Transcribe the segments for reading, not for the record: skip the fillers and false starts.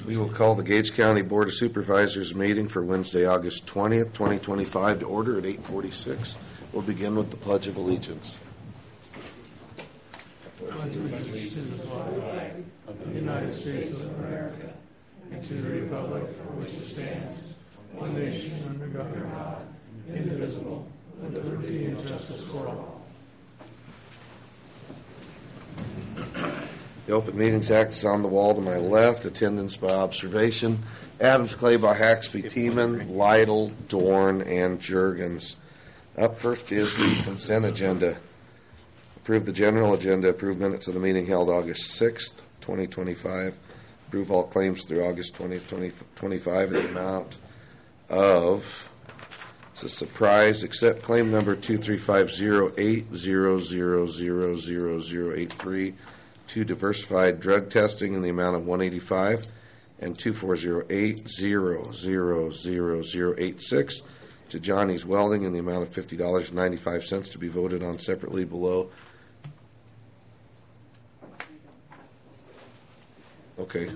We will call the Gage County Board of Supervisors meeting for Wednesday, August 20th, 2025 to order at 8:46. We'll begin with the Pledge of Allegiance. Pledge allegiance to the flag of the United States of America and to the republic for which it stands, one nation under God, indivisible, with liberty and justice for all. The Open Meetings Act is on the wall to my left. Attendance by observation. Adams, Claybaugh, Haxby, Tiemann, Lytle, Dorn, and Juergens. Up first is the consent agenda. Approve the general agenda. Approve minutes of the meeting held August 6th, 2025. Approve all claims through August 20th, 2025 in the amount of, it's a surprise, except claim number 2350800000083 to Diversified Drug Testing in the amount of $185, and 24080000086 to Johnny's Welding in the amount of $50.95 to be voted on separately below. Okay.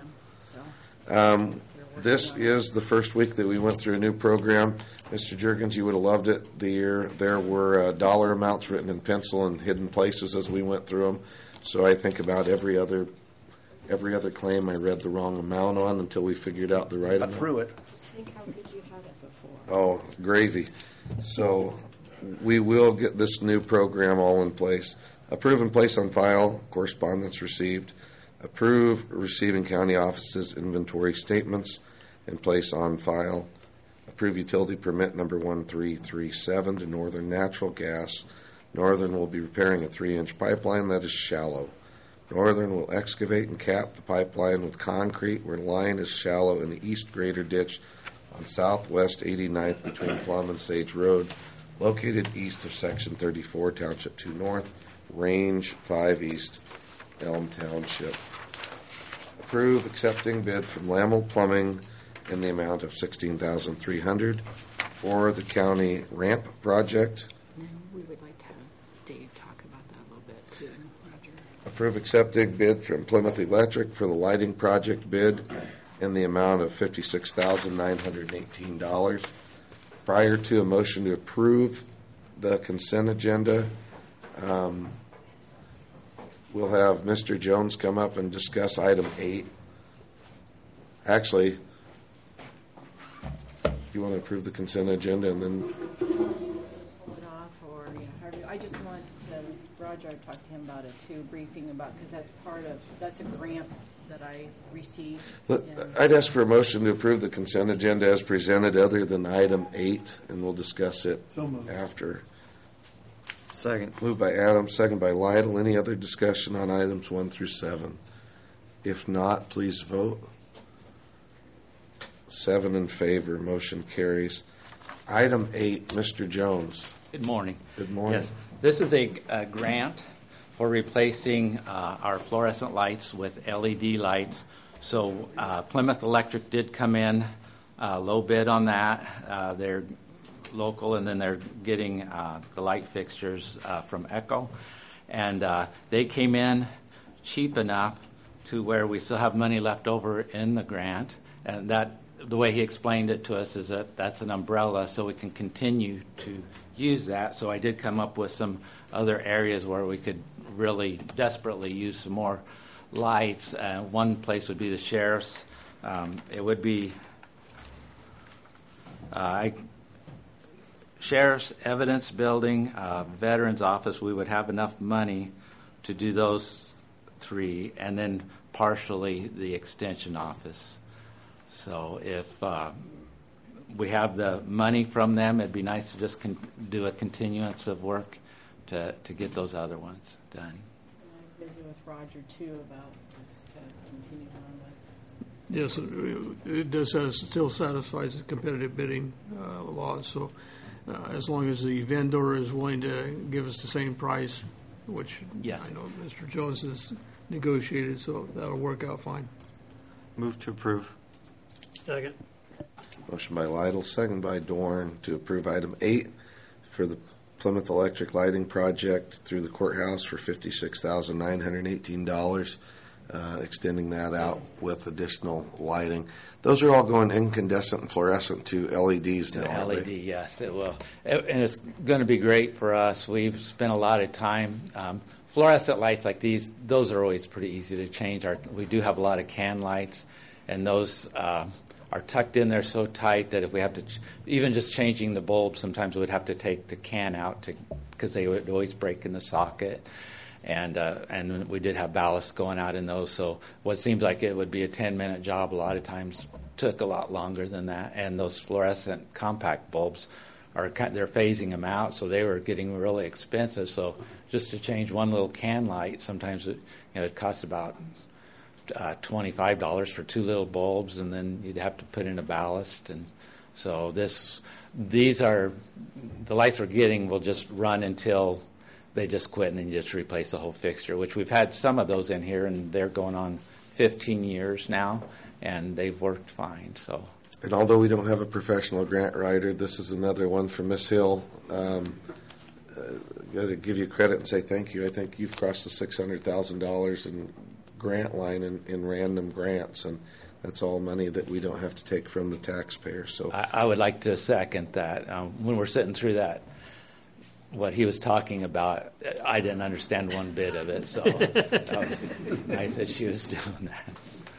This is the first week that we went through a new program. Mr. Juergens, you would have loved it. There were dollar amounts written in pencil in hidden places as we went through them. So I think about every other claim I read the wrong amount on until we figured out the right amount. Through it. Think how good you had it before. Oh, gravy. So we will get this new program all in place. Approve and place on file correspondence received. Approve receiving county offices inventory statements and place on file. Approve utility permit number 1337 to Northern Natural Gas. Northern will be repairing a 3-inch pipeline that is shallow. Northern will excavate and cap the pipeline with concrete where line is shallow in the east grader ditch on southwest 89th between Plum and Sage Road, located east of Section 34, Township 2 North, Range 5 East, Elm Township. Approve accepting bid from Lamel Plumbing in the amount of $16,300 for the county ramp project. We would like to have Dave talk about that a little bit too, Roger. Approve accepting bid from Plymouth Electric for the lighting project bid in the amount of $56,918. Prior to a motion to approve the consent agenda, we'll have Mr. Jones come up and discuss item 8. Actually, you want to approve the consent agenda and then Hold it off, or I just want to, Roger, I talked to him about it too, briefing about, because that's a grant that I received. I'd ask for a motion to approve the consent agenda as presented other than item 8, and we'll discuss it after. Second. Moved by Adams, second by Lytle. Any other discussion on items 1 through 7? If not, please vote. 7 in favor. Motion carries. Item 8, Mr. Jones. Good morning. Good morning. Yes, this is a grant for replacing our fluorescent lights with LED lights. So Plymouth Electric did come in, low bid on that. They're local, and then they're getting the light fixtures from Echo. And they came in cheap enough to where we still have money left over in the grant. And that, the way he explained it to us, is that that's an umbrella, so we can continue to use that. So I did come up with some other areas where we could really desperately use some more lights. One place would be the sheriff's. It would be Sheriff's Evidence Building, Veterans Office. We would have enough money to do those 3, and then partially the Extension Office. So if we have the money from them, it'd be nice to just do a continuance of work to get those other ones done. And I was busy with Roger too about just to continue on with. Yes, it does still satisfies the competitive bidding laws. So as long as the vendor is willing to give us the same price, which yes. I know Mr. Jones has negotiated, so that'll work out fine. Move to approve. Second. Motion by Lytle, second by Dorn to approve item 8 for the Plymouth Electric Lighting Project through the courthouse for $56,918. extending that out with additional lighting. Those are all going incandescent and fluorescent to LEDs now, To aren't LED, they? yes, it will. And it's going to be great for us. We've spent a lot of time. Fluorescent lights like these, those are always pretty easy to change. We do have a lot of can lights, and those are tucked in there so tight that if we have to, even just changing the bulb, sometimes we'd have to take the can out because they would always break in the socket. And we did have ballast going out in those, so what seems like it would be a 10-minute job a lot of times took a lot longer than that. And those fluorescent compact bulbs they're phasing them out, so they were getting really expensive. So just to change one little can light, sometimes it costs about $25 for two little bulbs, and then you'd have to put in a ballast. And so these are the lights we're getting will just run until they just quit, and then you just replace the whole fixture, which we've had some of those in here, and they're going on 15 years now, and they've worked fine. So. And although we don't have a professional grant writer, this is another one from Miss Hill. Got to give you credit and say thank you. I think you've crossed the $600,000 in grant line in random grants, and that's all money that we don't have to take from the taxpayer. So I would like to second that. When we're sitting through that, what he was talking about, I didn't understand one bit of it, so nice that she was doing that.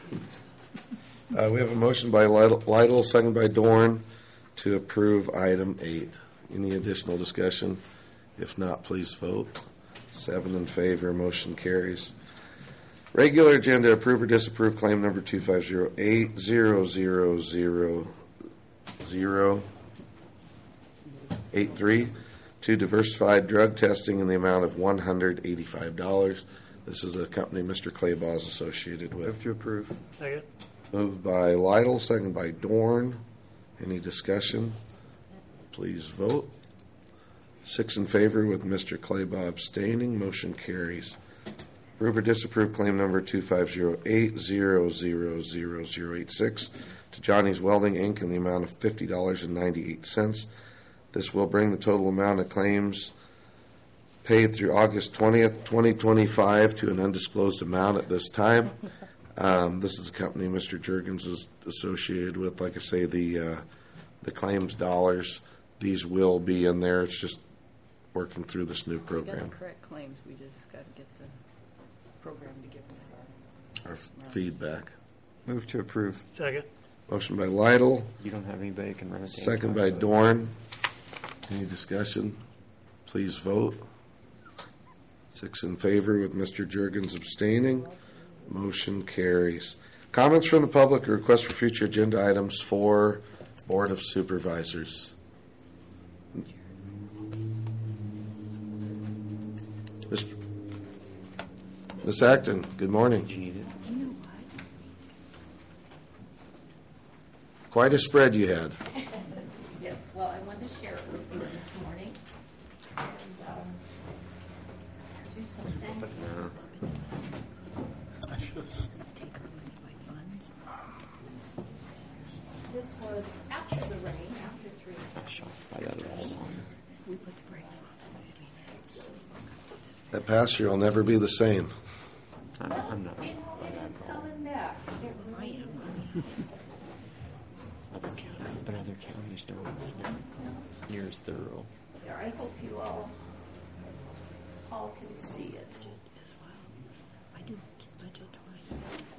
We have a motion by Lytle, second by Dorn, to approve item 8. Any additional discussion? If not, please vote. 7 in favor, motion carries. Regular agenda, approve or disapprove claim number 250800083 to Diversified Drug Testing in the amount of $185. This is a company Mr. Claybaugh is associated with. Move to approve. Second. Moved by Lytle, second by Dorn. Any discussion? Please vote. 6 in favor with Mr. Claybaugh abstaining. Motion carries. Approve or disapprove claim number 250800086 to Johnny's Welding, Inc. in the amount of $50.98. This will bring the total amount of claims paid through August 20th, 2025 to an undisclosed amount at this time. This is a company Mr. Juergens is associated with. Like I say, the claims dollars, these will be in there. It's just working through this new We got program. the correct claims, we just got to get the program to give us Our feedback. Move to approve. Second. Motion by Lytle, You don't have anybody that can run it. second by Dorn. Any discussion? Please vote. 6 in favor with Mr. Juergens abstaining. Motion carries. Comments from the public or requests for future agenda items for Board of Supervisors. Ms. Acton, good morning. Do you need it? You know what? Quite a spread you had. Yes, well, I wanted to share it with you this morning and do some thank yous. Take our money by funds. This was after the rain, after 3 I got it all. We put the brakes on. I mean, it's, That past year will never be the same. I'm not sure. It is coming back. It I really am. is. But other counties don't. They're near as thorough. Here, I hope you all can see it. As well. I do budget twice.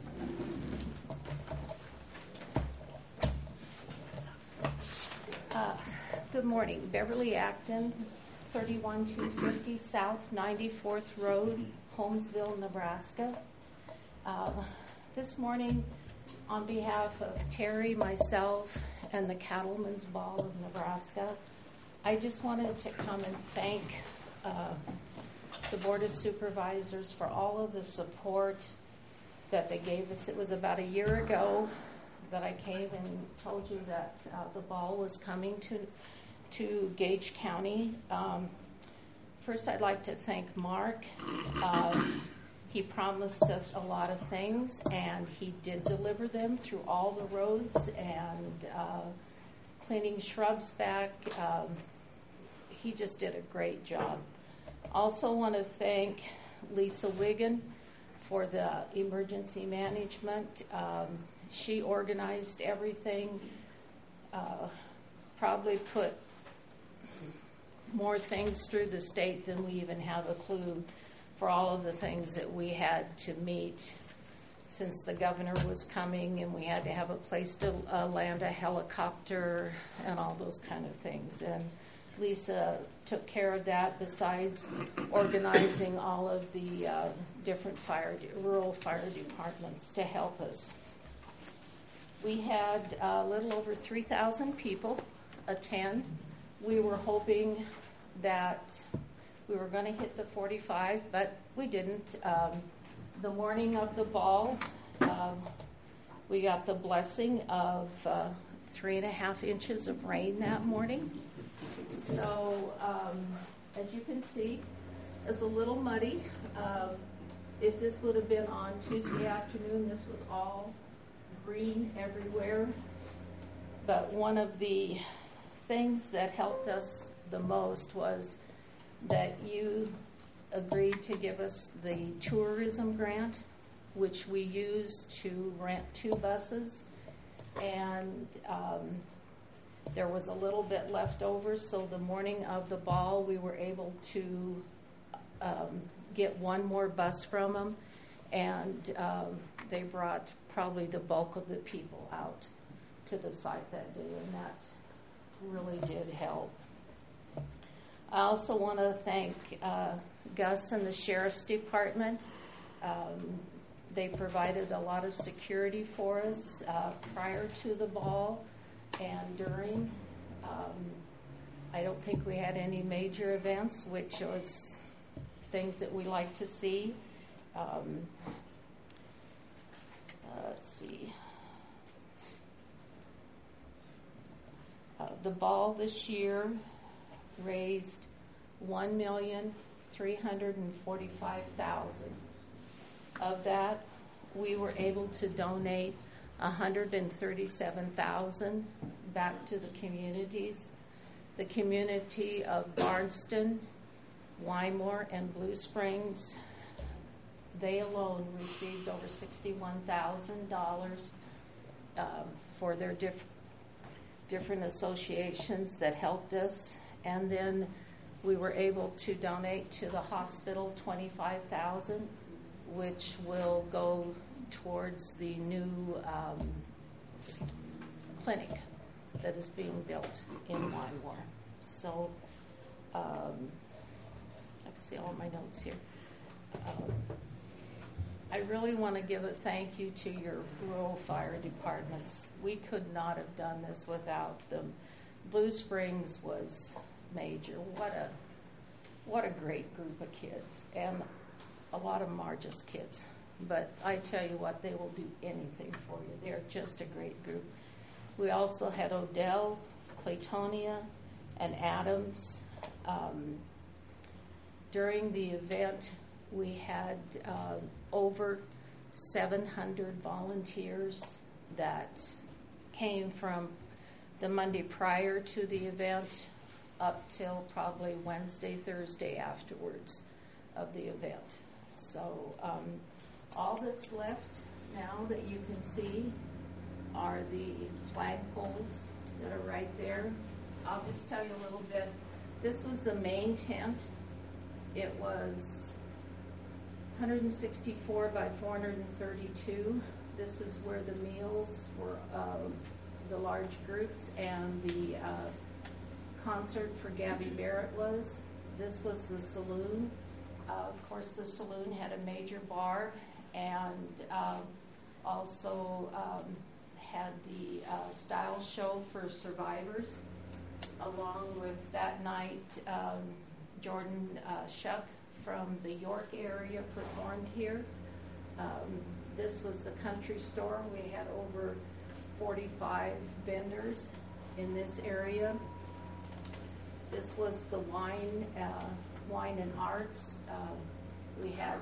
Good morning. Beverly Acton, 31250 South 94th Road, Holmesville, Nebraska. This morning, on behalf of Terry, myself, and the Cattlemen's Ball of Nebraska, I just wanted to come and thank the Board of Supervisors for all of the support that they gave us. It was about a year ago that I came and told you that the ball was coming to Gage County. First, I'd like to thank Mark. He promised us a lot of things, and he did deliver them through all the roads and cleaning shrubs back. He just did a great job. Also want to thank Lisa Wiggin for the emergency management. She organized everything, probably put more things through the state than we even have a clue for all of the things that we had to meet since the governor was coming, and we had to have a place to land a helicopter and all those kind of things. And Lisa took care of that, besides organizing all of the different rural fire departments to help us. We had a little over 3,000 people attend. We were hoping that we were going to hit the 45, but we didn't. The morning of the ball, we got the blessing of 3.5 inches of rain that morning. So, as you can see, it's a little muddy. If this would have been on Tuesday afternoon, this was all green everywhere. But one of the things that helped us the most was that you agreed to give us the tourism grant, which we used to rent 2 buses. And there was a little bit left over, so the morning of the ball we were able to get 1 more bus from them, and they brought probably the bulk of the people out to the site that day, and that really did help. I also want to thank Gus and the Sheriff's Department. They provided a lot of security for us prior to the ball and during. I don't think we had any major events, which was things that we like to see. Let's see. The ball this year raised $1,345,000. Of that, we were able to donate $137,000 back to the communities. The community of Barnston, Wymore, and Blue Springs, they alone received over $61,000 for their different associations that helped us. And then we were able to donate to the hospital $25,000, which will go towards the new clinic that is being built in Wymore. So I see all my notes here. I really want to give a thank you to your rural fire departments. We could not have done this without them. Blue Springs was major. What a great group of kids, and a lot of them are just kids. But I tell you what, they will do anything for you. They're just a great group. We also had Odell, Claytonia, and Adams. During the event, we had over 700 volunteers that came from the Monday prior to the event up till probably Wednesday, Thursday afterwards of the event. So all that's left now that you can see are the flagpoles that are right there. I'll just tell you a little bit. This was the main tent. It was 164 by 432. This is where the meals were, the large groups, and the concert for Gabby Barrett was. This was the saloon. Of course, the saloon had a major bar, and also had the style show for survivors. Along with that night, Jordan Shuck from the York area performed here. This was the country store. We had over 45 vendors in this area. This was the wine and arts. We had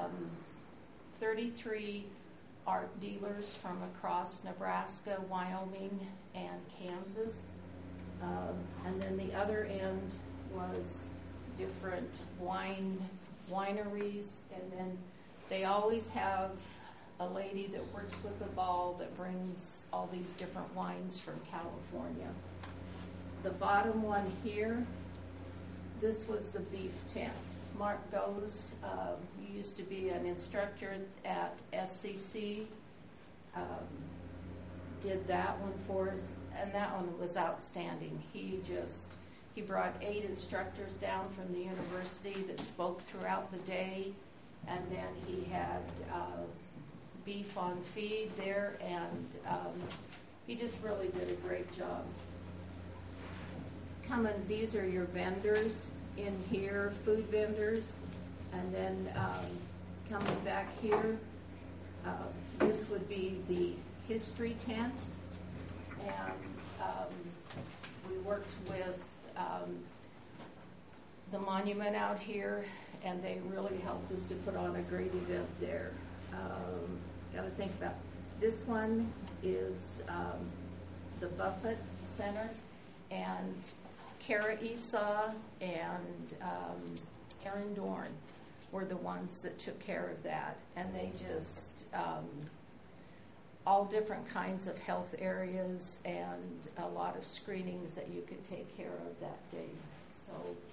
33 art dealers from across Nebraska, Wyoming, and Kansas. And then the other end was different wineries, and then They always have a lady that works with the ball that brings all these different wines from California. The bottom one here, this was the beef tent. Mark Goes, he used to be an instructor at SCC, did that one for us, and that one was outstanding. He brought 8 instructors down from the university that spoke throughout the day, and then he had beef on feed there, and he just really did a great job. These are your vendors in here, food vendors, and then coming back here, this would be the history tent, and we worked with the monument out here, and they really helped us to put on a great event there. Got to think about this one is the Buffett Center, and Kara Esau and Aaron Dorn were the ones that took care of that, and they just all different kinds of health areas and a lot of screenings that you could take care of that day. So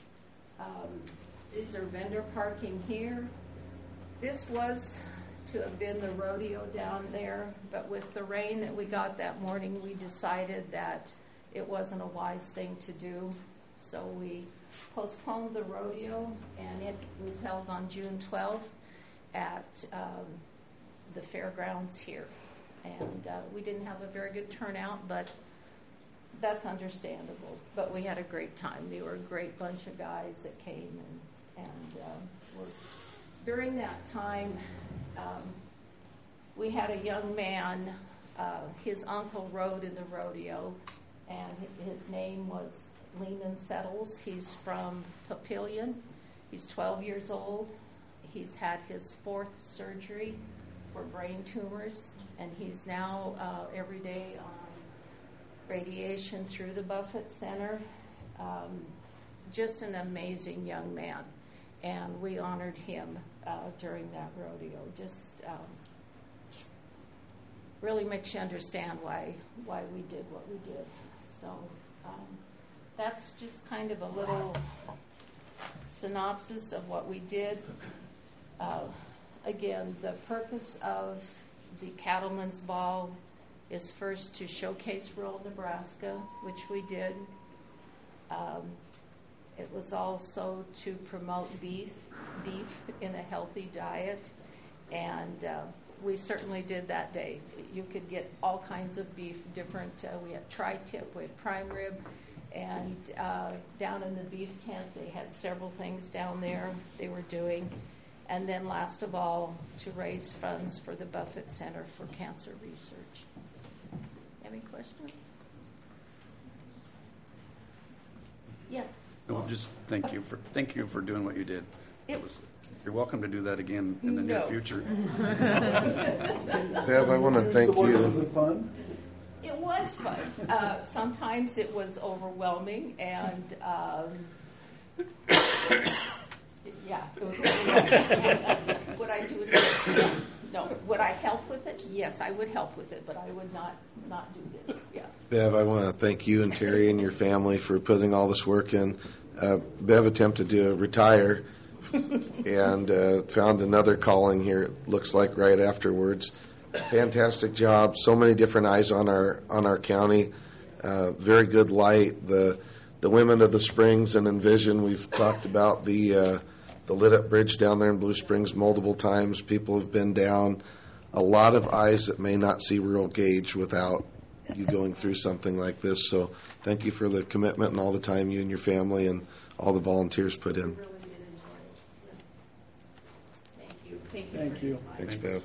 these are vendor parking here. This was to have been the rodeo down there, but with the rain that we got that morning, we decided that it wasn't a wise thing to do. So we postponed the rodeo, and it was held on June 12th at the fairgrounds here. And we didn't have a very good turnout, but that's understandable. But we had a great time. They were a great bunch of guys that came, and during that time, we had a young man, his uncle rode in the rodeo, and his name was Lehman Settles. He's from Papillion. He's 12 years old. He's had his 4th surgery for brain tumors, and he's now every day on radiation through the Buffett Center. Just an amazing young man, and we honored him during that rodeo. Just really makes you understand why we did what we did. So that's just kind of a little synopsis of what we did. Again, the purpose of the Cattlemen's Ball is first to showcase rural Nebraska, which we did. It was also to promote beef in a healthy diet, and we certainly did that day. You could get all kinds of beef, different. We had tri-tip, we had prime rib, and down in the beef tent, they had several things down there they were doing. And then last of all, to raise funds for the Buffett Center for Cancer Research. Any questions? Yes. No, just thank you for doing what you did. You're welcome to do that again in the near future. Bev, I want to thank you. Was it fun? It was fun. Sometimes it was overwhelming, and yeah, it was overwhelming. Would I do it? No. Would I help with it? Yes, I would help with it, but I would not do this. Yeah. Bev, I want to thank you and Terry and your family for putting all this work in. Bev attempted to retire and found another calling here, it looks like, right afterwards. Fantastic job. So many different eyes on our county. Very good light. The women of the Springs and Envision, we've talked about the lit up bridge down there in Blue Springs multiple times. People have been down. A lot of eyes that may not see Rural Gauge without you going through something like this. So thank you for the commitment and all the time you and your family and all the volunteers put in. I really did enjoy it. Yeah. Thank you. Thank you. Thanks, Bev.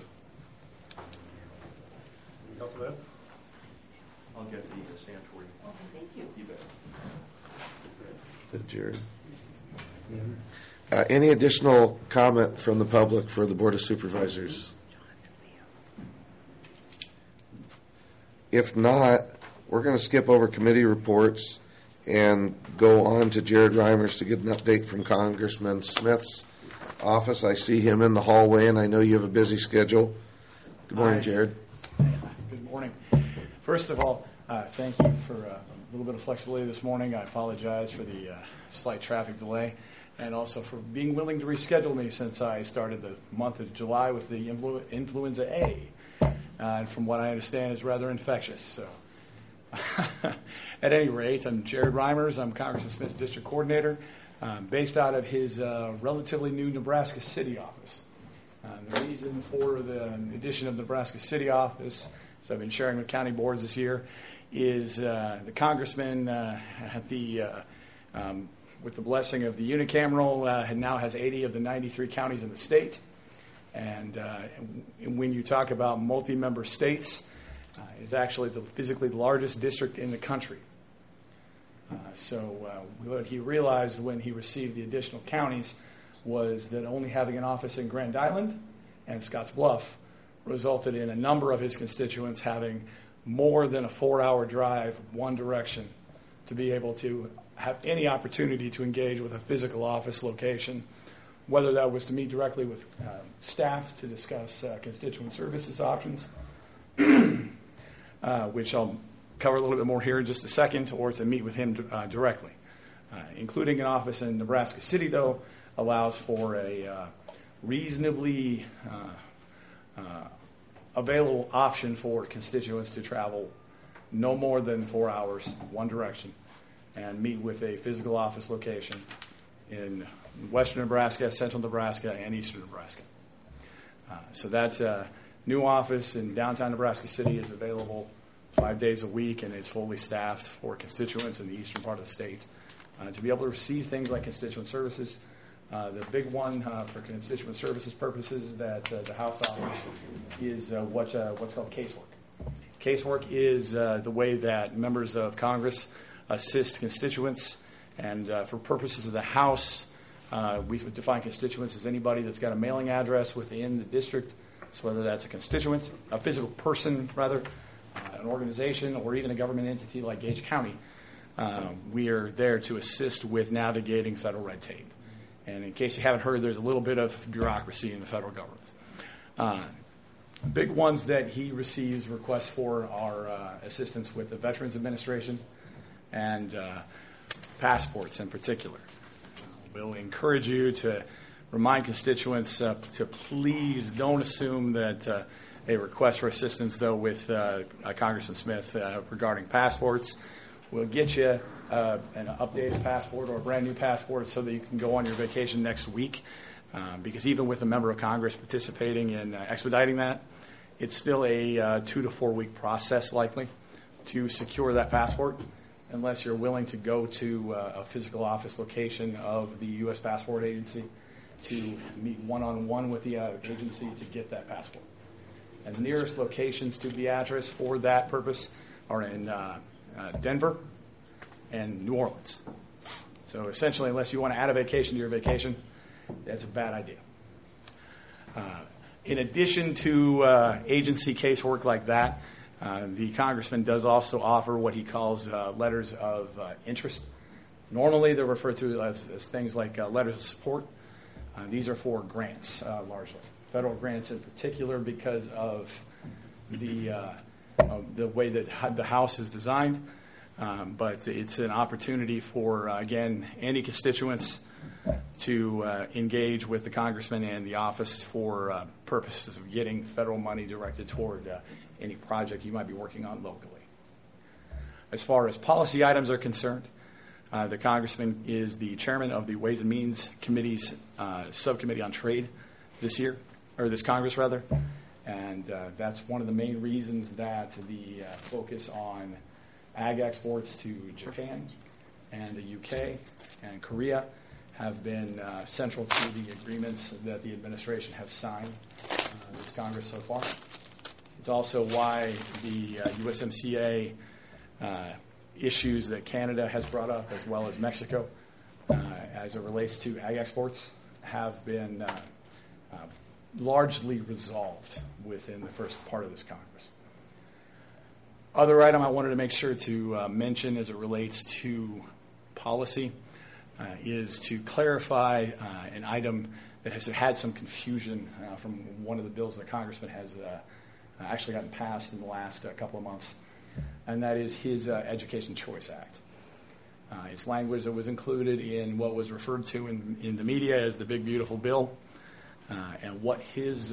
Help with that? I'll get the stamp for you. Okay, thank you. You bet. Jared. Any additional comment from the public for the Board of Supervisors? If not, we're going to skip over committee reports and go on to Jared Reimers to get an update from Congressman Smith's office. I see him in the hallway, and I know you have a busy schedule. Good morning, Hi. Jared. Good morning. First of all, thank you for a little bit of flexibility this morning. I apologize for the slight traffic delay, and also for being willing to reschedule me since I started the month of July with the influenza A, and from what I understand is rather infectious. So, at any rate, I'm Jared Reimers. I'm Congressman Smith's district coordinator, based out of his relatively new Nebraska City office. The reason for the addition of the Nebraska City office, as I've been sharing with county boards this year, is the congressman with the blessing of the unicameral now has 80 of the 93 counties in the state. And when you talk about multi-member states, is actually physically the largest district in the country. So what he realized when he received the additional counties was that only having an office in Grand Island and Scotts Bluff resulted in a number of his constituents having more than a 4-hour drive one direction to be able to have any opportunity to engage with a physical office location, whether that was to meet directly with staff to discuss constituent services options, which I'll cover a little bit more here in just a second, or to meet with him directly. Including an office in Nebraska City, though, allows for a reasonably available option for constituents to travel no more than 4 hours one direction and meet with a physical office location in western Nebraska, central Nebraska, and eastern Nebraska. So that's a new office in downtown Nebraska City is available 5 days a week, and it's fully staffed for constituents in the eastern part of the state to be able to receive things like constituent services. The big one for constituent services purposes that the House offers is what's called casework. Casework is the way that members of Congress assist constituents, and for purposes of the House, we define constituents as anybody that's got a mailing address within the district, so whether that's a constituent, a physical person rather, an organization, or even a government entity like Gage County. We are there to assist with navigating federal red tape. And in case you haven't heard, there's a little bit of bureaucracy in the federal government. Big ones that he receives requests for are assistance with the Veterans Administration and passports in particular. We'll encourage you to remind constituents to please don't assume that a request for assistance, though, with Congressman Smith regarding passports will get you an updated passport or a brand new passport so that you can go on your vacation next week. Because even with a member of Congress participating in expediting that, it's still a 2 to 4 week process likely to secure that passport unless you're willing to go to a physical office location of the U.S. Passport Agency to meet one-on-one with the agency to get that passport. And the nearest locations to the address for that purpose are in Denver and New Orleans. So essentially, unless you want to add a vacation to your vacation, that's a bad idea. In addition to agency casework like that, the congressman does also offer what he calls letters of interest. Normally, they're referred to as things like letters of support. These are for grants, largely. Federal grants in particular because of the way that the House is designed. But it's an opportunity for, again, any constituents to engage with the congressman and the office for purposes of getting federal money directed toward any project you might be working on locally. As far as policy items are concerned, the congressman is the chairman of the Ways and Means Committee's subcommittee on trade this Congress rather, and that's one of the main reasons that the focus on ag exports to Japan and the UK and Korea have been central to the agreements that the administration has signed this Congress so far. It's also why the USMCA issues that Canada has brought up, as well as Mexico, as it relates to ag exports, have been largely resolved within the first part of this Congress. Other item I wanted to make sure to mention as it relates to policy is to clarify an item that has had some confusion from one of the bills that Congressman has actually gotten passed in the last couple of months, and that is his Education Choice Act. It's language that was included in what was referred to in the media as the Big Beautiful Bill, and what his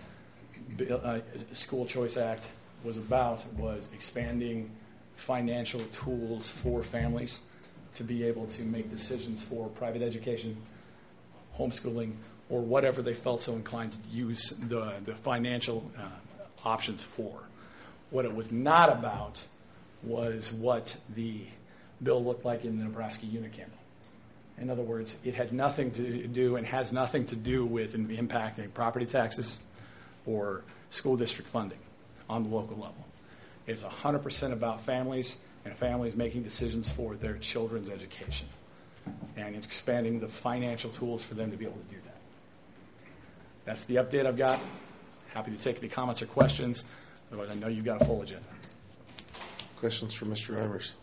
School Choice Act was about was expanding financial tools for families to be able to make decisions for private education, homeschooling, or whatever they felt so inclined to use the financial options for. What it was not about was what the bill looked like in the Nebraska Unicameral. In other words, it had nothing to do and has nothing to do with impacting property taxes or school district funding on the local level. It's 100% about families and families making decisions for their children's education. And it's expanding the financial tools for them to be able to do that. That's the update I've got. Happy to take any comments or questions. Otherwise, I know you've got a full agenda. Questions for Mr. Reimers?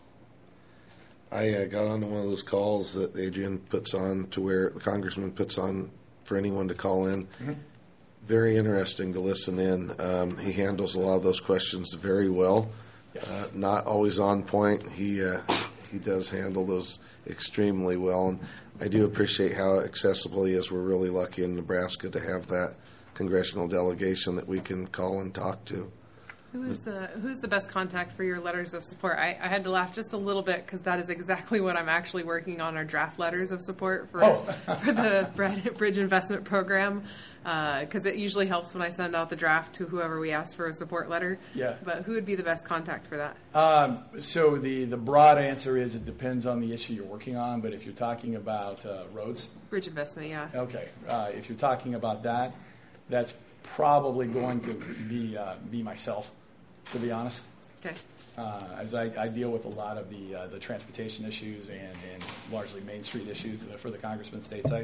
I got on one of those calls that Adrian puts on to where the congressman puts on for anyone to call in. Mm-hmm. Very interesting to listen in. He handles a lot of those questions very well. Yes. Not always on point. He does handle those extremely well, and I do appreciate how accessible he is. We're really lucky in Nebraska to have that congressional delegation that we can call and talk to. Who's the best contact for your letters of support? I had to laugh just a little bit because that is exactly what I'm actually working on, our draft letters of support for the Bridge Investment Program, because it usually helps when I send out the draft to whoever we ask for a support letter. Yeah. But who would be the best contact for that? So the broad answer is it depends on the issue you're working on, but if you're talking about roads. Bridge investment, yeah. Okay. If you're talking about that, that's probably going to be myself, to be honest. Okay. As I deal with a lot of the transportation issues and largely Main Street issues for the congressman stateside.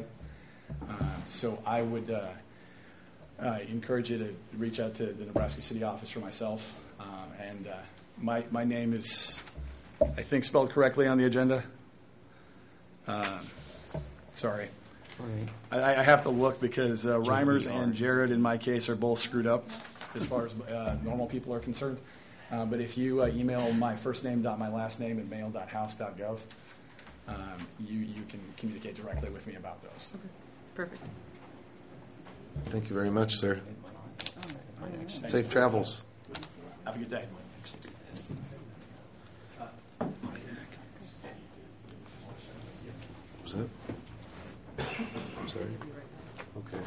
So I would encourage you to reach out to the Nebraska City office for myself. And my name is, I think, spelled correctly on the agenda. Sorry. I have to look because Reimers and Jared, in my case, are both screwed up as far as normal people are concerned. But if you email my first name dot my last name at mail.house.gov, you can communicate directly with me about those. Okay. Perfect. Thank you very much, sir. Safe travels. Have a good day. Was that? I'm sorry. Okay.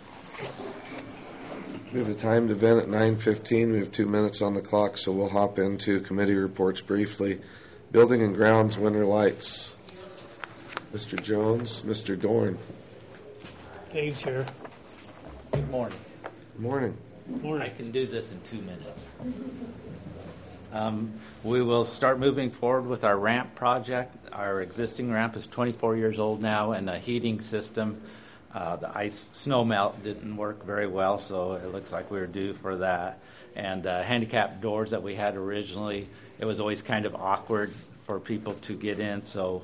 We have a timed event at 9:15. We have 2 minutes on the clock, so we'll hop into committee reports briefly. Building and Grounds Winter Lights. Mr. Jones, Mr. Dorn. Dave's here. Good morning. Good morning. I can do this in 2 minutes. We will start moving forward with our ramp project. Our existing ramp is 24 years old now, and the heating system, the snow melt didn't work very well, so it looks like we were due for that. And handicap doors that we had originally, it was always kind of awkward for people to get in, so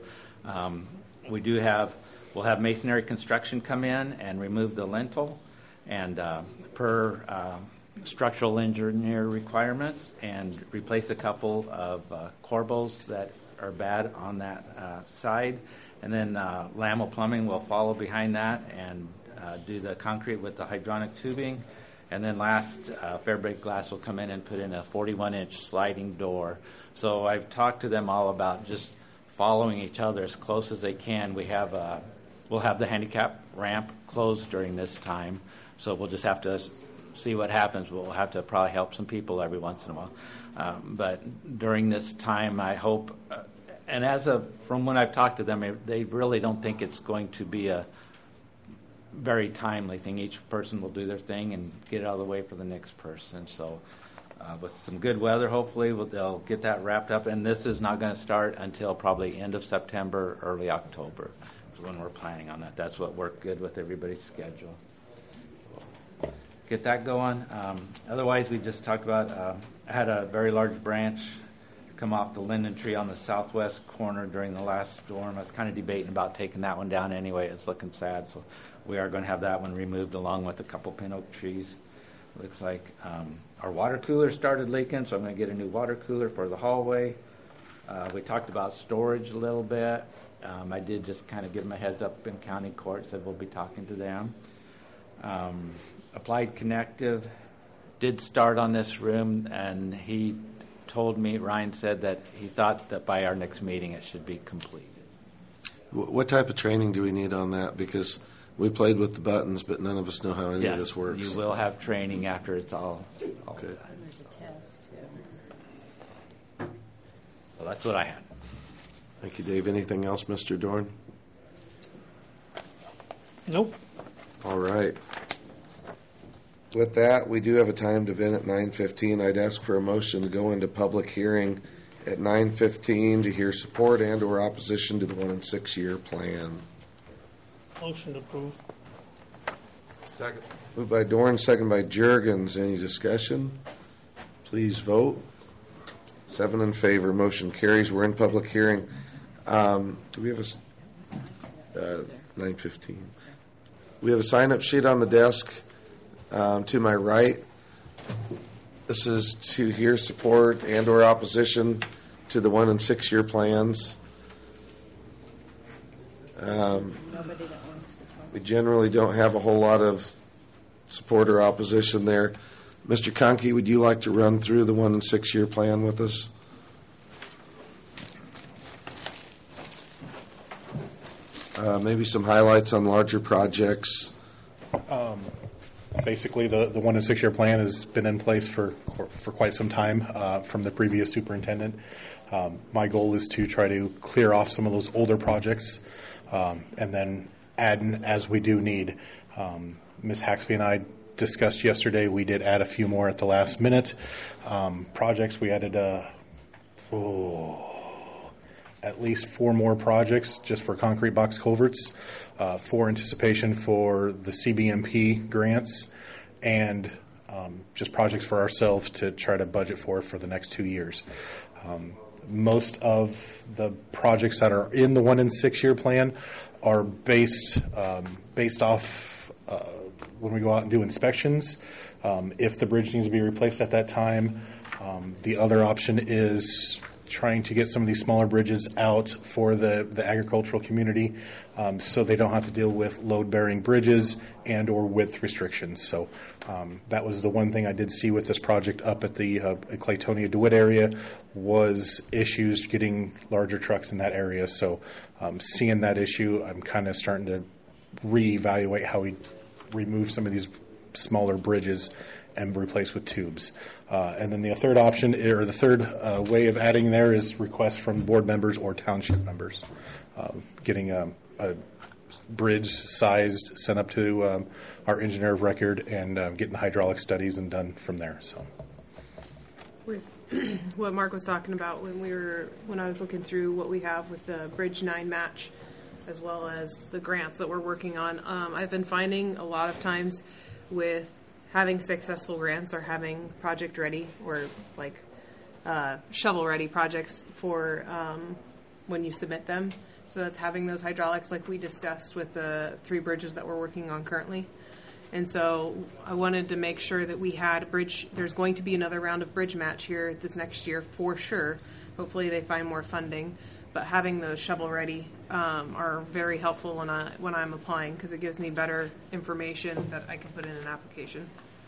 we'll have masonry construction come in and remove the lintel, and per structural engineer requirements, and replace a couple of corbels that are bad on that side. And then Lamel Plumbing will follow behind that and do the concrete with the hydronic tubing. And then last, Fairbreak Glass will come in and put in a 41-inch sliding door. So I've talked to them all about just following each other as close as they can. We'll have the handicap ramp closed during this time, so we'll just have to see what happens. We'll have to probably help some people every once in a while. But during this time, I hope, and from when I've talked to them, they really don't think it's going to be a very timely thing. Each person will do their thing and get it out of the way for the next person. So with some good weather, hopefully, they'll get that wrapped up. And this is not going to start until probably end of September, early October is when we're planning on that. That's what worked good with everybody's schedule. Get that going. Otherwise, we just talked about, I had a very large branch come off the linden tree on the southwest corner during the last storm. I was kind of debating about taking that one down anyway. It's looking sad, so we are going to have that one removed along with a couple pin oak trees. Looks like our water cooler started leaking, so I'm going to get a new water cooler for the hallway. We talked about storage a little bit. I did just kind of give them a heads up in county court, said we'll be talking to them. Applied Connective did start on this room, and he told me, Ryan said that he thought that by our next meeting it should be completed. What type of training do we need on that? Because we played with the buttons, but none of us know how any of this works. You will have training after it's all okay. done. There's a test, too. So that's what I had. Thank you, Dave. Anything else, Mr. Dorn? Nope. All right. With that, we do have a timed event at 9:15. I'd ask for a motion to go into public hearing at 9:15 to hear support and or opposition to the 1 and 6 year plan. Motion approved. Second. Moved by Dorn, second by Juergens. Any discussion? Please vote. 7 in favor. Motion carries. We're in public hearing. Do we have a 9:15? We have a sign-up sheet on the desk to my right. This is to hear support and or opposition to the 1 and 6 year plans. Nobody that wants to talk. We generally don't have a whole lot of support or opposition there. Mr. Conkey, would you like to run through the 1 and 6 year plan with us? Maybe some highlights on larger projects. Basically, the 1 and 6 year plan has been in place for quite some time from the previous superintendent. My goal is to try to clear off some of those older projects and then add in as we do need. Ms. Haxby and I discussed yesterday. We did add a few more at the last minute. Projects, we added at least 4 more projects just for concrete box culverts, for anticipation for the CBMP grants, and just projects for ourselves to try to budget for the next 2 years. Most of the projects that are in the 1 and 6 year plan are based off when we go out and do inspections. If the bridge needs to be replaced at that time, the other option is trying to get some of these smaller bridges out for the agricultural community so they don't have to deal with load-bearing bridges and or width restrictions. So that was the one thing I did see with this project up at the Claytonia DeWitt area was issues getting larger trucks in that area. So seeing that issue, I'm kind of starting to reevaluate how we remove some of these smaller bridges and replace with tubes. And then the third option, or the third way of adding there, is requests from board members or township members. Getting a bridge sized, sent up to our engineer of record, and getting the hydraulic studies and done from there. So, with what Mark was talking about when I was looking through what we have with the Bridge 9 match, as well as the grants that we're working on, I've been finding a lot of times with having successful grants or having project ready or like shovel ready projects for when you submit them. So that's having those hydraulics like we discussed with the 3 bridges that we're working on currently. And so I wanted to make sure that we had a bridge. There's going to be another round of bridge match here this next year for sure. Hopefully they find more funding. But having those shovel ready are very helpful when I'm applying, because it gives me better information that I can put in an application.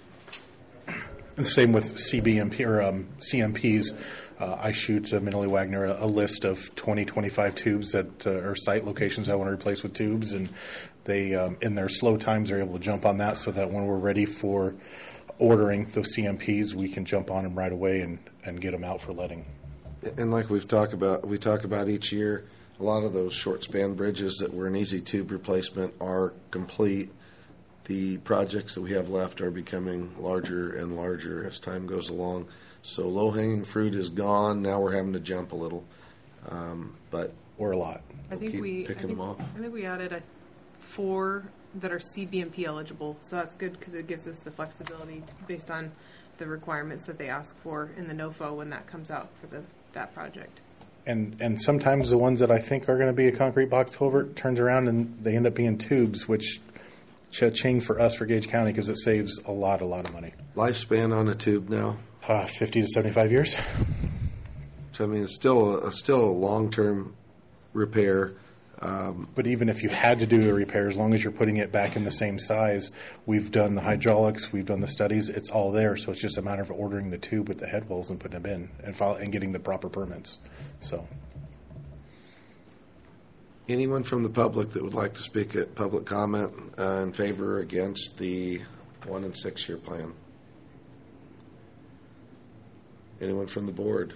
And same with CBMP or CMPs. I shoot Minley Wagner a list of 25 tubes that are site locations I want to replace with tubes, and they in their slow times are able to jump on that so that when we're ready for ordering those CMPs, we can jump on them right away and get them out for letting. And like we talk about each year, a lot of those short span bridges that were an easy tube replacement are complete. The projects that we have left are becoming larger and larger as time goes along. So low hanging fruit is gone. Now we're having to jump a little, but or a lot. I think we added 4 that are CBMP eligible. So that's good because it gives us the flexibility based on the requirements that they ask for in the NOFO when that comes out for that project. And sometimes the ones that I think are going to be a concrete box culvert turns around and they end up being tubes, which cha-ching for us for Gage County because it saves a lot of money. Lifespan on a tube now? 50 to 75 years. So, I mean, it's still a long-term repair. But even if you had to do a repair, as long as you're putting it back in the same size, we've done the hydraulics, we've done the studies, it's all there. So it's just a matter of ordering the tube with the head wells and putting them in and getting the proper permits. So, anyone from the public that would like to speak at public comment in favor or against the 1 and 6 year plan? Anyone from the board?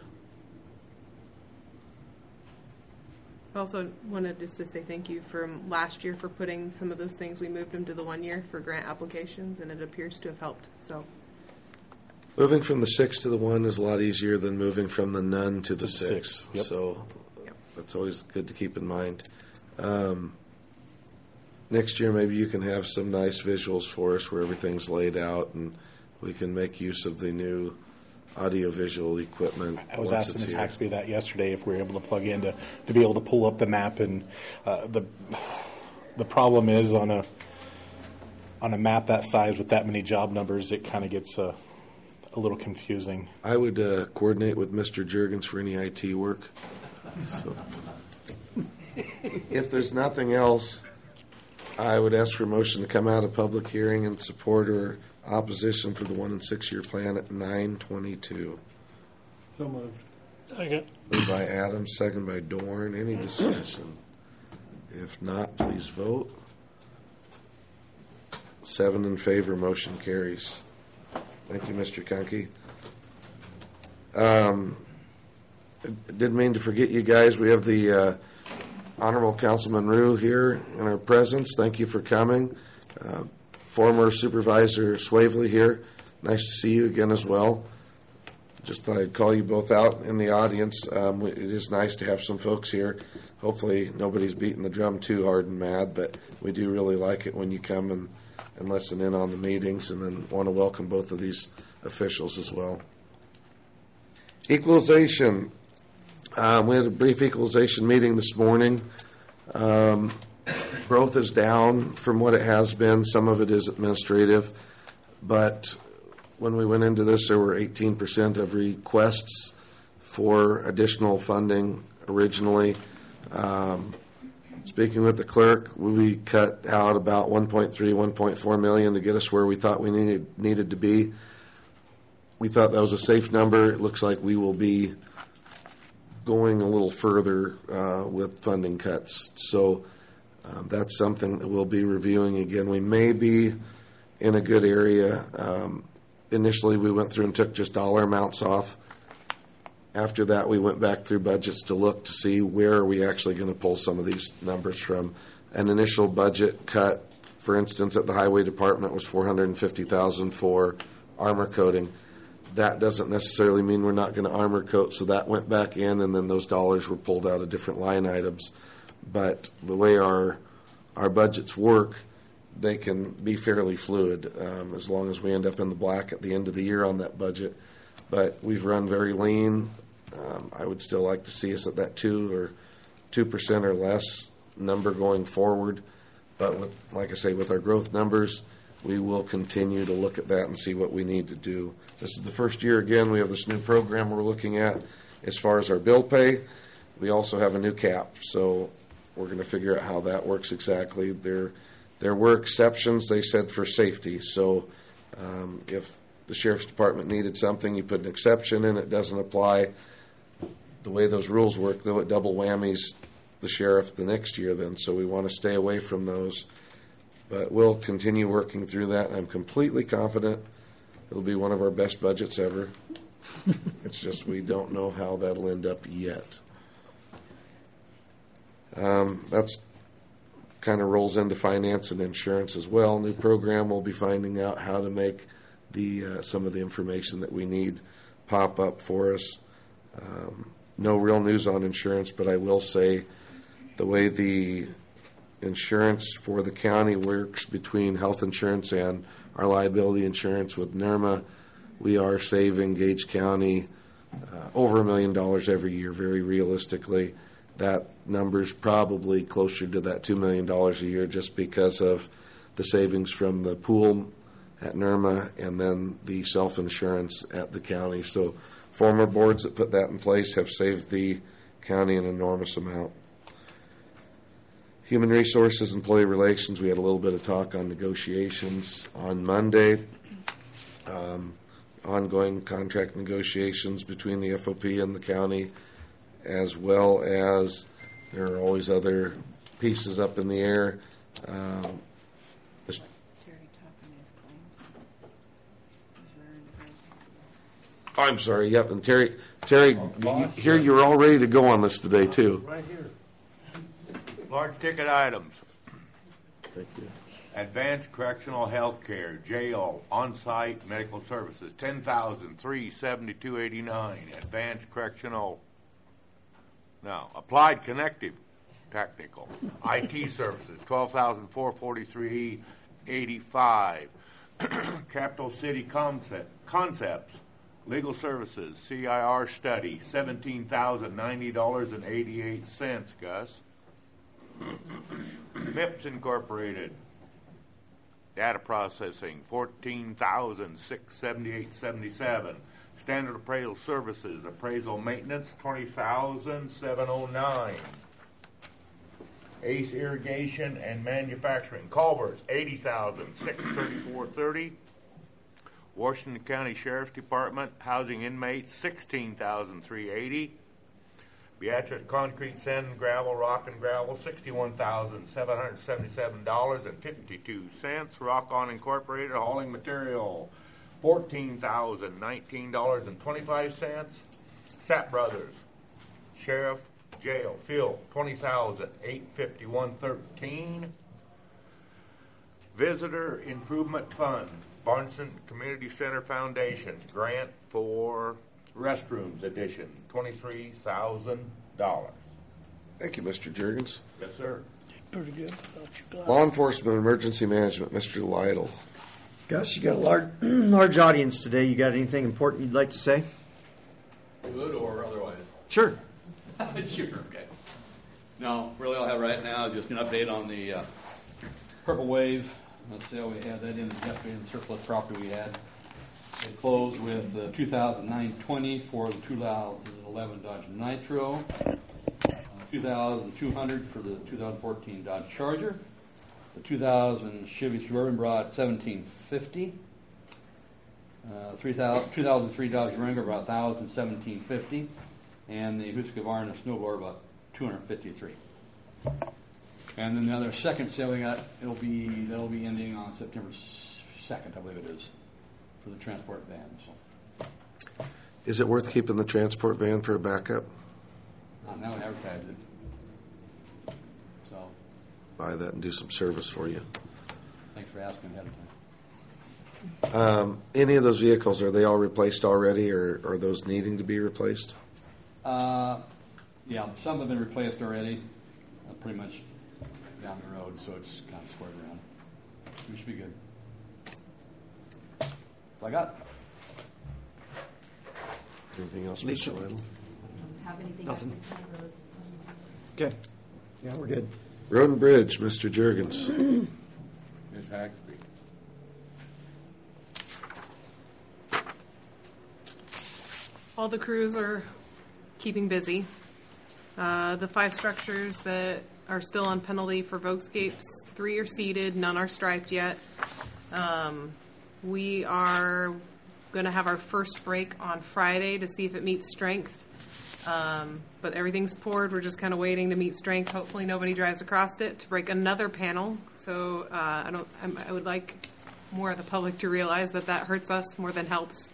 I also wanted just to say thank you from last year for putting some of those things. We moved them to the 1 year for grant applications, and it appears to have helped. So, moving from the 6 to the 1 is a lot easier than moving from the none to the 6. Yep. So that's always good to keep in mind. Next year, maybe you can have some nice visuals for us where everything's laid out, and we can make use of the new audiovisual equipment. I was asking Ms. Haxby that yesterday if we were able to plug in to be able to pull up the map, and the problem is on a map that size with that many job numbers, it kind of gets a little confusing. I would coordinate with Mr. Juergens for any IT work. So, if there's nothing else, I would ask for a motion to come out of public hearing and support or opposition for the 1 and 6 year plan at 9:22. So moved. Moved by Adams, second by Dorn. Any discussion? If not, please vote. 7 in favor, motion carries. Thank you, Mr. Conkey. Didn't mean to forget you guys. We have the Honorable Councilman Rue here in our presence. Thank you for coming. Former Supervisor Swavely here. Nice to see you again as well. Just thought I'd call you both out in the audience. It is nice to have some folks here. Hopefully nobody's beating the drum too hard and mad, but we do really like it when you come and listen in on the meetings, and then want to welcome both of these officials as well. Equalization. We had a brief equalization meeting this morning. Growth is down from what it has been. Some of it is administrative, but when we went into this, there were 18% of requests for additional funding originally. Speaking with the clerk, we cut out about 1.3, 1.4 million to get us where we thought we needed to be. We thought that was a safe number. It looks like we will be going a little further with funding cuts. So that's something that we'll be reviewing again. We may be in a good area. Initially, we went through and took just dollar amounts off. After that, we went back through budgets to look to see where are we actually going to pull some of these numbers from. An initial budget cut, for instance, at the Highway Department was $450,000 for armor coating. That doesn't necessarily mean we're not going to armor coat, so that went back in, and then those dollars were pulled out of different line items. But the way our budgets work, they can be fairly fluid as long as we end up in the black at the end of the year on that budget. But we've run very lean. I would still like to see us at that 2% or less number going forward. But like I say, with our growth numbers, we will continue to look at that and see what we need to do. This is the first year, again, we have this new program we're looking at as far as our bill pay. We also have a new cap, so we're going to figure out how that works exactly. There were exceptions, they said, for safety. So if the Sheriff's Department needed something, you put an exception in, it doesn't apply. The way those rules work, though, it double whammies the sheriff the next year then, so we want to stay away from those. But we'll continue working through that. I'm completely confident it'll be one of our best budgets ever. It's just we don't know how that'll end up yet. That's kind of rolls into finance and insurance as well. New program, we'll be finding out how to make some of the information that we need pop up for us. No real news on insurance, but I will say the way the insurance for the county works between health insurance and our liability insurance with NERMA, we are saving Gage County over $1 million every year, very realistically. That number's probably closer to that $2 million a year just because of the savings from the pool at NERMA and then the self-insurance at the county. So former boards that put that in place have saved the county an enormous amount. Human Resources, Employee Relations, we had a little bit of talk on negotiations on Monday. Ongoing contract negotiations between the FOP and the county, as well as there are always other pieces up in the air. I'm sorry, yep, and Terry, here you're all ready to go on this today, too. Right here. Large ticket items. Thank you. Advanced Correctional Health Care, jail, on-site medical services, $10,372.89. Advanced Correctional, now, Applied Connective Technical, IT Services, $12,443.85. Capital City Concepts, Legal Services, CIR Study, $17,090.88, Gus. MIPS Incorporated, Data Processing, $14,678.77. Standard Appraisal Services, Appraisal Maintenance, $20,709. Ace Irrigation and Manufacturing, Culvers, $80,634.30. Washington County Sheriff's Department, Housing Inmates, $16,380. Beatrice Concrete, Sand and Gravel, Rock and Gravel, $61,777.52. Rock On Incorporated, Hauling Material, $14,019.25. Sapp Brothers, Sheriff, Jail, Fuel, $20,851.13. Visitor Improvement Fund, Barnson Community Center Foundation, grant for restrooms addition, $23,000. Thank you, Mr. Juergens. Yes, sir. Pretty good. Law Enforcement Emergency Management, Mr. Lytle. Gus, you got a large audience today. You got anything important you'd like to say? Good or otherwise? Sure. Sure, okay. No, really all I have right now is just an update on the Purple Wave. Let's see how we had that in the surplus property we had. It closed with 2009-20 for the 2011 Dodge Nitro, 2,200 for the 2014 Dodge Charger, the 2000 Chevy Suburban brought 1,750, 2003 Dodge Wrangler brought 1,017.50, and the Husqvarna snowblower about 253. And then the other second sale we got, that'll be ending on September 2nd, I believe it is, for the transport van. So. Is it worth keeping the transport van for a backup? Now we advertise it. So. Buy that and do some service for you. Thanks for asking ahead of time. Any of those vehicles, are they all replaced already, or are those needing to be replaced? Yeah, some have been replaced already, pretty much down the road, so it's kind of squared around. We should be good. I got. Anything else, Lisa? Mr. Lytle? Have anything Nothing. else? Okay. Yeah, we're good. Road and Bridge, Mr. Juergens. Ms. Haxby. All the crews are keeping busy. The 5 structures that are still on penalty for Volkscapes, 3 are seeded, none are striped yet. We are going to have our first break on Friday to see if it meets strength. But everything's poured. We're just kind of waiting to meet strength. Hopefully nobody drives across it to break another panel. So I would like more of the public to realize that hurts us more than helps.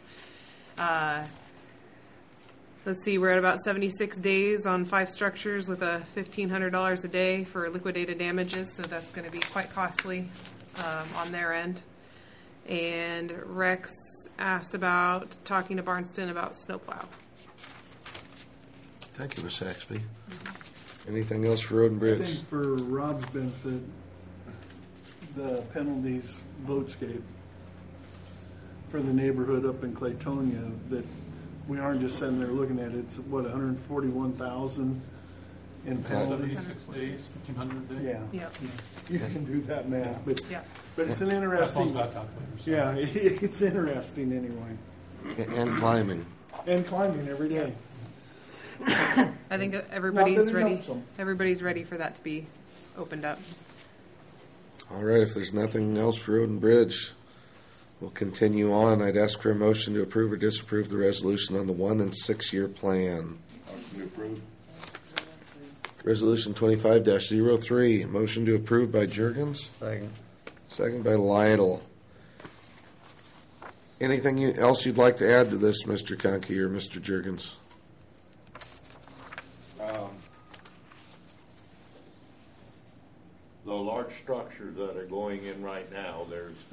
Let's see, we're at about 76 days on 5 structures with $1,500 a day for liquidated damages, so that's going to be quite costly on their end. And Rex asked about talking to Barnston about snowplow. Thank you, Ms. Saxby. Anything else for Road and I Bridge? think for Rob's benefit, the penalties, Votscape, for the neighborhood up in Claytonia, that we aren't just sitting there looking at it. It's what, 141,000 in penalties. 76 days, 1,500 a day. Yeah. Yeah. You can do that math, but Yeah. but it's an interesting. That sounds about calculator, so. Yeah, it's interesting anyway. And climbing. And climbing every day. I think Not everybody's that it ready. helps 'em. Everybody's ready for that to be opened up. All right, if there's nothing else for Road and Bridge, we'll continue on. I'd ask for a motion to approve or disapprove the resolution on the 1 and 6 year plan. Motion to approve. Resolution 25-03. Motion to approve by Juergens. Second. Second by Lytle. Anything else you'd like to add to this, Mr. Conkey or Mr. Juergens? The large structures that are going in right now,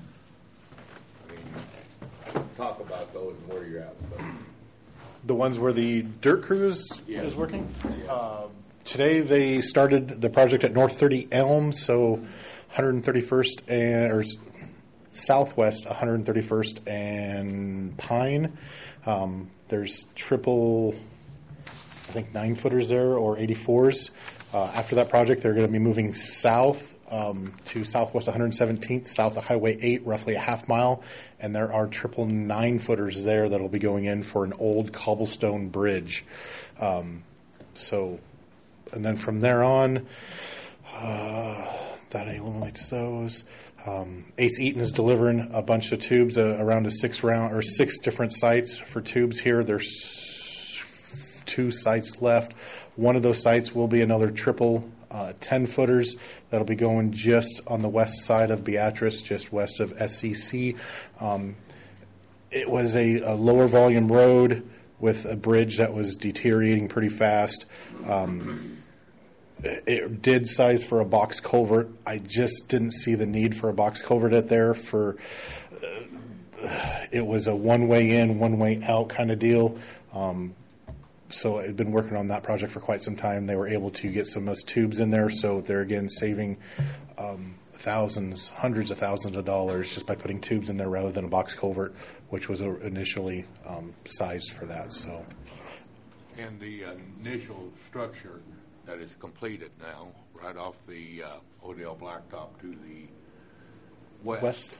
talk about those and where you're at with those. The ones where the dirt crew is working? Today they started the project at North 30 Elm, so 131st or Southwest 131st and Pine. There's triple, I think 9-footers there or 84s. After that project, they're going to be moving south to Southwest 117th, south of Highway 8, roughly a half mile, and there are triple 9-footers there that'll be going in for an old cobblestone bridge. And then from there on, that eliminates those. Ace Eaton is delivering a bunch of tubes around 6 different sites for tubes here. There's 2 sites left. One of those sites will be another triple 10-footers that'll be going just on the west side of Beatrice, just west of SCC. It was a lower volume road with a bridge that was deteriorating pretty fast. It did size for a box culvert. I just didn't see the need for a box culvert at there. It was a one-way in, one-way out kind of deal. So I've been working on that project for quite some time. They were able to get some of those tubes in there, so they're again saving hundreds of thousands of dollars just by putting tubes in there rather than a box culvert, which was initially sized for that. So, And the initial structure that is completed now, right off the Odell Blacktop to the west.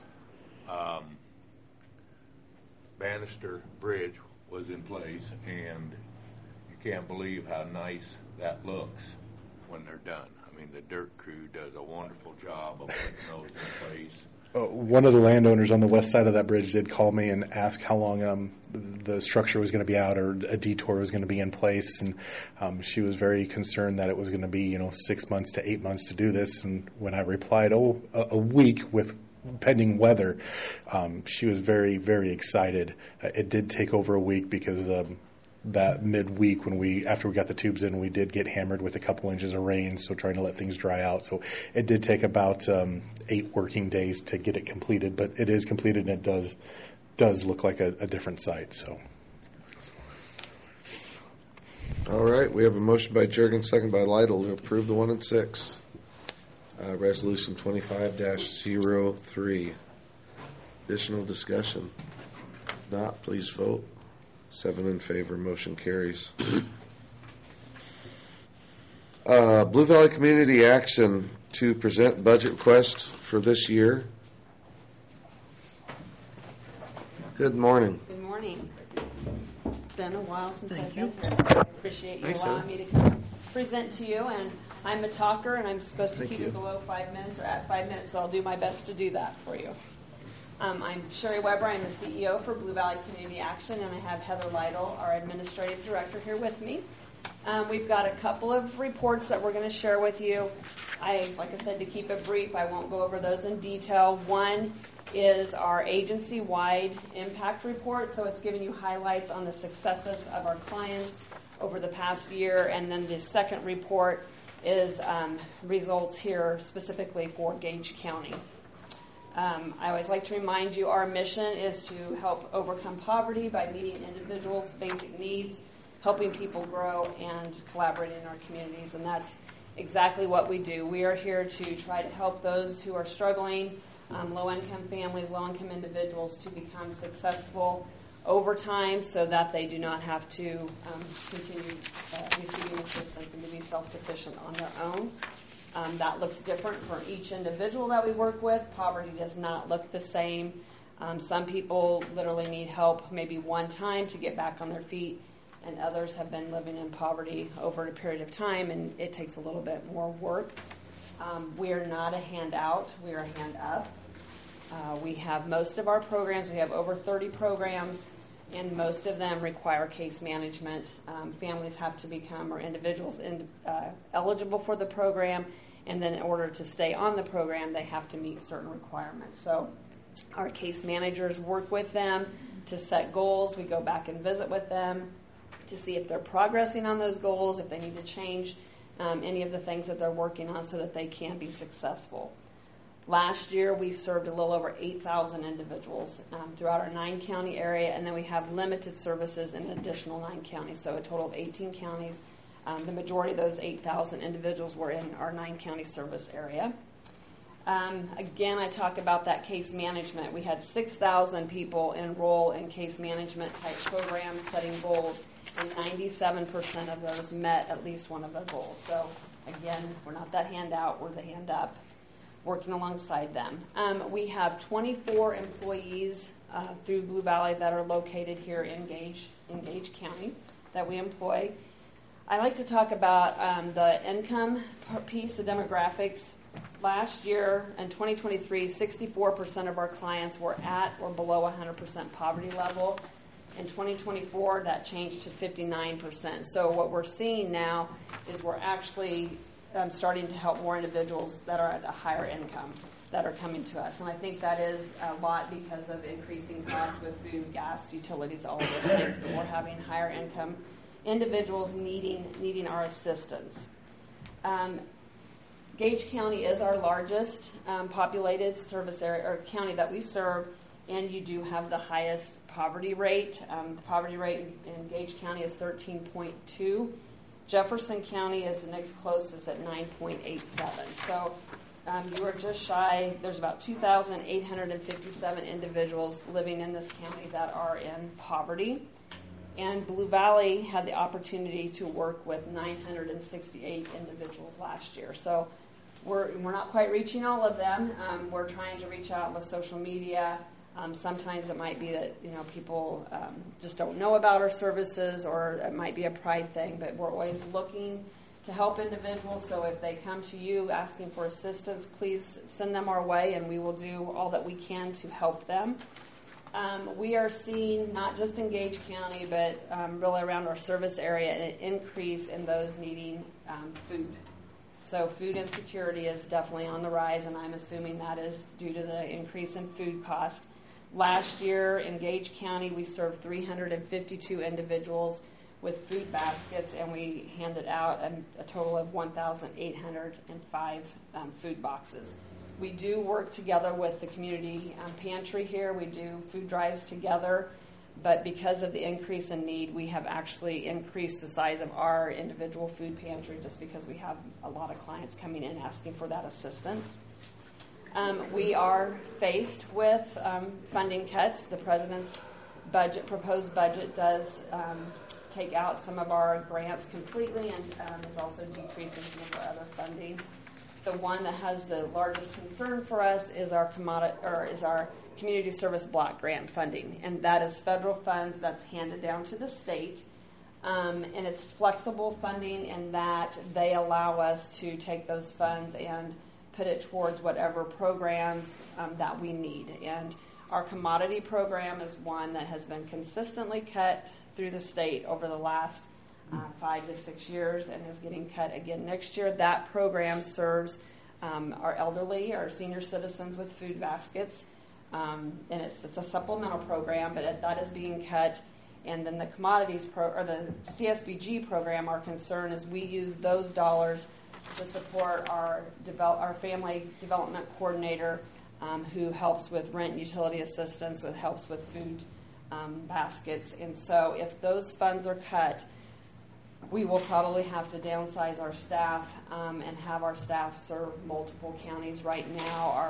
Bannister Bridge was in place, and you can't believe how nice that looks when they're done. I mean, the dirt crew does a wonderful job of putting those in place. One of the landowners on the west side of that bridge did call me and ask how long the structure was going to be out or a detour was going to be in place, and she was very concerned that it was going to be 6 months to 8 months to do this. And when I replied, a week with pending weather, she was very, very excited. It did take over a week because that midweek after we got the tubes in, we did get hammered with a couple inches of rain, so trying to let things dry out. So it did take about 8 working days to get it completed, but it is completed, and it does look like a different site. So. All right, we have a motion by Juergens, second by Lytle to approve the 1 and 6. Resolution 25-03. Additional discussion? If not, please vote. 7 in favor, motion carries. Blue Valley Community Action to present budget request for this year. Good morning. Good morning. It's been a while since I've been you. here, so I appreciate you allowing me to come present to you. And I'm a talker, and I'm supposed to keep it below 5 minutes or at 5 minutes, so I'll do my best to do that for you. I'm Sherry Weber. I'm the CEO for Blue Valley Community Action, and I have Heather Lytle, our Administrative Director, here with me. We've got a couple of reports that we're going to share with you. Like I said, to keep it brief, I won't go over those in detail. One is our agency-wide impact report, so it's giving you highlights on the successes of our clients over the past year, and then the second report is results here specifically for Gage County. I always like to remind you our mission is to help overcome poverty by meeting individuals' basic needs, helping people grow, and collaborating in our communities. And that's exactly what we do. We are here to try to help those who are struggling low-income families, low-income individuals to become successful over time so that they do not have to continue receiving assistance and to be self-sufficient on their own. That looks different for each individual that we work with. Poverty does not look the same. Some people literally need help maybe one time to get back on their feet, and others have been living in poverty over a period of time, and it takes a little bit more work. We are not a handout. We are a hand up. We have most of our programs. We have over 30 programs, and most of them require case management. Families have to become, or individuals, eligible for the program, and then in order to stay on the program, they have to meet certain requirements. So our case managers work with them to set goals. We go back and visit with them to see if they're progressing on those goals, if they need to change any of the things that they're working on so that they can be successful. Last year, we served a little over 8,000 individuals throughout our 9-county area, and then we have limited services in additional 9 counties, so a total of 18 counties. The majority of those 8,000 individuals were in our 9-county service area. Again, I talk about that case management. We had 6,000 people enroll in case management type programs, setting goals, and 97% of those met at least one of their goals. So again, we're not that handout, we're the hand up, working alongside them. We have 24 employees through Blue Valley that are located here in Gage County that we employ. I like to talk about the income piece, the demographics. Last year, in 2023, 64% of our clients were at or below 100% poverty level. In 2024, that changed to 59%. So what we're seeing now is we're actually starting to help more individuals that are at a higher income that are coming to us. And I think that is a lot because of increasing costs with food, gas, utilities, all of those things. But we're having higher income individuals needing our assistance. Gage County is our largest populated service area or county that we serve, and you do have the highest poverty rate. The poverty rate in Gage County is 13.2. Jefferson County is the next closest at 9.87. So you are just shy. There's about 2,857 individuals living in this county that are in poverty. And Blue Valley had the opportunity to work with 968 individuals last year. So we're not quite reaching all of them. We're trying to reach out with social media. Sometimes it might be that people just don't know about our services, or it might be a pride thing. But we're always looking to help individuals. So if they come to you asking for assistance, please send them our way, and we will do all that we can to help them. We are seeing, not just in Gage County, but really around our service area, an increase in those needing food. So food insecurity is definitely on the rise, and I'm assuming that is due to the increase in food cost. Last year in Gage County, we served 352 individuals with food baskets, and we handed out a total of 1,805 food boxes. We do work together with the community pantry here. We do food drives together, but because of the increase in need, we have actually increased the size of our individual food pantry just because we have a lot of clients coming in asking for that assistance. We are faced with funding cuts. The President's proposed budget does take out some of our grants completely and is also decreasing some of our other funding. The one that has the largest concern for us is our community service block grant funding, and that is federal funds that's handed down to the state, and it's flexible funding in that they allow us to take those funds and put it towards whatever programs that we need. And our commodity program is one that has been consistently cut through the state over the last 5 to 6 years and is getting cut again next year. That program serves our elderly, our senior citizens with food baskets, and it's a supplemental program, but that is being cut. And then the commodities or the CSBG program, our concern is we use those dollars to support our family development coordinator, who helps with rent and utility assistance, helps with food baskets. And so if those funds are cut, we will probably have to downsize our staff and have our staff serve multiple counties. Right now, our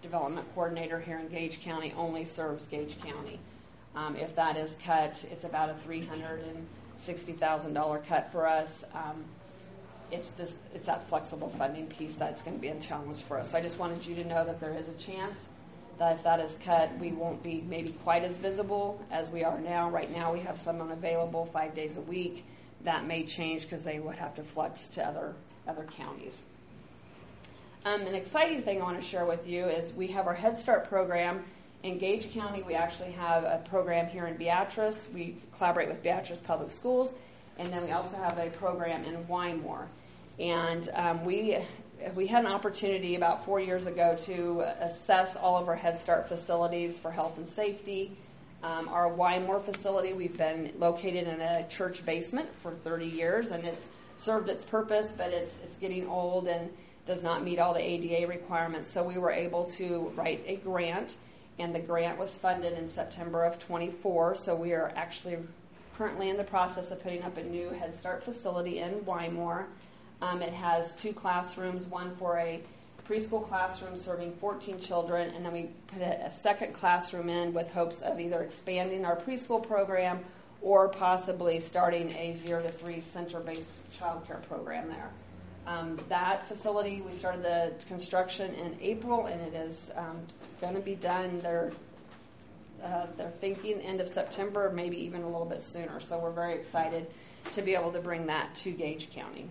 development coordinator here in Gage County only serves Gage County. If that is cut, it's about a $360,000 cut for us. It's that flexible funding piece that's going to be a challenge for us. So I just wanted you to know that there is a chance that if that is cut, we won't be maybe quite as visible as we are now. Right now we have someone available 5 days a week. That may change because they would have to flex to other counties. An exciting thing I want to share with you is we have our Head Start program. In Gage County, we actually have a program here in Beatrice. We collaborate with Beatrice Public Schools. And then we also have a program in Wymore. And we had an opportunity about 4 years ago to assess all of our Head Start facilities for health and safety. Our Wymore facility, we've been located in a church basement for 30 years, and it's served its purpose, but it's getting old and does not meet all the ADA requirements. So we were able to write a grant, and the grant was funded in September of 24. So we are actually currently in the process of putting up a new Head Start facility in Wymore. It has 2 classrooms, one for a preschool classroom serving 14 children, and then we put a second classroom in with hopes of either expanding our preschool program or possibly starting a 0 to 3 center-based child care program there. That facility, we started the construction in April, and it is going to be done. They're thinking end of September, maybe even a little bit sooner. So we're very excited to be able to bring that to Gage County.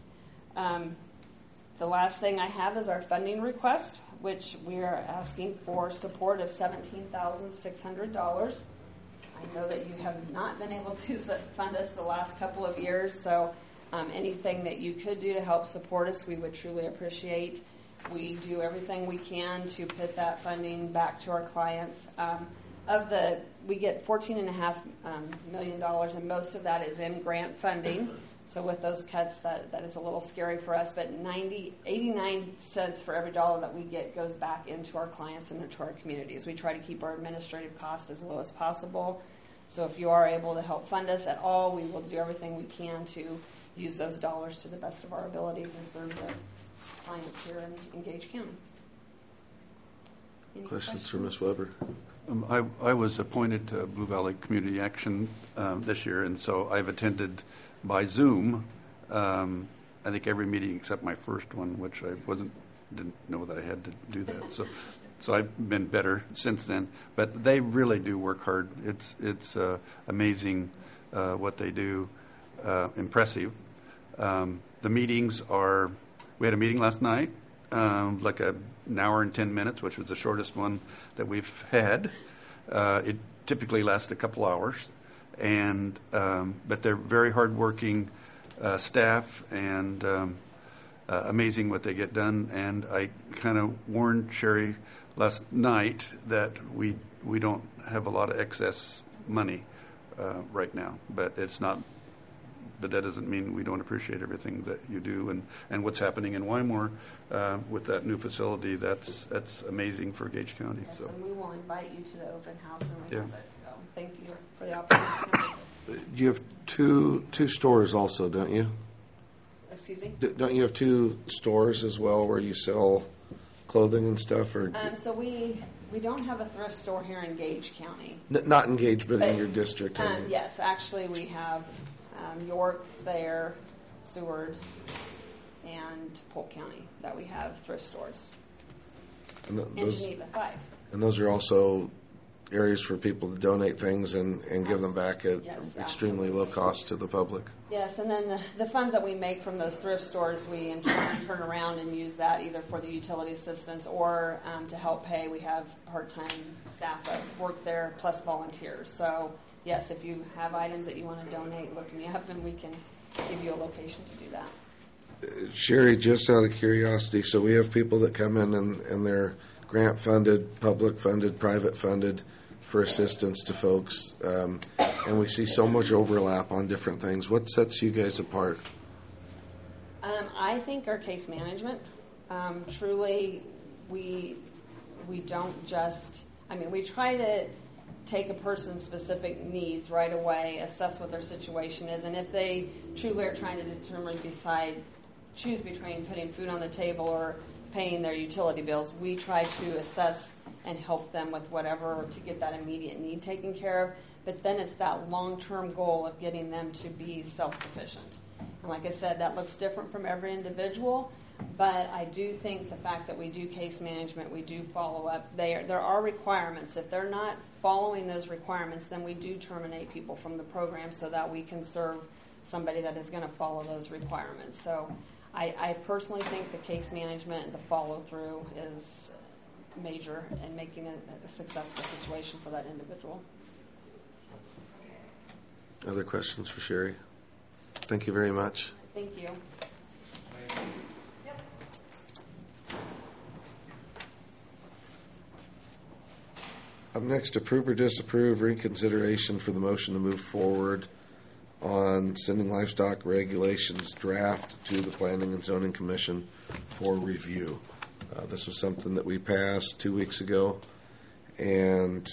The last thing I have is our funding request, which we are asking for support of $17,600. I know that you have not been able to fund us the last couple of years, so anything that you could do to help support us, we would truly appreciate. We do everything we can to put that funding back to our clients. We get $14.5 million, and most of that is in grant funding. So with those cuts, that is a little scary for us. But 89 cents for every dollar that we get goes back into our clients and into our communities. We try to keep our administrative cost as low as possible. So if you are able to help fund us at all, we will do everything we can to use those dollars to the best of our ability to serve the clients here in Gage County. Any questions for Ms. Weber? I was appointed to Blue Valley Community Action this year, and so I've attended by Zoom, I think every meeting except my first one, which I didn't know that I had to do that. So I've been better since then. But they really do work hard. It's amazing what they do. Impressive. The meetings are. We had a meeting last night, like an hour and 10 minutes, which was the shortest one that we've had. It typically lasts a couple hours. But they're very hardworking staff, and amazing what they get done. And I kind of warned Sherry last night that we don't have a lot of excess money right now, but it's not. But that doesn't mean we don't appreciate everything that you do, and what's happening in Wymore with that new facility. That's amazing for Gage County. Yes, so. And we will invite you to the open house when we have it. So thank you for the opportunity. You have two stores also, don't you? Excuse me? Don't you have 2 stores as well where you sell clothing and stuff? Or So we don't have a thrift store here in Gage County. Not in Gage, but in your district. Yes, actually we have York, Thayer, Seward, and Polk County that we have thrift stores. And Geneva, 5. And those are also areas for people to donate things and give them back at extremely low cost to the public. Yes, and then the funds that we make from those thrift stores, we in turn around and use that either for the utility assistance or to help pay. We have part-time staff that work there plus volunteers. So, yes, if you have items that you want to donate, look me up and we can give you a location to do that. Sherry, just out of curiosity, so we have people that come in and they're grant-funded, public-funded, private-funded for assistance to folks, and we see so much overlap on different things. What sets you guys apart? I think our case management. Truly, we don't just, we try to take a person's specific needs right away, assess what their situation is, and if they truly are trying to choose between putting food on the table or paying their utility bills. We try to assess and help them with whatever to get that immediate need taken care of. But then it's that long-term goal of getting them to be self-sufficient. And like I said, that looks different from every individual. But I do think the fact that we do case management, we do follow up, there are requirements. If they're not following those requirements, then we do terminate people from the program so that we can serve somebody that is going to follow those requirements. So I personally think the case management and the follow-through is major in making a successful situation for that individual. Other questions for Sherry? Thank you very much. Thank you. Up next, approve or disapprove reconsideration for the motion to move forward on sending livestock regulations draft to the Planning and Zoning Commission for review. This was something that we passed 2 weeks ago, and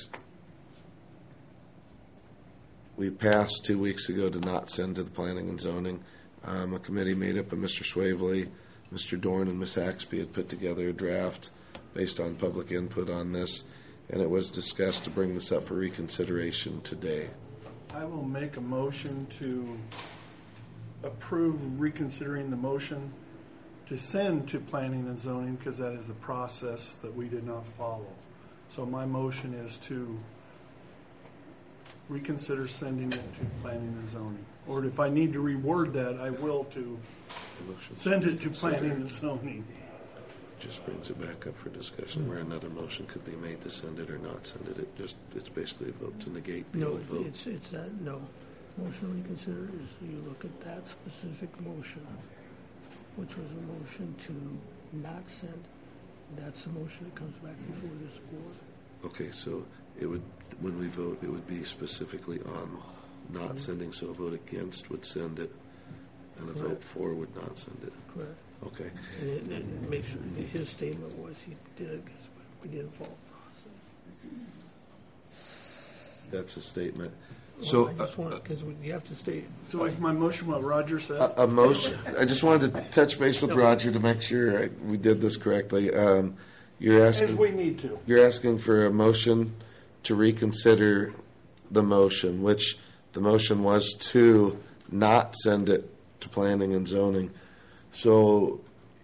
we passed 2 weeks ago to not send to the Planning and Zoning. A committee made up of Mr. Swavely, Mr. Dorn, and Ms. Haxby had put together a draft based on public input on this, and it was discussed to bring this up for reconsideration today. I will make a motion to approve reconsidering the motion to send to Planning and Zoning, because that is a process that we did not follow. So my motion is to reconsider sending it to Planning and Zoning. Or if I need to reword that, I will to send it to Planning and Zoning. Just brings it back up for discussion where another motion could be made to send it or not send it. It's basically a vote to negate the old vote. It's that no. Motion to reconsider is you look at that specific motion, which was a motion to not send. That's the motion that comes back before this board. Okay, so it would, when we vote, it would be specifically on not sending, so a vote against would send it, and a vote for would not send it. Correct. Okay. And make sure his statement was he did it because we didn't follow the process. That's a statement. Well, So I just want, because you have to state. So is my motion what Roger said? a motion. I just wanted to touch base with Roger to make sure we did this correctly. You're asking. As we need to. You're asking for a motion to reconsider the motion, which the motion was to not send it to Planning and Zoning. So,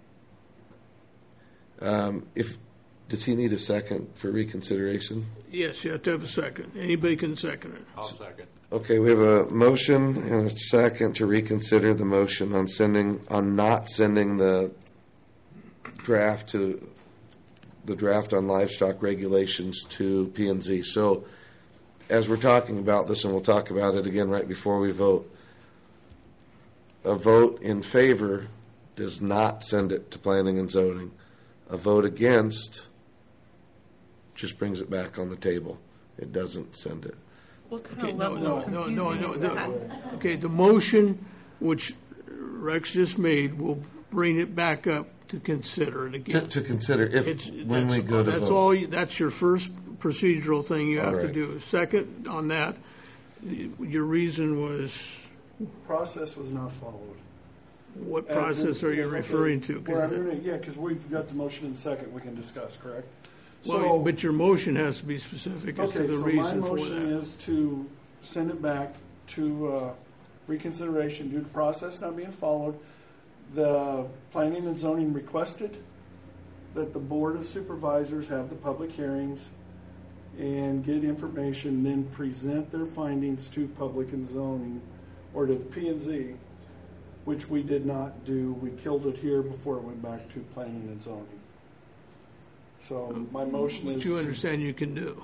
does he need a second for reconsideration? Yes, you have to have a second. Anybody can second it. I'll second. Okay, we have a motion and a second to reconsider the motion on not sending the draft on livestock regulations to P&Z. So, as we're talking about this, and we'll talk about it again right before we vote, a vote in favor does not send it to Planning and Zoning. A vote against just brings it back on the table. It doesn't send it. What kind Okay, of level of confusing is that? Okay, the motion which Rex just made will bring it back up to consider it again. To consider when we go to that's vote. That's your first procedural thing you have All to right. do. Second, on that, your reason was Process was not followed. what process are you referring to? Because we've got the motion in second we can discuss, correct? Well, but your motion has to be specific as to the reason my for motion that. is to send it back to reconsideration due to process not being followed. The Planning and Zoning requested that the Board of Supervisors have the public hearings and get information, then present their findings to Public and Zoning or to the P&Z, which we did not do. We killed it here before it went back to Planning and Zoning. So my motion is. What you understand you can do.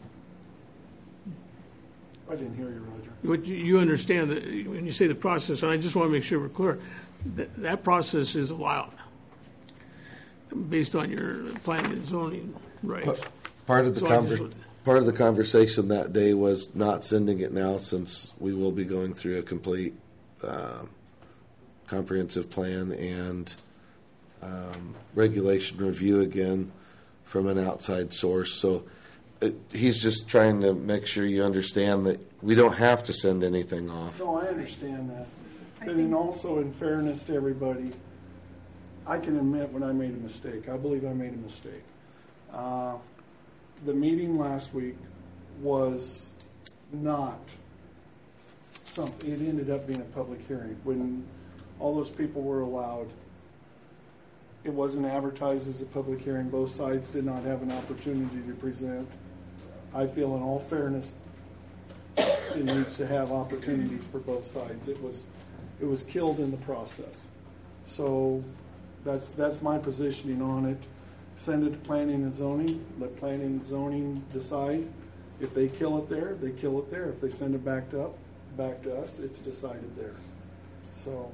I didn't hear you, Roger. What you understand that when you say the process, and I just want to make sure we're clear, that process is allowed based on your planning and zoning rights. Part of the So part of the conversation that day was not sending it now, since we will be going through a complete comprehensive plan and regulation review again from an outside source. So he's just trying to make sure you understand that we don't have to send anything off. No, I understand that. But then also, in fairness to everybody, I can admit when I made a mistake. I believe I made a mistake. The meeting last week was not something. It ended up being a public hearing when all those people were allowed. It wasn't advertised as a public hearing. Both sides did not have an opportunity to present. I feel in all fairness, it needs to have opportunities for both sides. It was killed in the process. So that's my positioning on it. Send it to planning and zoning. Let planning and zoning decide. If they kill it there, they kill it there. If they send it back to us, it's decided there. So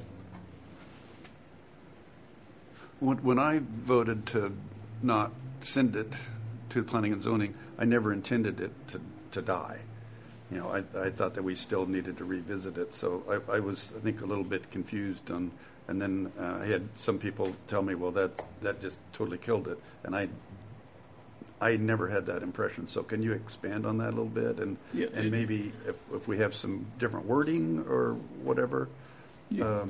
when I voted to not send it to planning and zoning, I never intended it to die. You know, I thought that we still needed to revisit it. So I was, I think, a little bit confused on. And then I had some people tell me, well, that just totally killed it. And I never had that impression. So can you expand on that a little bit? And maybe if we have some different wording or whatever. Yeah,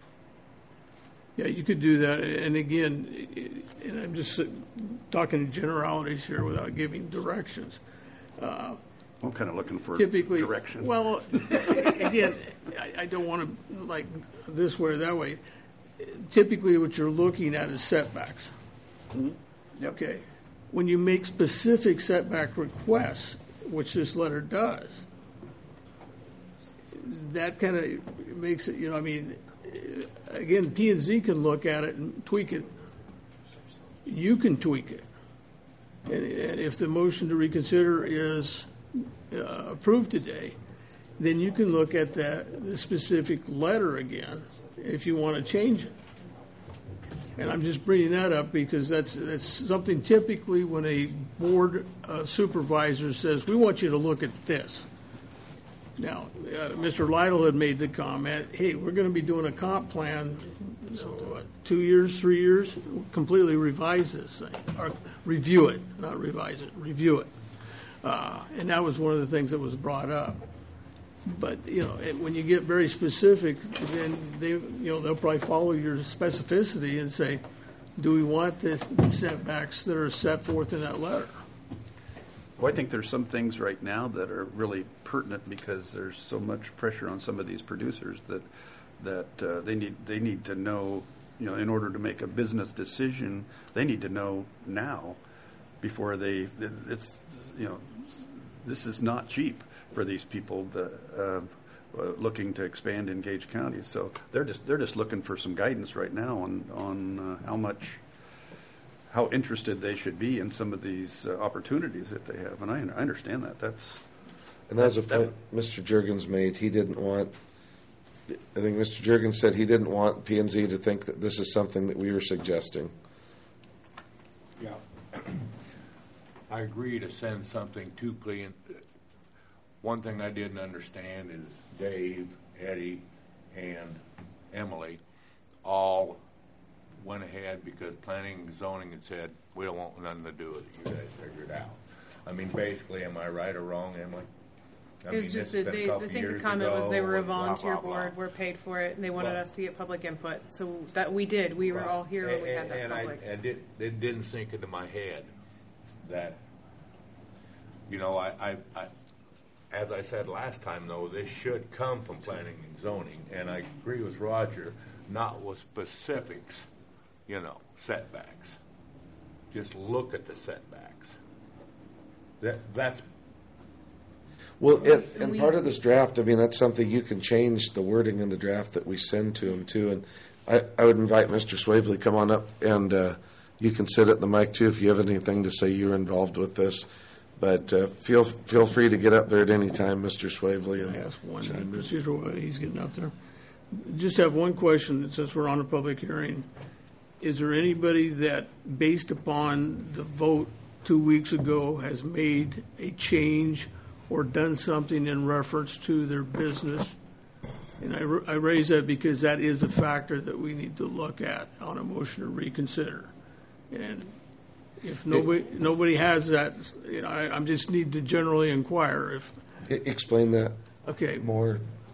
you could do that. And again, and I'm just talking generalities here without giving directions. I'm kind of looking for typically, direction. Well, again, I don't want to like this way or that way. Typically, what you're looking at is setbacks. Mm-hmm. Yep. Okay. When you make specific setback requests, which this letter does, that kind of makes it, you know, I mean, again, P&Z can look at it and tweak it. You can tweak it. And if the motion to reconsider is approved today, then you can look at the specific letter again if you want to change it. And I'm just bringing that up because that's something typically when a board supervisor says, we want you to look at this. Now, Mr. Lytle had made the comment, hey, we're going to be doing a comp plan, 2 years, 3 years, completely revise this thing, or review it, not revise it, review it. And that was one of the things that was brought up. But, you know, when you get very specific, then they'll probably follow your specificity and say, do we want the setbacks that are set forth in that letter? Well, I think there's some things right now that are really pertinent because there's so much pressure on some of these producers that they need to know, you know, in order to make a business decision, they need to know now before it's, you know, this is not cheap for these people that looking to expand in Gage County. So they're just looking for some guidance right now on how interested they should be in some of these opportunities that they have. And I understand that. That's a point Mr. Juergens made. He didn't want. I think Mr. Juergens said he didn't want P&Z to think that this is something that we were suggesting. Yeah. I agree to send something to P&Z. One thing I didn't understand is Dave, Eddie, and Emily all went ahead because planning and zoning had said, we don't want nothing to do with it. You guys figure it out. I mean, basically, am I right or wrong, Emily? It was just that I think the comment was they were a volunteer board, we're paid for it, and they wanted us to get public input. So that we did. We were all here when we had that public. And it didn't sink into my head that, you know, I as I said last time, though, this should come from planning and zoning, and I agree with Roger, not with specifics, you know, setbacks. Just look at the setbacks. That's well, and part of this draft, I mean, that's something you can change the wording in the draft that we send to them too. And I would invite Mr. Swavely to come on up, and you can sit at the mic too if you have anything to say. You're involved with this. But feel free to get up there at any time, Mr. Swavely. I ask one. He's getting up there. Just have one question since we're on a public hearing. Is there anybody that, based upon the vote 2 weeks ago, has made a change or done something in reference to their business? And I raise that because that is a factor that we need to look at on a motion to reconsider. And if nobody has that, you know, I just need to generally inquire if. Explain that. Okay. More.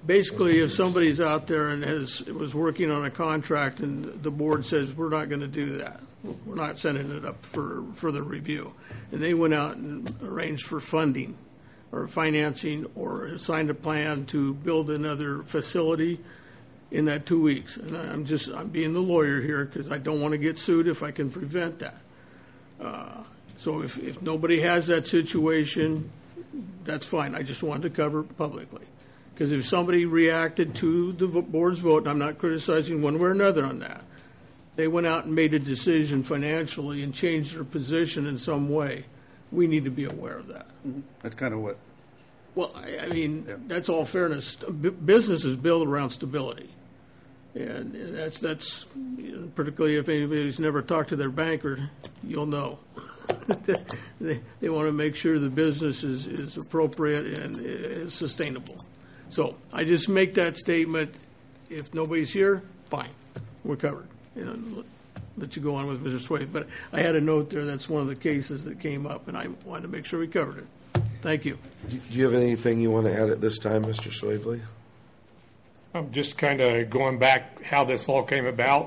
basically, if somebody's out there and was working on a contract and the board says, we're not going to do that, we're not sending it up for further review, and they went out and arranged for funding or financing or signed a plan to build another facility in that 2 weeks. And I'm being the lawyer here because I don't want to get sued if I can prevent that. So if nobody has that situation, that's fine. I just wanted to cover it publicly. Because if somebody reacted to the board's vote, and I'm not criticizing one way or another on that, they went out and made a decision financially and changed their position in some way, we need to be aware of that. Mm-hmm. That's kind of what. Well, I mean, that's all fairness. Business is built around stability. And that's particularly if anybody's never talked to their banker, you'll know. They want to make sure the business is appropriate and is sustainable. So I just make that statement. If nobody's here, fine, we're covered. Let you go on with Mr. Sway. But I had a note there. That's one of the cases that came up, and I wanted to make sure we covered it. Thank you. Do you have anything you want to add at this time, Mr. Swavely? I'm just kind of going back how this all came about.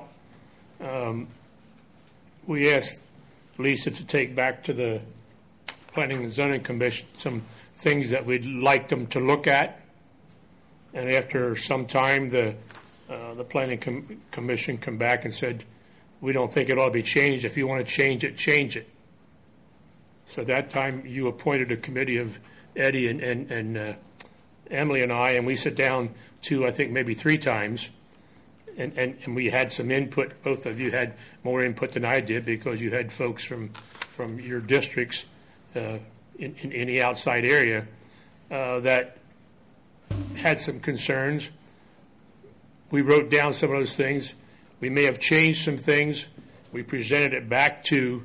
We asked Lisa to take back to the Planning and Zoning Commission some things that we'd like them to look at. And after some time, the Planning Commission come back and said, we don't think it ought to be changed. If you want to change it, change it. So that time you appointed a committee of Eddie and Emily and I, and we sat down I think maybe 3 times, and we had some input. Both of you had more input than I did because you had folks from your districts in the outside area that had some concerns. We wrote down some of those things. We may have changed some things. We presented it back to,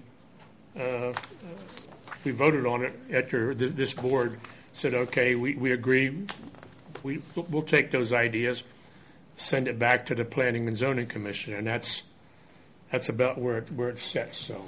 we voted on it after this board said, okay, we agree. We'll take those ideas, send it back to the Planning and Zoning Commission, and that's about where it sits. So,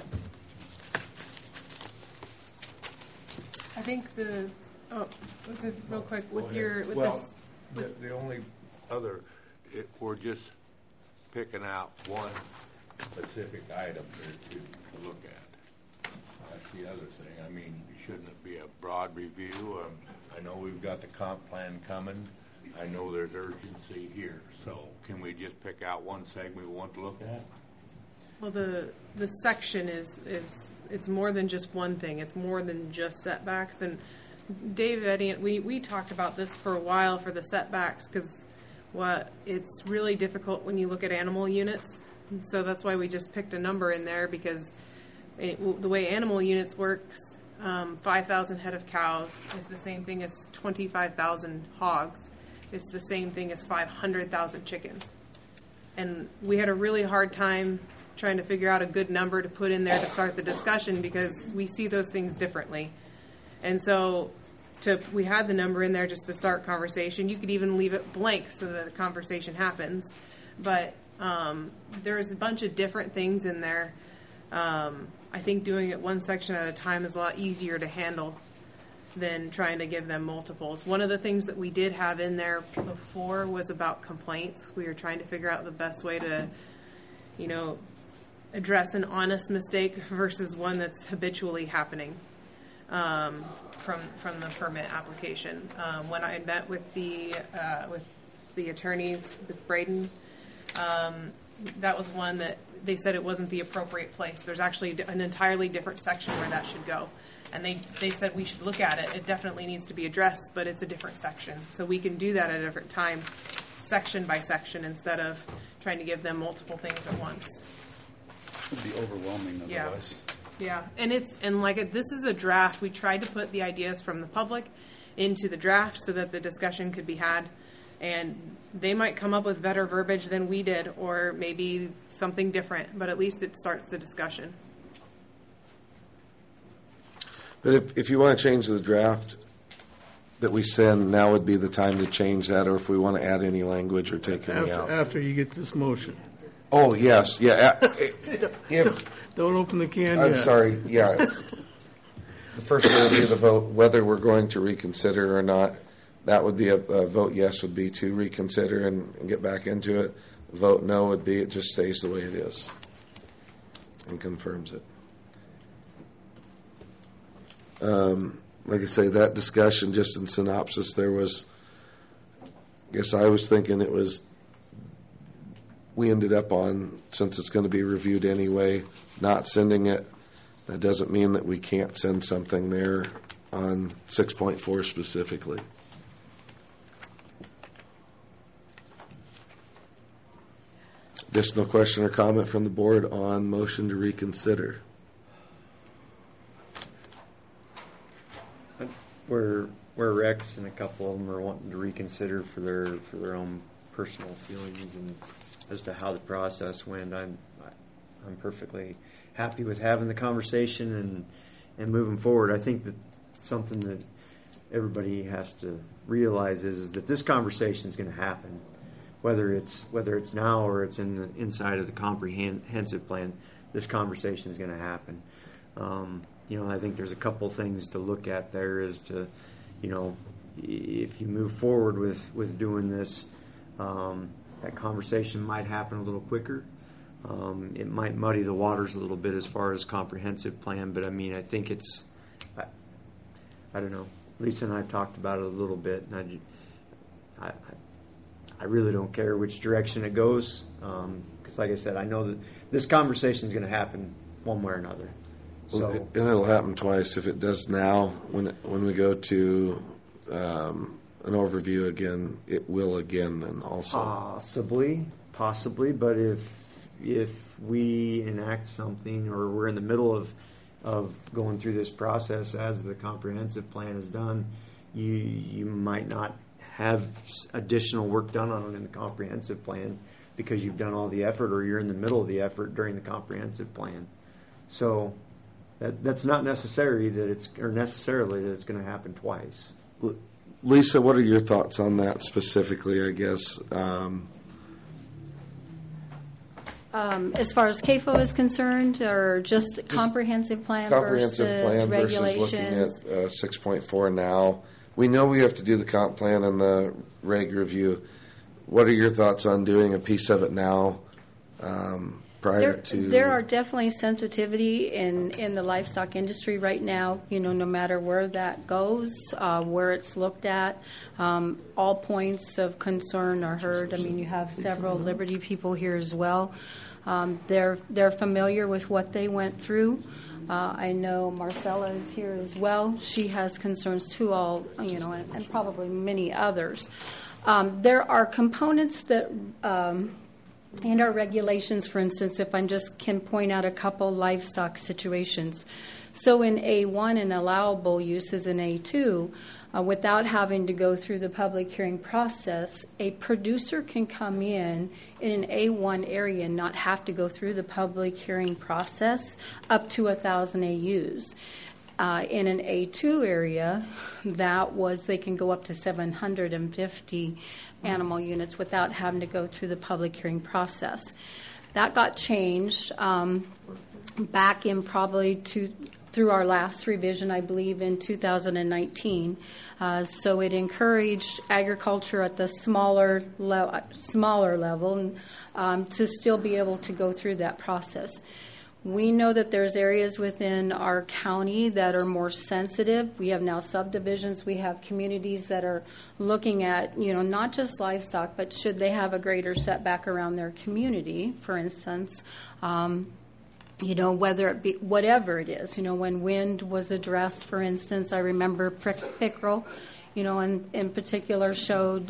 I think real quick with the only other, we're just picking out one specific item to look at. That's the other thing. I mean, shouldn't it be a broad review? I know we've got the comp plan coming. I know there's urgency here. So can we just pick out one segment we want to look at? Well, the section is it's more than just one thing. It's more than just setbacks. And Dave, Eddie, we talked about this for a while for the setbacks because it's really difficult when you look at animal units. And so that's why we just picked a number in there because the way animal units works, 5,000 head of cows is the same thing as 25,000 hogs. It's the same thing as 500,000 chickens. And we had a really hard time trying to figure out a good number to put in there to start the discussion because we see those things differently. And so we had the number in there just to start conversation. You could even leave it blank so that the conversation happens. But there's a bunch of different things in there. I think doing it one section at a time is a lot easier to handle than trying to give them multiples. One of the things that we did have in there before was about complaints. We were trying to figure out the best way to, address an honest mistake versus one that's habitually happening from the permit application. When I met with the attorneys, with Braden, that was one that they said it wasn't the appropriate place. There's actually an entirely different section where that should go. And they said we should look at it. It definitely needs to be addressed, but it's a different section. So we can do that at a different time, section by section, instead of trying to give them multiple things at once. It would be overwhelming otherwise. Yeah, and this is a draft. We tried to put the ideas from the public into the draft so that the discussion could be had. And they might come up with better verbiage than we did, or maybe something different, but at least it starts the discussion. But if you want to change the draft that we send, now would be the time to change that, or if we want to add any language or take any out. After you get this motion. Oh, yes, yeah. Don't open the can I'm yet. sorry, yeah. The first will be the vote, whether we're going to reconsider or not. that would be a vote yes would be to reconsider and get back into it. Vote no would be it just stays the way it is and confirms it. Like I say, that discussion, just in synopsis, there was, I guess I was thinking it was, we ended up on, since it's going to be reviewed anyway, not sending it. That doesn't mean that we can't send something there on 6.4 specifically. Additional question or comment from the board on motion to reconsider? Where Rex and a couple of them are wanting to reconsider for their own personal feelings and as to how the process went, I'm perfectly happy with having the conversation and moving forward. I think that something that everybody has to realize is that this conversation is going to happen, whether it's now or it's inside of the comprehensive plan. This conversation is going to happen. I think there's a couple things to look at there is to, if you move forward with doing this, that conversation might happen a little quicker. It might muddy the waters a little bit as far as comprehensive plan, but I think it's, I don't know. Lisa and I have talked about it a little bit, and I really don't care which direction it goes, because like I said, I know that this conversation is going to happen one way or another. So, and it'll happen twice. If it does now, when we go to an overview again, it will again then also. Possibly, but if we enact something or we're in the middle of going through this process as the comprehensive plan is done, you might not have additional work done on it in the comprehensive plan because you've done all the effort or you're in the middle of the effort during the comprehensive plan. So that's not necessarily that it's going to happen twice. Lisa, what are your thoughts on that specifically, I guess? As far as CAFO is concerned, or just comprehensive plan versus regulations? Looking at 6.4 now. We know we have to do the comp plan and the reg review. What are your thoughts on doing a piece of it now prior to? There are definitely sensitivity in the livestock industry right now, no matter where that goes, where it's looked at. All points of concern are heard. You have several Liberty people here as well. They're familiar with what they went through. I know Marcella is here as well. She has concerns too, and probably many others. There are components that in our regulations, for instance, if I just can point out a couple livestock situations. So in A1, an allowable use is in A2. Without having to go through the public hearing process, a producer can come in an A1 area and not have to go through the public hearing process up to 1,000 AUs. In an A2 area, they can go up to 750 animal units without having to go through the public hearing process. That got changed back in probably through our last revision, I believe, in 2019. So it encouraged agriculture at the smaller level to still be able to go through that process. We know that there's areas within our county that are more sensitive. We have now subdivisions. We have communities that are looking at, not just livestock, but should they have a greater setback around their community, for instance, whether it be whatever it is. When wind was addressed, for instance, I remember Pickerel, and in particular showed,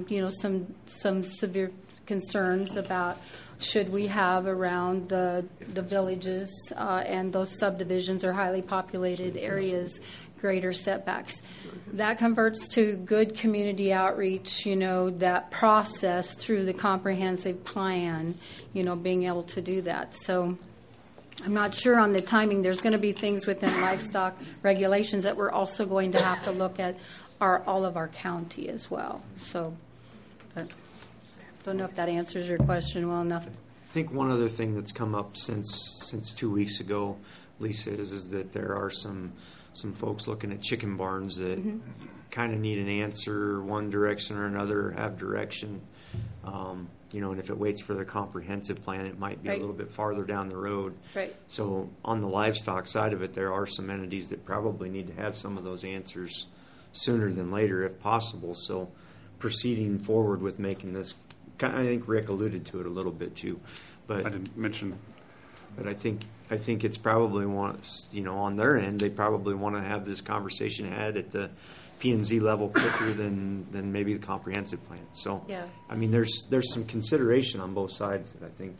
some severe concerns about should we have around the villages and those subdivisions or highly populated areas greater setbacks. That converts to good community outreach, that process through the comprehensive plan, being able to do that. So I'm not sure on the timing. There's going to be things within livestock regulations that we're also going to have to look at all of our county as well. So, but don't know if that answers your question well enough. I think one other thing that's come up since 2 weeks ago Lisa, is that there are some folks looking at chicken barns that kind of need an answer one direction or another, have direction. And if it waits for the comprehensive plan, it might be a little bit farther down the road. Right. So on the livestock side of it, there are some entities that probably need to have some of those answers sooner than later, if possible. So proceeding forward with making this, I think Rick alluded to it a little bit too, but I didn't mention. But I think it's probably on their end, they probably want to have this conversation had at the P&Z level quicker than maybe the comprehensive plan. So, yeah. I mean, there's some consideration on both sides that I think,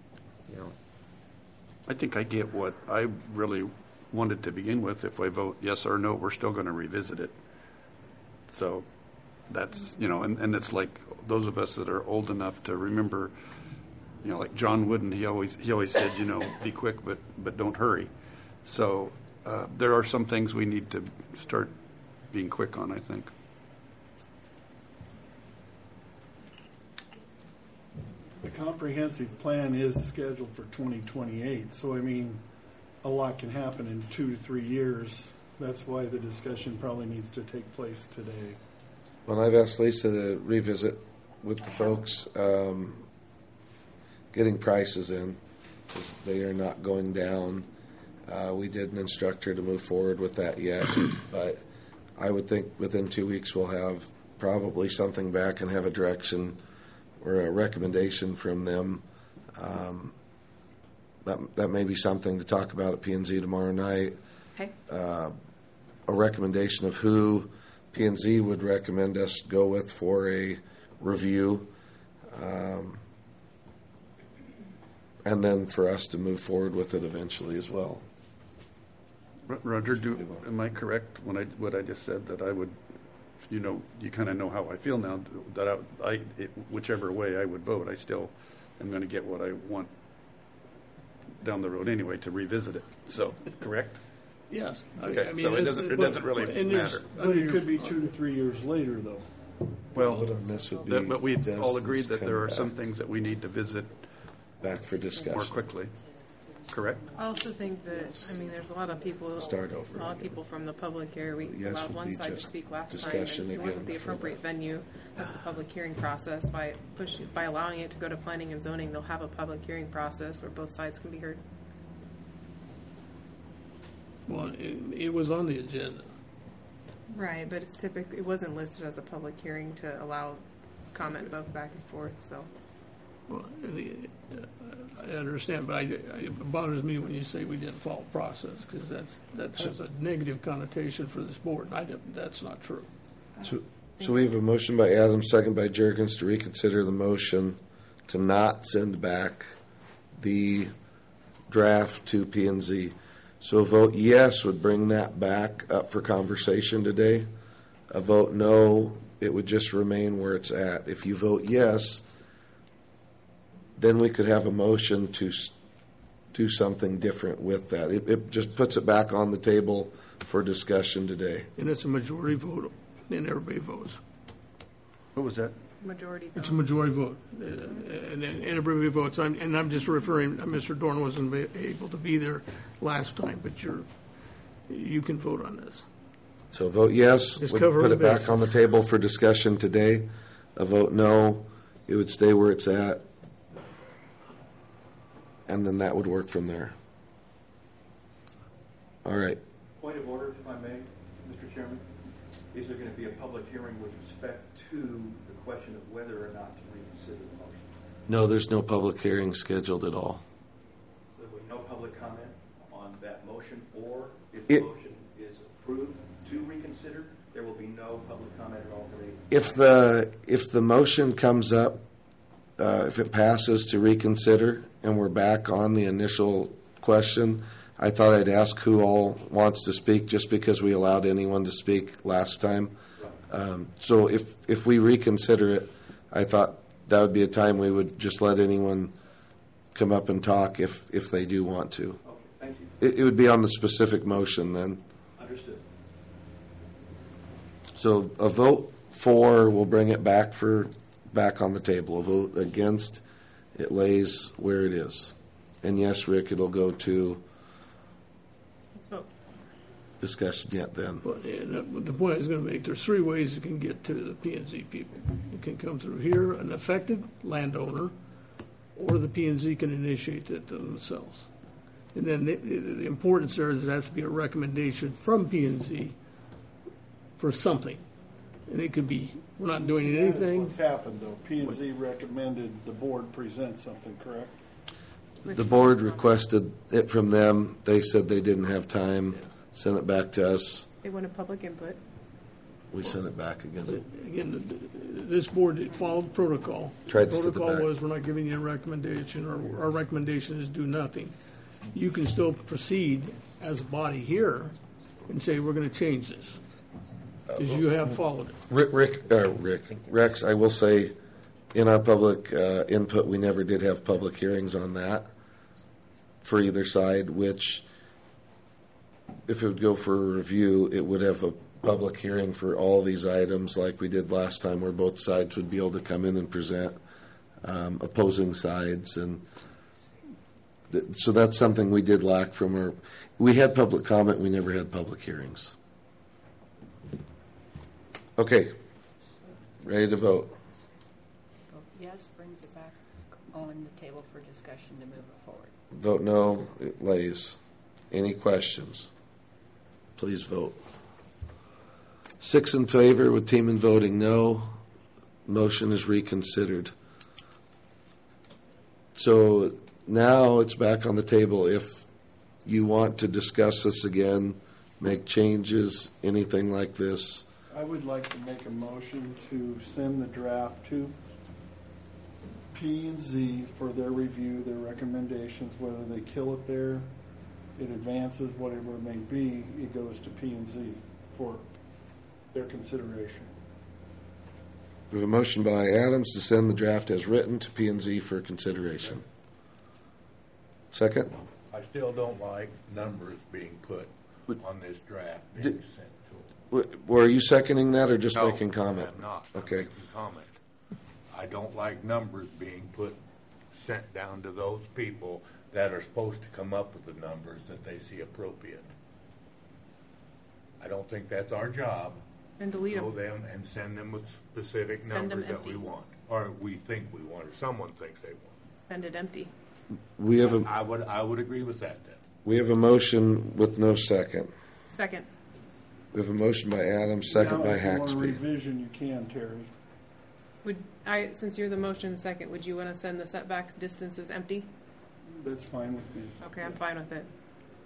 I think I get what I really wanted to begin with. If I vote yes or no, we're still going to revisit it. So that's, and it's like those of us that are old enough to remember, like John Wooden, he always said, be quick, but don't hurry. So there are some things we need to start being quick on, I think. The comprehensive plan is scheduled for 2028, so I mean, a lot can happen in 2 to 3 years. That's why the discussion probably needs to take place today. Well, I've asked Lisa to revisit with the folks, getting prices in, because they are not going down. We didn't instruct her to move forward with that yet, but I would think within 2 weeks we'll have probably something back and have a direction or a recommendation from them. That may be something to talk about at P&Z tomorrow night. Okay. A recommendation of who P&Z would recommend us go with for a review, and then for us to move forward with it eventually as well. Roger, am I correct when what I just said, that I would, you kind of know how I feel now, that whichever way I would vote, I still am going to get what I want down the road anyway to revisit it. So, correct? Yes. Okay. So it doesn't really matter. But it could be 2 to 3 years later, though. Well, this would be, but we've all agreed that there are some things that we need to visit back for discussion more quickly. Correct? I also think that, there's a lot of people. Start over. A lot of people from the public here. We Yes, allowed would one be side to just speak last time, discussion and it wasn't again the for appropriate venue as the public hearing process. By allowing it to go to planning and zoning, they'll have a public hearing process where both sides can be heard. Well, it was on the agenda. Right, but it wasn't listed as a public hearing to allow comment both back and forth. So. Well, I understand, but it bothers me when you say we didn't follow process, because that has a negative connotation for this board. That's not true. So we have a motion by Adams, second by Jergens, to reconsider the motion to not send back the draft to P&Z. So a vote yes would bring that back up for conversation today. A vote no, it would just remain where it's at. If you vote yes, then we could have a motion to do something different with that. It just puts it back on the table for discussion today. And it's a majority vote, and everybody votes. What was that? Majority vote. It's a majority vote, and everybody votes. I'm just referring, Mr. Dorn wasn't able to be there last time, but you can vote on this. So a vote yes Just would cover put the it back bases. on the table for discussion today. A vote no, it would stay where it's at. And then that would work from there. All right. Point of order, if I may, Mr. Chairman. Is there going to be a public hearing with respect to the question of whether or not to reconsider the motion? No, there's no public hearing scheduled at all. So there will be no public comment on that motion, or if the motion is approved to reconsider, there will be no public comment at all today? If the motion comes up, if it passes to reconsider and we're back on the initial question, I thought I'd ask who all wants to speak, just because we allowed anyone to speak last time. So if we reconsider it, I thought that would be a time we would just let anyone come up and talk if they do want to. Okay, thank you. It would be on the specific motion then. Understood. So a vote for will bring it back on the table. A vote against, it lays where it is. And yes, Rick, it'll go to discussion yet then. But the point I was going to make, there's 3 ways you can get to the P&Z people. You can come through here, an affected landowner, or the P&Z can initiate it themselves. And then the importance there is it has to be a recommendation from P&Z for something. And it could be, we're not doing anything. That's what's happened, though. P&Z recommended the board present something, correct? The board requested it from them. They said they didn't have time. Sent it back to us. They wanted public input. We sent it back again. Again, this board followed protocol. Tried The to sit it protocol back. was we're not giving you a recommendation, or our recommendation is do nothing. You can still proceed as a body here and say we're going to change this because you have followed it. Rex, I will say, in our public input, we never did have public hearings on that for either side, which, if it would go for a review, it would have a public hearing for all these items like we did last time, where both sides would be able to come in and present opposing sides. And so that's something we did lack from our, we had public comment, we never had public hearings. Okay, ready to vote? Vote yes brings it back on the table for discussion to move it forward. Vote no, it lays. Any questions? Please vote. 6 in favor with Teeman voting no. Motion is reconsidered. So now it's back on the table. If you want to discuss this again, make changes, anything like this. I would like to make a motion to send the draft to P&Z for their review, their recommendations, whether they kill it there, it advances, whatever it may be, it goes to P&Z for their consideration. We have a motion by Adams to send the draft as written to P&Z for consideration. Second? I still don't like numbers being put on this draft being sent to them. Were you seconding that or just No, making comment? I'm not. Okay. I'm making comment. I don't like numbers being sent down to those people that are supposed to come up with the numbers that they see appropriate. I don't think that's our job. And delete Go them. them and send them with specific Send them numbers that we empty. want, or we think we want, or someone thinks they want. Send it empty. We have a I would agree with that then. we have a motion with no second. Second. We have a motion by Adams, second Now, by if you want a Haxby. revision, you can, Terry. Since you're the motion second, would you want to send the setbacks distances empty? That's fine with me. Okay, I'm fine with it.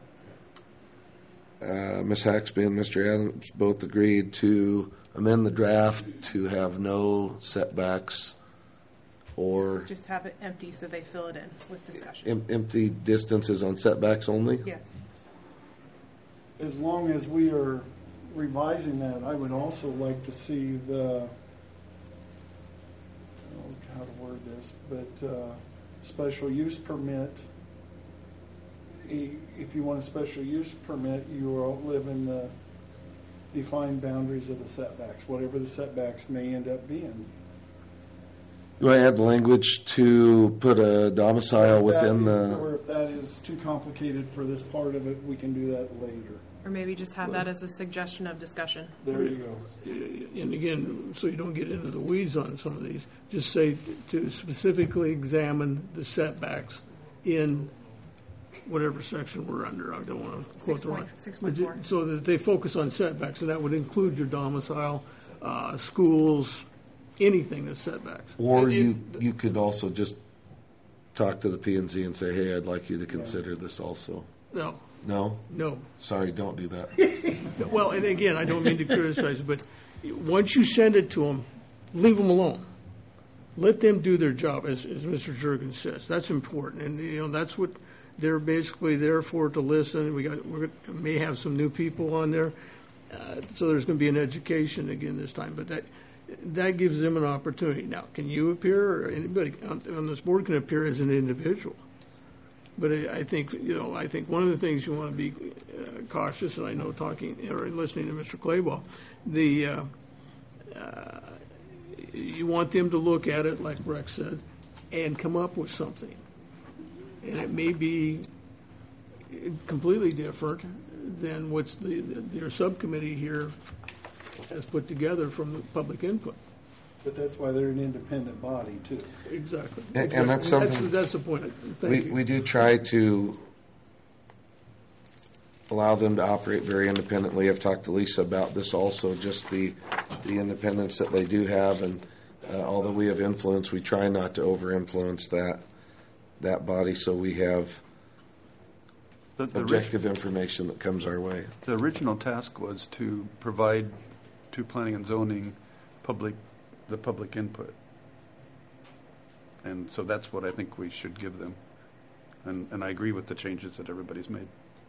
Ms. Haxby and Mr. Adams both agreed to amend the draft to have no setbacks or Just have it empty so they fill it in with discussion. empty distances on setbacks only? Yes. As long as we are revising that, I would also like to see the, how to word this, but special use permit. If you want a special use permit, you will live in the defined boundaries of the setbacks, whatever the setbacks may end up being. Do I add the language to put a domicile within Or the? if that is too complicated for this part of it, we can do that later. Or maybe just have that as a suggestion of discussion. There you go. And again, so you don't get into the weeds on some of these, just say to specifically examine the setbacks in whatever section we're under. I don't want to quote the wrong. 6.4. So that they focus on setbacks, and that would include your domicile, schools, anything that's setbacks. Or you could also just talk to the P&Z and say, hey, I'd like you to consider this also. No. No? No. Sorry, don't do that. Well, and again, I don't mean to criticize, but once you send it to them, leave them alone. Let them do their job, as Mr. Juergens says. That's important, and that's what they're basically there for, to listen. We may have some new people on there, so there's going to be an education again this time. But that gives them an opportunity. Now, can you appear, or anybody on this board can appear as an individual? But I think one of the things you want to be cautious, and I know listening to Mr. Clayball, you want them to look at it, like Rex said, and come up with something. And it may be completely different than what's your subcommittee here has put together from the public input. But that's why they're an independent body, too. Exactly. And that's something. That's the point. We do try to allow them to operate very independently. I've talked to Lisa about this also, just the independence that they do have, and although we have influence, we try not to over-influence that body, so we have objective information that comes our way. The original task was to provide to planning and zoning the public input. And so that's what I think we should give them. And I agree with the changes that everybody's made.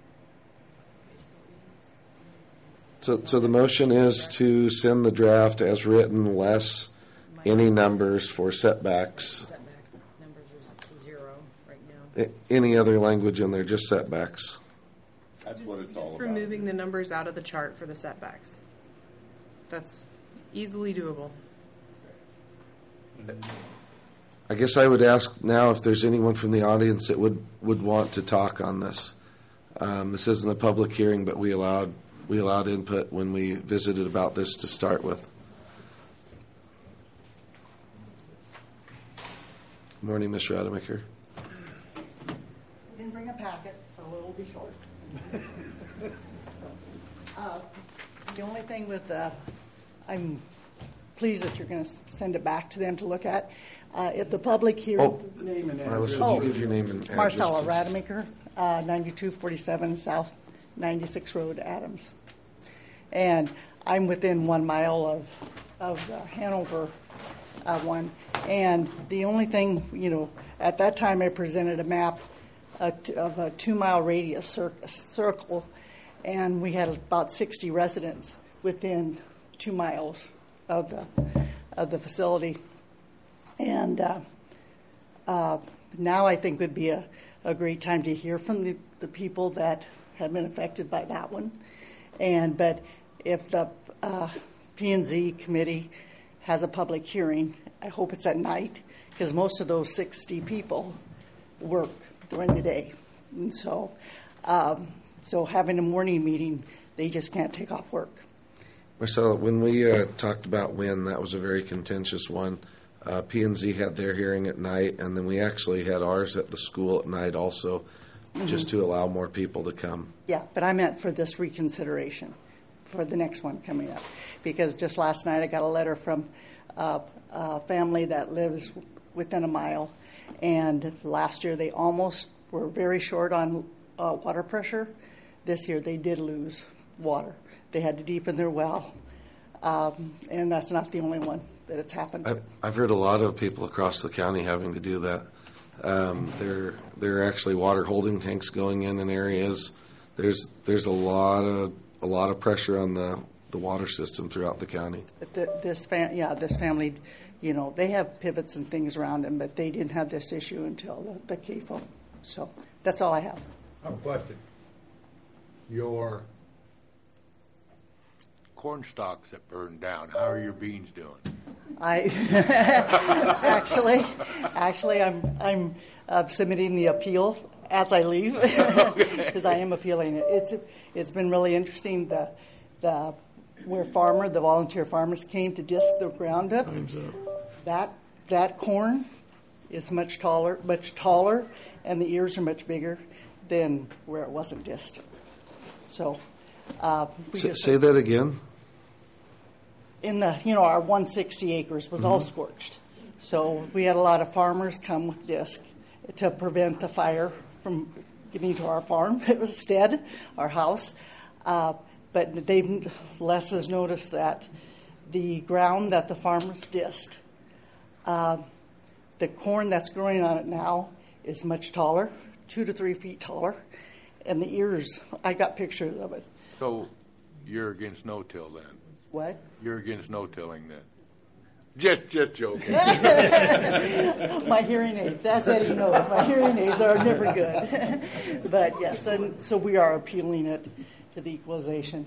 So the motion is to send the draft as written, less any numbers for setbacks. Numbers are 0 right now. Any other language in there, just setbacks. That's what it's all Just about. removing the numbers out of the chart for the setbacks. That's easily doable. I guess I would ask now if there's anyone from the audience that would want to talk on this. This isn't a public hearing, but we allowed input when we visited about this to start with. Good morning, Ms. Rademacher. Didn't bring a packet, so it'll be short. The only thing with I'm pleased that you're going to send it back to them to look at. If the public hearing... Name and Marla, address. should you give your name and address? Marcella please? Rademacher, 9247 South 96 Road, Adams. And I'm within 1 mile of the Hanover one. And the only thing, at that time I presented a map of a 2-mile radius circle, and we had about 60 residents within 2 miles of the facility. And now I think would be a great time to hear from the people that have been affected by that one. But if the P&Z committee has a public hearing, I hope it's at night, because most of those 60 people work during the day. And so having a morning meeting, they just can't take off work. Marcella, when we talked about wind, that was a very contentious one. P&Z had their hearing at night, and then we actually had ours at the school at night also, just to allow more people to come. Yeah, but I meant for this reconsideration, for the next one coming up. Because just last night I got a letter from a family that lives within a mile, and last year they almost were very short on water pressure. This year they did lose water. They had to deepen their well, and that's not the only one that it's happened to. I've heard a lot of people across the county having to do that. There are actually water holding tanks going in areas. There's a lot of pressure on the water system throughout the county. This family, they have pivots and things around them, but they didn't have this issue until the CAFO. So that's all I have. I have a question. Your corn stalks that burned down, how are your beans doing? Actually, I'm submitting the appeal as I leave, because I am appealing it. It's been really interesting. Where the volunteer farmers came to disc the ground up. That corn is much taller, and the ears are much bigger than where it wasn't disced. So, say that again. In our 160 acres was all scorched. So we had a lot of farmers come with disc to prevent the fire from getting to our farm instead, our house. But Les has noticed that the ground that the farmers disced, the corn that's growing on it now is much taller, 2 to 3 feet taller, and the ears, I got pictures of it. So you're against no-till then? What? You're against no-tilling then? Just joking. My hearing aids, as Eddie knows, my hearing aids are never good. But yes, so we are appealing it to the equalization.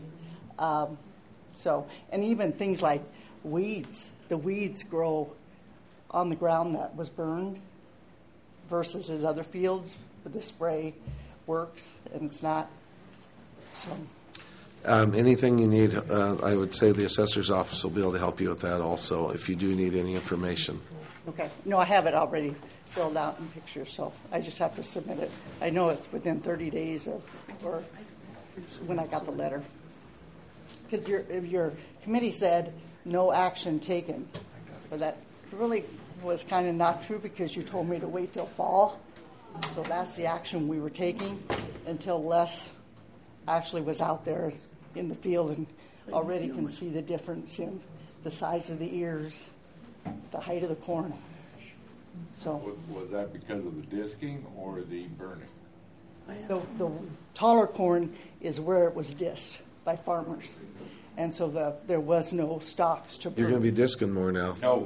And even things like weeds, the weeds grow on the ground that was burned versus his other fields with the spray works and it's not. So. Anything you need, I would say the assessor's office will be able to help you with that also if you do need any information. Okay. No, I have it already filled out in pictures, so I just have to submit it. I know it's within 30 days or when I got the letter. Because your committee said no action taken. But that really was kind of not true because you told me to wait till fall. So that's the action we were taking until Les actually was out there in the field and already can see the difference in the size of the ears, the height of the corn. So was that because of the disking or the burning? The taller corn is where it was disked by farmers, and so there was no stalks to prune. You're going to be disking more now. No.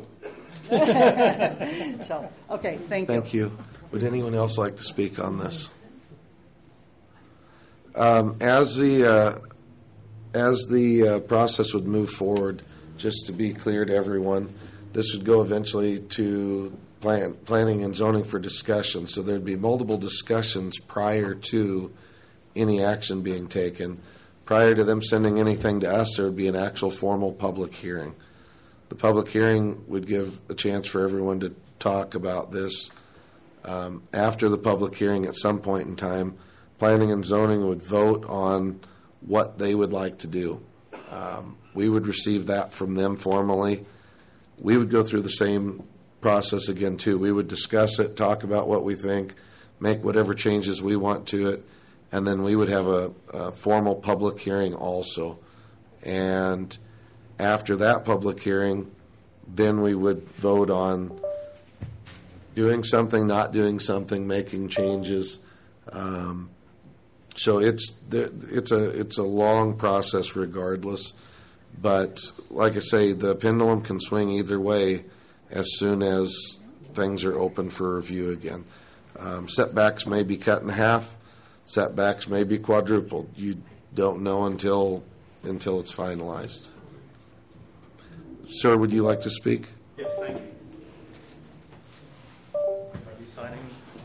So okay, thank you. Thank you. Would anyone else like to speak on this? As the process would move forward, just to be clear to everyone, this would go eventually to planning and zoning for discussion. So there'd be multiple discussions prior to any action being taken. Prior to them sending anything to us, there would be an actual formal public hearing. The public hearing would give a chance for everyone to talk about this. After the public hearing, at some point in time, planning and zoning would vote on what they would like to do. We would receive that from them formally. We would go through the same process again, too. We would discuss it, talk about what we think, make whatever changes we want to it, and then we would have a formal public hearing also. And after that public hearing, then we would vote on doing something, not doing something, making changes. So it's a long process regardless. But like I say, the pendulum can swing either way as soon as things are open for review again. Setbacks may be cut in half. Setbacks may be quadrupled. You don't know until it's finalized. Sir, would you like to speak? Yes, thank you. Are you signing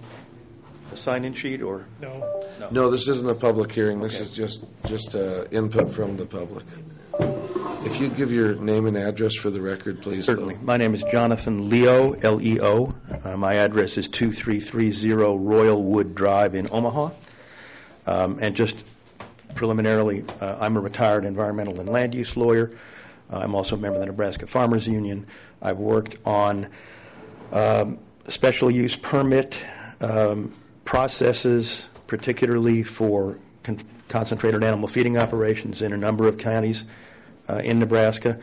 a sign-in sheet or? No. No, this isn't a public hearing. This is just input from the public. If you give your name and address for the record, please. Certainly. My name is Jonathan Leo, L-E-O. My address is 2330 Royal Wood Drive in Omaha. And just preliminarily, I'm a retired environmental and land use lawyer. I'm also a member of the Nebraska Farmers Union. I've worked on special use permit processes, particularly for concentrated animal feeding operations in a number of counties in Nebraska.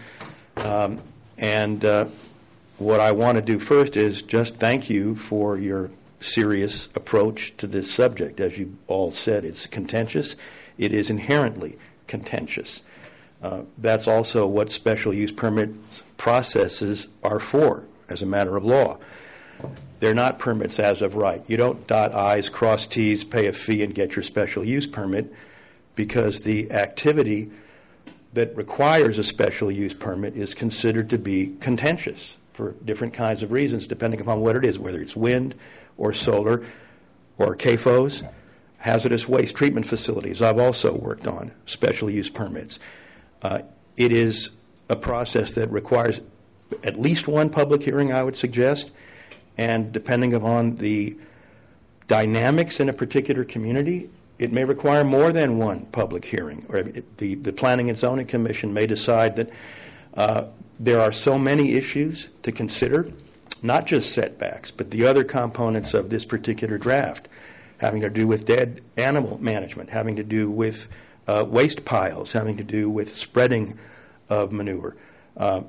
And what I want to do first is just thank you for your serious approach to this subject. As you all said, it's contentious. It is inherently contentious. That's also what special use permit processes are for as a matter of law. They're not permits as of right. You don't dot I's, cross T's, pay a fee, and get your special use permit, because the activity that requires a special use permit is considered to be contentious for different kinds of reasons, depending upon what it is, whether it's wind or solar or CAFOs, hazardous waste treatment facilities. I've also worked on special use permits. It is a process that requires at least one public hearing, I would suggest, and depending upon the dynamics in a particular community, it may require more than one public hearing. Or the Planning and Zoning Commission may decide that there are so many issues to consider, not just setbacks, but the other components of this particular draft, having to do with dead animal management, having to do with waste piles, having to do with spreading of manure, and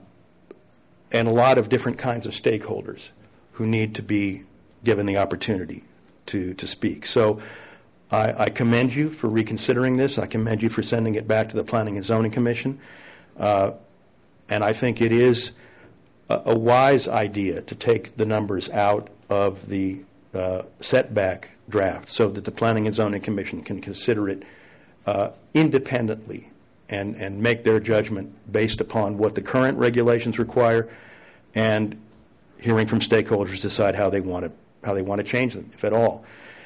a lot of different kinds of stakeholders who need to be given the opportunity to speak. So I commend you for reconsidering this. I commend you for sending it back to the Planning and Zoning Commission. And I think it is a wise idea to take the numbers out of the setback draft so that the Planning and Zoning Commission can consider it independently and make their judgment based upon what the current regulations require, and hearing from stakeholders decide how they want to change them, if at all.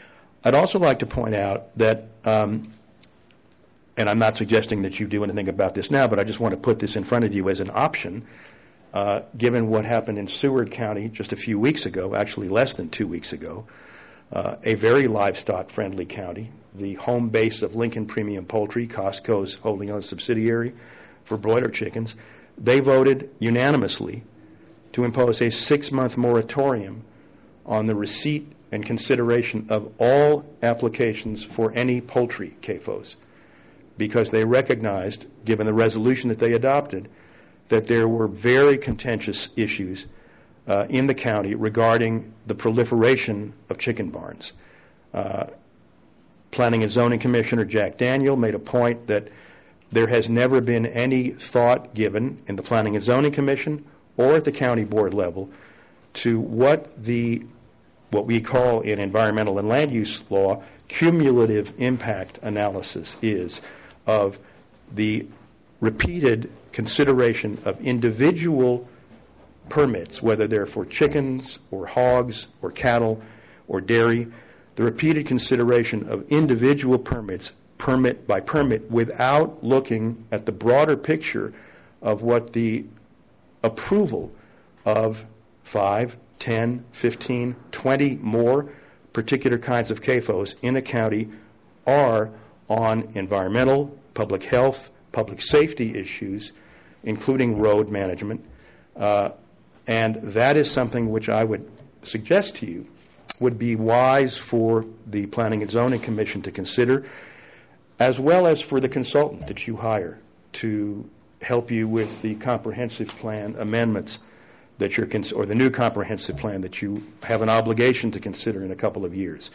I'd also like to point out that, and I'm not suggesting that you do anything about this now, but I just want to put this in front of you as an option, given what happened in Seward County just a few weeks ago, actually less than 2 weeks ago, a very livestock-friendly county, the home base of Lincoln Premium Poultry, Costco's wholly owned subsidiary for broiler chickens. They voted unanimously to impose a 6-month moratorium on the receipt and consideration of all applications for any poultry CAFOs, because they recognized, given the resolution that they adopted, that there were very contentious issues in the county regarding the proliferation of chicken barns. Planning and Zoning Commissioner Jack Daniel made a point that there has never been any thought given in the Planning and Zoning Commission or at the county board level to what we call in environmental and land use law cumulative impact analysis is of the repeated consideration of individual permits, whether they're for chickens or hogs or cattle or dairy, the repeated consideration of individual permits, permit by permit, without looking at the broader picture of what the approval of 5, 10, 15, 20 more particular kinds of CAFOs in a county are on environmental, public health, public safety issues, including road management. And that is something which I would suggest to you would be wise for the Planning and Zoning Commission to consider, as well as for the consultant that you hire to help you with the comprehensive plan amendments that you're or the new comprehensive plan that you have an obligation to consider in a couple of years.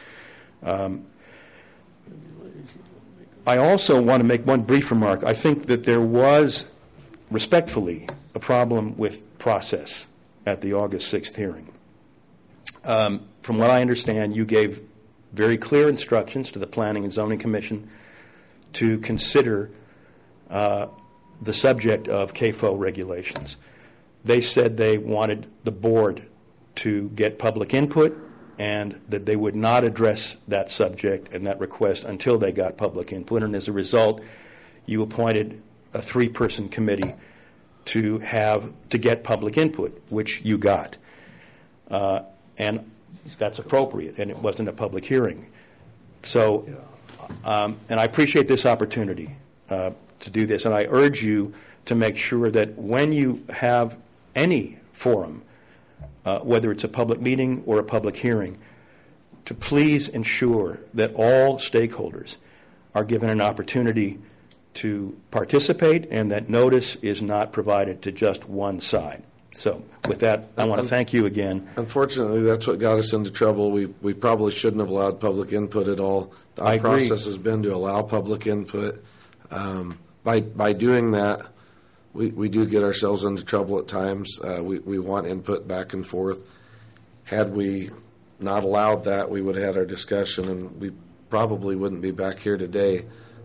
I also want to make one brief remark. I think that there was, respectfully, a problem with process at the August 6th hearing. From what I understand, you gave very clear instructions to the Planning and Zoning Commission to consider the subject of CAFO regulations. They said they wanted the board to get public input and that they would not address that subject and that request until they got public input. And as a result, you appointed a 3-person committee to get public input, which you got. And that's appropriate, and it wasn't a public hearing. So, and I appreciate this opportunity to do this, and I urge you to make sure that when you have any forum, whether it's a public meeting or a public hearing, to please ensure that all stakeholders are given an opportunity to participate and that notice is not provided to just one side. So with that, I want to thank you again. Unfortunately, that's what got us into trouble. We probably shouldn't have allowed public input at all. I Our process has been to allow public input. By doing that, we do get ourselves into trouble at times. We want input back and forth. Had we not allowed that, we would have had our discussion, and we probably wouldn't be back here today.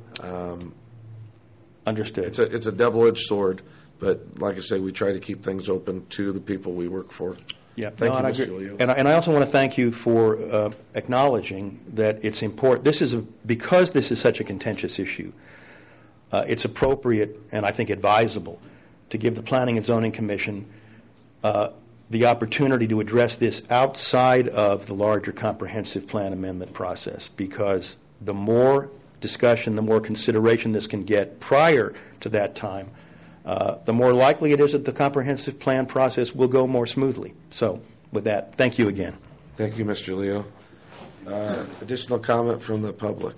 Understood. It's a double-edged sword, but like I say, we try to keep things open to the people we work for. Yeah, Thank you, and Mr. Leo. And I also want to thank you for acknowledging that it's important. Because this is such a contentious issue, it's appropriate and I think advisable to give the Planning and Zoning Commission the opportunity to address this outside of the larger comprehensive plan amendment process, because the more discussion, the more consideration this can get prior to that time, the more likely it is that the comprehensive plan process will go more smoothly. So with that, thank you again. Thank you, Mr. Leo. Additional comment from the public?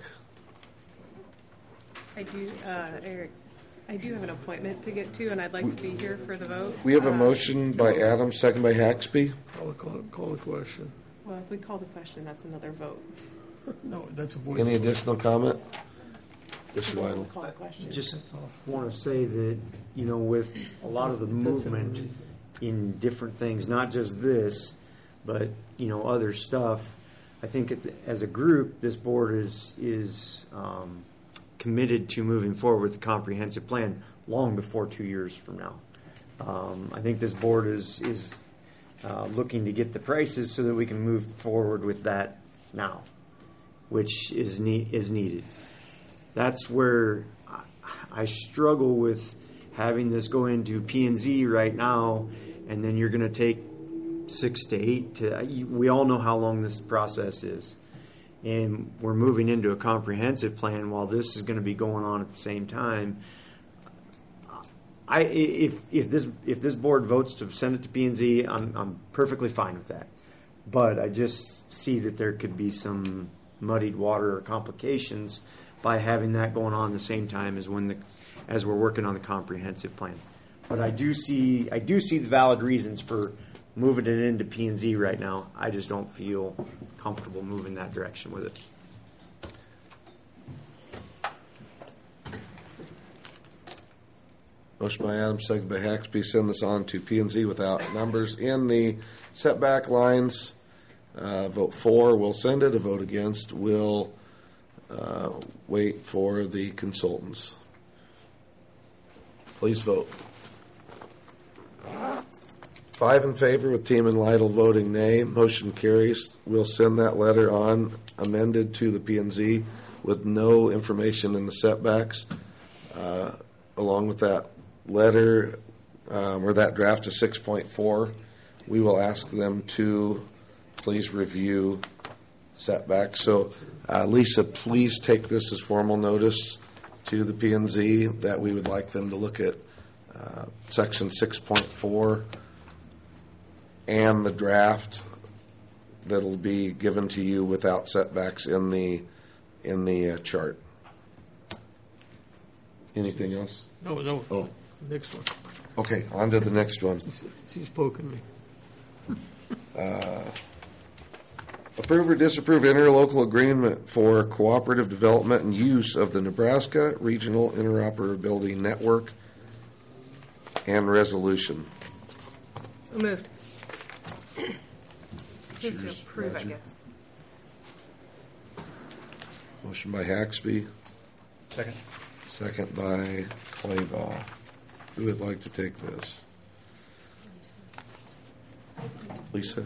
I do, Eric, I do have an appointment to get to, and I'd like to be here for the vote. We have a motion by Adams, second by Haxby. Call the question. Well, if we call the question, that's another vote. No, that's a voice. Any additional comment? Mr. We'll Weidel. call the question. Just want to say that, with a lot of the movement in different things, not just this, but, other stuff, I think as a group, this board is committed to moving forward with the comprehensive plan long before 2 years from now. I think this board is looking to get the prices so that we can move forward with that now. which is needed. That's where I struggle with having this go into P&Z right now, and then you're going to take 6 to 8 we all know how long this process is. And we're moving into a comprehensive plan while this is going to be going on at the same time. If this board votes to send it to P&Z, I'm perfectly fine with that. But I just see that there could be some muddied water or complications by having that going on at the same time as we're working on the comprehensive plan. But I do see the valid reasons for moving it into P&Z right now. I just don't feel comfortable moving that direction with it. Motion by Adams, second by Haxby, send this on to P&Z without numbers in the setback lines. Vote for, we'll send it. A vote against, we'll wait for the consultants. Please vote. 5 in favor with Team and Lytle voting nay. Motion carries. We'll send that letter on amended to the P&Z with no information in the setbacks. Along with that letter or that draft of 6.4, we will ask them to please review setbacks. So Lisa, please take this as formal notice to the P&Z that we would like them to look at section 6.4 and the draft that'll be given to you without setbacks in the chart. Anything else? No. Oh, Next one. okay. On to the next one. She's poking me. Approve or disapprove interlocal agreement for cooperative development and use of the Nebraska Regional Interoperability Network and resolution. So moved. Move to approve, I guess. Motion by Haxby. Second. Second by Claybaugh. Who would like to take this? Lisa?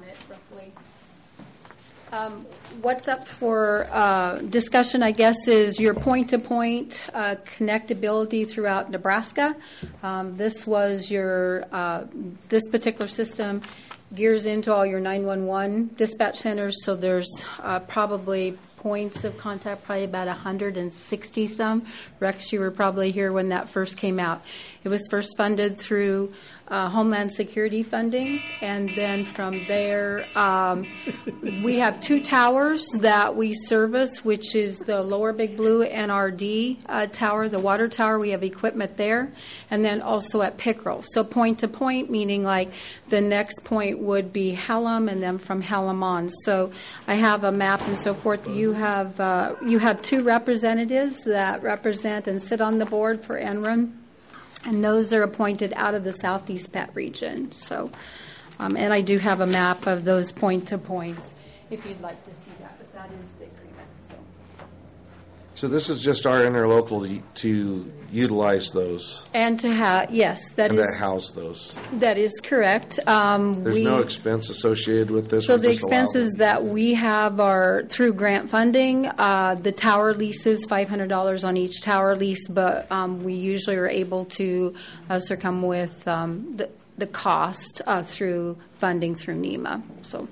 What's up for discussion, I guess, is your point-to-point connectability throughout Nebraska. This was this particular system gears into all your 911 dispatch centers, so there's probably points of contact, probably about 160 some. Rex, you were probably here when that first came out. It was first funded through Homeland Security funding, and then from there we have 2 towers that we service, which is the Lower Big Blue NRD tower, the water tower. We have equipment there, and then also at Pickerel. So point to point, meaning like the next point would be Hallam, and then from Hallam on. So I have a map and so forth. You have 2 representatives that represent and sit on the board for Enron. And those are appointed out of the Southeast PET region. So, and I do have a map of those point-to-points if you'd like to see that, but that is the agreement. So this is just our interlocal to utilize those. And to have, yes, that and is. to house those. That is correct. There's no expense associated with this. So the expenses that we have are through grant funding. The tower leases, $500 on each tower lease, but we usually are able to succumb with the cost through funding through NEMA. So.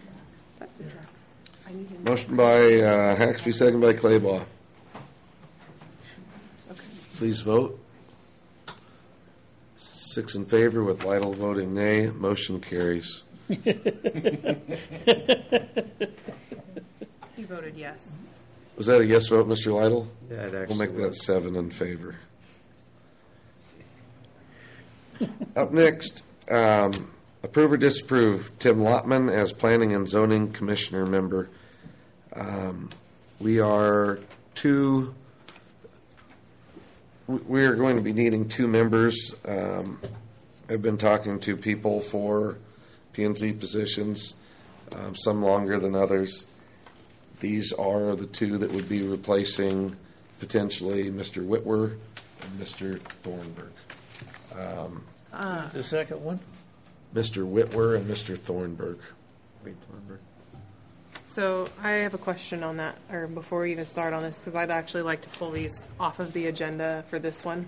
Motion by Haxby, second by Claybaugh. Please vote. 6 in favor with Lytle voting nay. Motion carries. He voted yes. Was that a yes vote, Mr. Lytle? Yeah, it actually we'll make that was. 7 in favor. Up next, approve or disapprove Tim Lotman as Planning and Zoning Commissioner member. We are going to be needing 2 members. I've been talking to people for P&Z positions, some longer than others. These are the 2 that would be replacing potentially Mr. Whitwer and Mr. Thornburg. The second one? Mr. Whitwer and Mr. Thornburg. Wait, Thornburg. So I have a question on that, or before we even start on this, because I'd actually like to pull these off of the agenda for this one.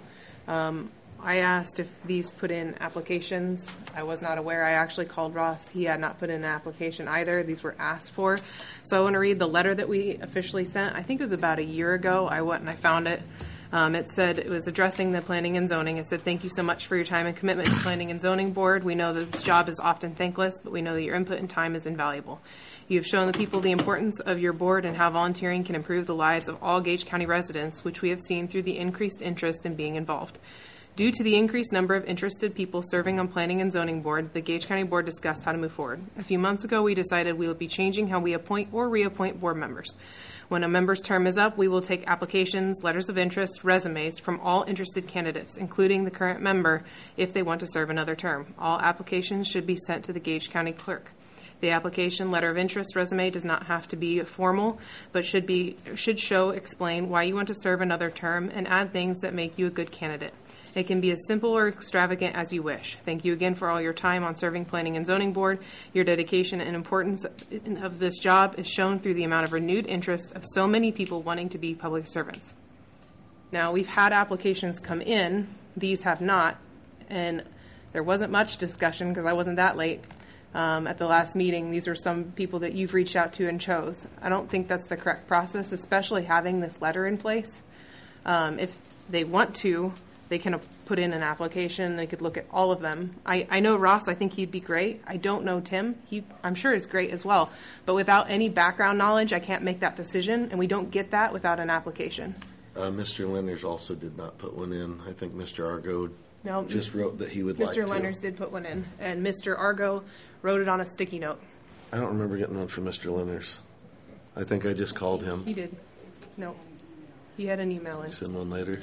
I asked if these put in applications. I was not aware. I actually called Ross. He had not put in an application either. These were asked for. So I want to read the letter that we officially sent. I think it was about a year ago. I went and I found it. It said, it was addressing the Planning and Zoning. It said, "Thank you so much for your time and commitment to Planning and Zoning Board. We know that this job is often thankless, but we know that your input and time is invaluable. You have shown the people the importance of your board and how volunteering can improve the lives of all Gage County residents, which we have seen through the increased interest in being involved. Due to the increased number of interested people serving on Planning and Zoning Board, the Gage County Board discussed how to move forward. A few months ago, we decided we will be changing how we appoint or reappoint board members. When a member's term is up, we will take applications, letters of interest, resumes from all interested candidates, including the current member, if they want to serve another term. All applications should be sent to the Gage County Clerk. The application, letter of interest, resume does not have to be formal, but should explain why you want to serve another term and add things that make you a good candidate. It can be as simple or extravagant as you wish. Thank you again for all your time on serving Planning and Zoning Board. Your dedication and importance of this job is shown through the amount of renewed interest of so many people wanting to be public servants." Now, we've had applications come in. These have not. And there wasn't much discussion because I wasn't that late at the last meeting. These are some people that you've reached out to and chose. I don't think that's the correct process, especially having this letter in place. If they want to, they can put in an application. They could look at all of them. I know Ross. I think he'd be great. I don't know Tim. I'm sure is great as well. But without any background knowledge, I can't make that decision, and we don't get that without an application. Mr. Lenders also did not put one in. I think Mr. Argo No, just wrote that he would like to. Mr. Lenders did put one in, and Mr. Argo wrote it on a sticky note. I don't remember getting one from Mr. Lenders. I think I just called him. He did. No, he had an email in. Send one later.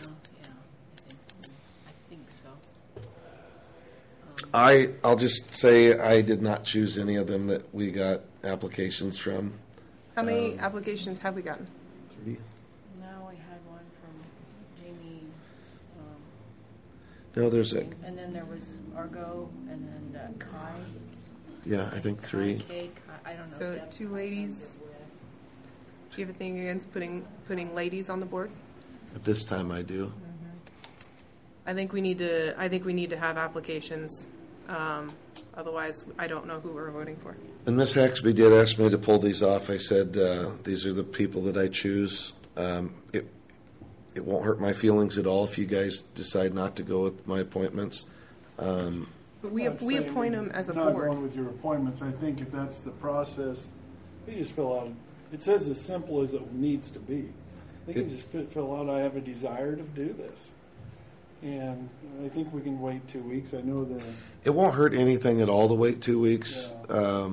So. I'll just say I did not choose any of them that we got applications from. How many applications have we gotten? 3. Now I had one from Jamie. No, there's a. And then there was Argo, and then Kai. Yeah, I think 3. Cake. I don't know. So 2 ladies. Do you have a thing against putting ladies on the board? At this time, I do. I think we need to have applications. Otherwise, I don't know who we're voting for. And Ms. Haxby did ask me to pull these off. I said these are the people that I choose. It won't hurt my feelings at all if you guys decide not to go with my appointments. But we appoint them as a not board. going with your appointments. I think if that's the process, you just fill out. It says as simple as it needs to be. They can just fill out, I have a desire to do this. And I think we can wait 2 weeks. I know that it won't hurt anything at all to wait 2 weeks. Yeah.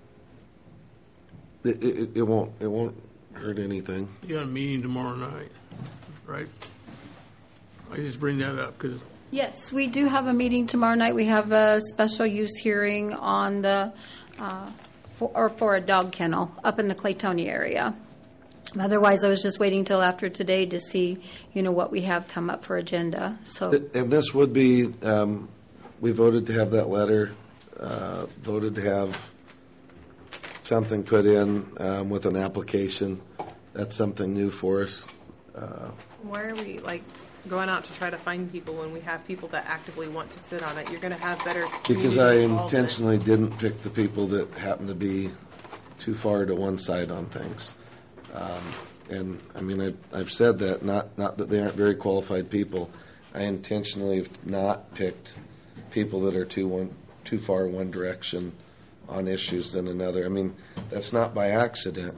It won't hurt anything. You got a meeting tomorrow night, right? I just bring that up because. Yes, we do have a meeting tomorrow night. We have a special use hearing on the for a dog kennel up in the Claytonia area. Otherwise, I was just waiting till after today to see, what we have come up for agenda. So, and this would be, we voted to have that letter, voted to have something put in with an application. That's something new for us. Why are we going out to try to find people when we have people that actively want to sit on it? You're going to have better. Because I intentionally didn't pick the people that happen to be too far to one side on things. And I mean, I've said that, not that they aren't very qualified people. I intentionally have not picked people that are too far one direction on issues than another. I mean, that's not by accident.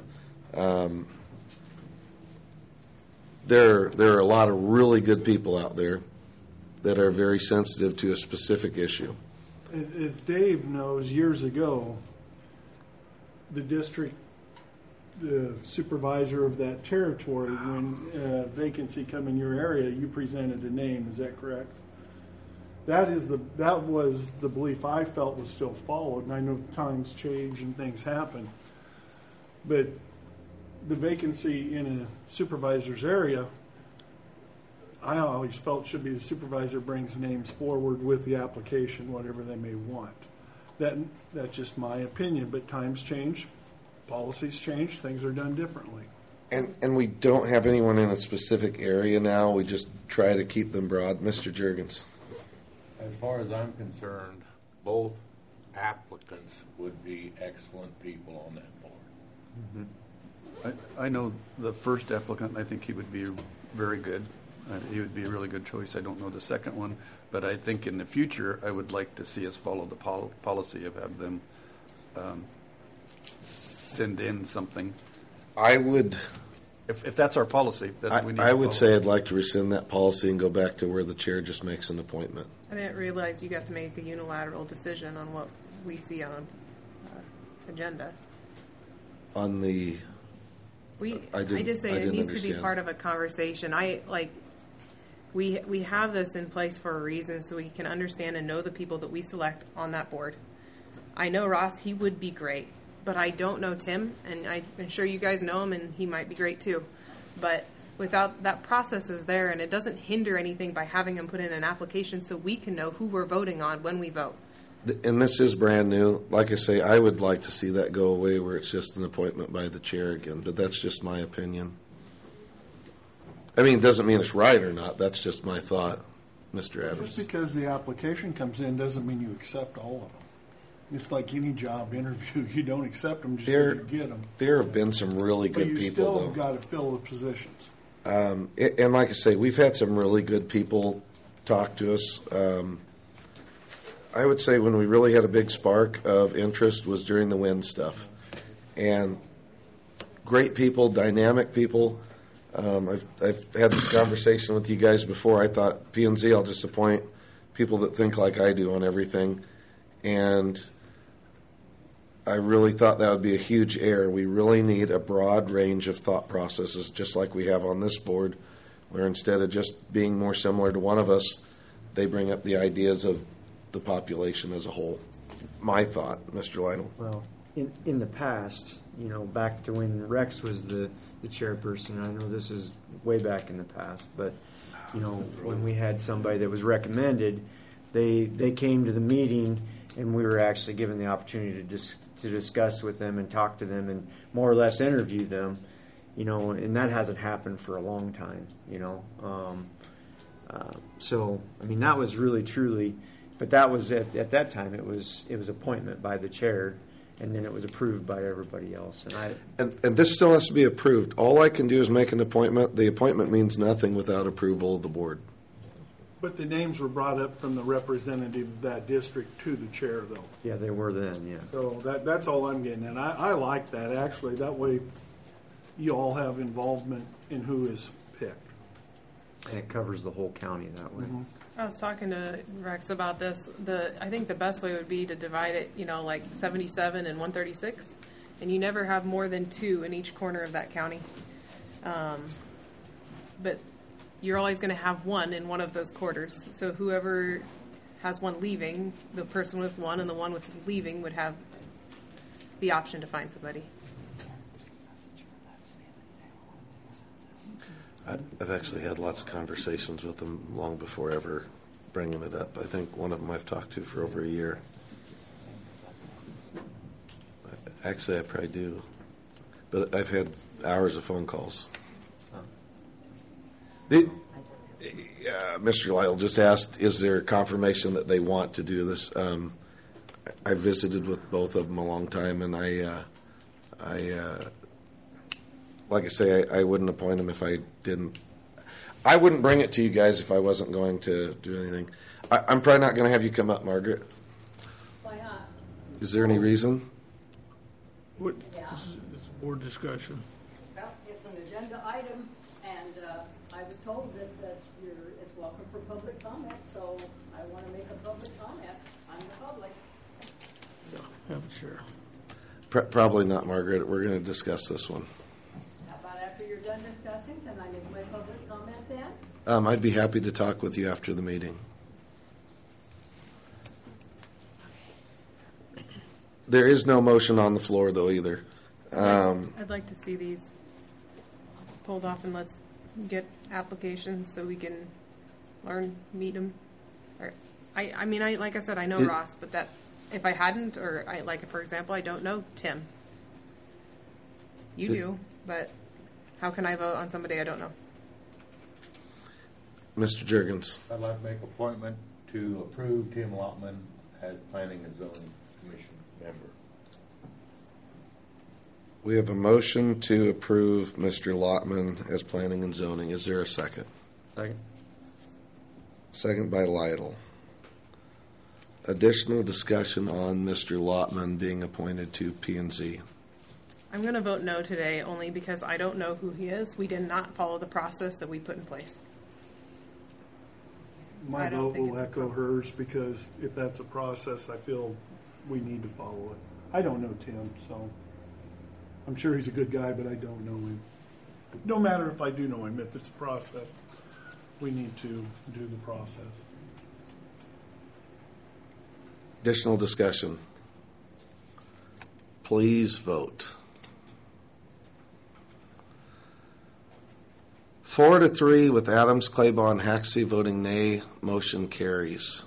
There are a lot of really good people out there that are very sensitive to a specific issue. as Dave knows, years ago, the district, the supervisor of that territory, when a vacancy come in your area, you presented a name. Is that correct? That was the belief I felt was still followed, and I know times change and things happen. But the vacancy in a supervisor's area, I always felt should be the supervisor brings names forward with the application, whatever they may want. That's just my opinion, but times change. Policies change, things are done differently. And we don't have anyone in a specific area now. We just try to keep them broad. Mr. Juergens. As far as I'm concerned, both applicants would be excellent people on that board. I know the first applicant, I think he would be very good. He would be a really good choice. I don't know the second one, but I think in the future, I would like to see us follow the policy of have them send in something. I would... If that's our policy, then we need I to would follow say I'd like to rescind that policy and go back to where the chair just makes an appointment. I didn't realize you got to make a unilateral decision on what we see on agenda. On the... I just say it needs to be part of a conversation. We have this in place for a reason, so we can understand and know the people that we select on that board. I know Ross, he would be great, but I don't know Tim, and I'm sure you guys know him, and he might be great too. But without that process is there, and it doesn't hinder anything by having him put in an application so we can know who we're voting on when we vote. And this is brand new. Like I say, I would like to see that go away where it's just an appointment by the chair again, but that's just my opinion. I mean, it doesn't mean it's right or not. That's just my thought, Mr. Adams. Just because the application comes in doesn't mean you accept all of them. It's like any job interview. You don't accept them just because you get them. There have been some really good people, though. But you still got to fill the positions. And like I say, we've had some really good people talk to us. I would say when we really had a big spark of interest was during the wind stuff. And great people, dynamic people. I've had this conversation with you guys before. I thought P&Z, I'll just appoint people that think like I do on everything. And I really thought that would be a huge error. We really need a broad range of thought processes, just like we have on this board, where instead of just being more similar to one of us, they bring up the ideas of the population as a whole. My thought, Mr. Lytle. Well, in the past, back to when Rex was the chairperson, I know this is way back in the past, but, when we had somebody that was recommended, they came to the meeting and we were actually given the opportunity to discuss with them and talk to them and more or less interview them, and that hasn't happened for a long time, so, I mean, that was really truly, but that was at that time it was appointment by the chair, and then it was approved by everybody else. And this still has to be approved. All I can do is make an appointment. The appointment means nothing without approval of the board. But the names were brought up from the representative of that district to the chair, though. Yeah, they were then, yeah. So that's all I'm getting at. I like that, actually. That way you all have involvement in who is picked. And it covers the whole county that way. Mm-hmm. I was talking to Rex about this. I think the best way would be to divide it, like 77 and 136, and you never have more than 2 in each corner of that county. But you're always going to have 1 in one of those quarters. So whoever has one leaving, the person with 1 and the one with leaving would have the option to find somebody. I've actually had lots of conversations with them long before ever bringing it up. I think one of them I've talked to for over a year. Actually, I probably do. But I've had hours of phone calls. Mr. Lytle just asked, is there confirmation that they want to do this? I visited with both of them a long time, and like I say, I wouldn't appoint him if I didn't. I wouldn't bring it to you guys if I wasn't going to do anything. I'm probably not going to have you come up, Margaret. Why not? Is there any reason? What? It's board discussion. Well, it's an agenda item, and I was told that it's welcome for public comment, so I want to make a public comment. I'm the public. Yeah, have a chair. Probably not, Margaret. We're going to discuss this one. How about after you're done discussing, can I make my public comment then? I'd be happy to talk with you after the meeting. There is no motion on the floor, though, either. I'd like to see these pulled off, and let's get applications so we can learn, meet them. I mean, like I said, I know Ross, but that if I hadn't, or for example, I don't know Tim. You do, but how can I vote on somebody I don't know? Mr. Juergens. I'd like to make an appointment to approve Tim Lotman as Planning and Zoning Commission member. We have a motion to approve Mr. Lotman as Planning and Zoning. Is there a second? Second. Second by Lytle. Additional discussion on Mr. Lotman being appointed to P&Z. I'm going to vote no today only because I don't know who he is. We did not follow the process that we put in place. My vote will echo hers because if that's a process, I feel we need to follow it. I don't know Tim, so I'm sure he's a good guy, but I don't know him. No matter if I do know him, if it's a process, we need to do the process. Additional discussion. Please vote. 4-3 with Adams, Claiborne, Haxey voting nay. Motion carries.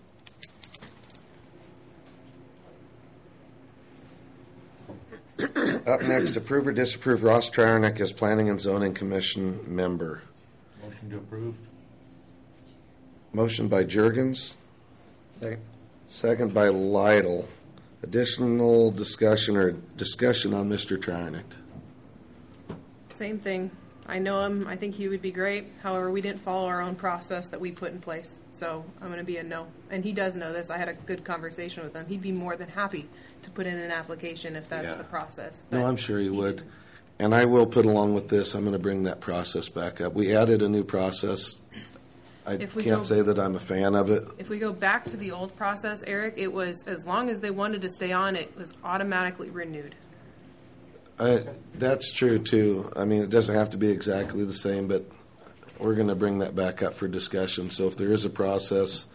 Up next, approve or disapprove Ross Triernick as Planning and Zoning Commission member. Motion to approve. Motion by Juergens. Second. Second by Lytle. Additional discussion or discussion on Mr. Triernick. Same thing. I know him. I think he would be great. However, we didn't follow our own process that we put in place. So I'm going to be a no. And he does know this. I had a good conversation with him. He'd be more than happy to put in an application if that's the process. But no, I'm sure he would. And I will put along with this, I'm going to bring that process back up. We added a new process. I can't say that I'm a fan of it. If we go back to the old process, Eric, it was as long as they wanted to stay on, it was automatically renewed. That's true, too. I mean, it doesn't have to be exactly the same, but we're going to bring that back up for discussion. So if there is a process,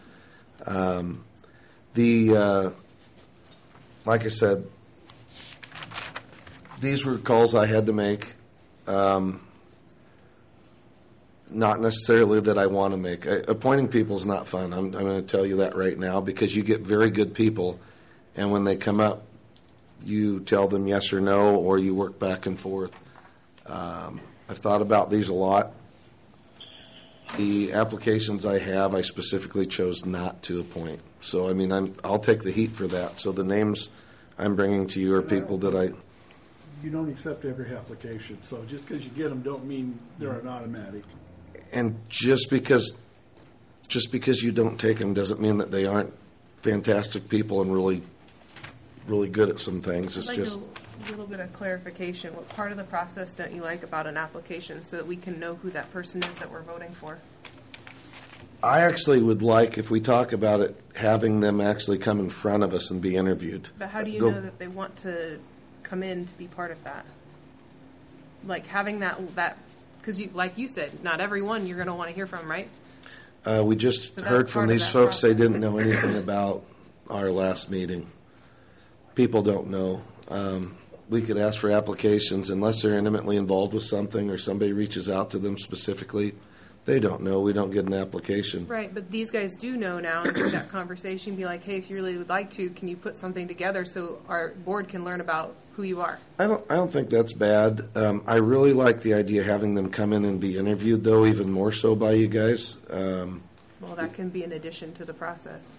like I said, these were calls I had to make, not necessarily that I want to make. Appointing people is not fun. I'm going to tell you that right now because you get very good people, and when they come up, you tell them yes or no, or you work back and forth. I've thought about these a lot. The applications I have, I specifically chose not to appoint. So, I mean, I'll take the heat for that. So the names I'm bringing to you are people that I... You don't accept every application, so just because you get them don't mean they're an automatic. And just because you don't take them doesn't mean that they aren't fantastic people and really good at some things. It's I'd like just a little bit of clarification. What part of the process don't you like about an application so that we can know who that person is that we're voting for? I actually would like, if we talk about it, having them actually come in front of us and be interviewed. But how do you know that they want to come in to be part of that? Like having that because like you said, not everyone you're going to want to hear from, right? We just heard from these folks. They didn't know anything about our last meeting. People don't know. We could ask for applications unless they're intimately involved with something or somebody reaches out to them specifically. They don't know. We don't get an application. Right, but these guys do know now, and through that conversation, be like, hey, if you really would like to, can you put something together so our board can learn about who you are? I don't think that's bad. I really like the idea of having them come in and be interviewed, though, even more so by you guys. Well, that can be an addition to the process.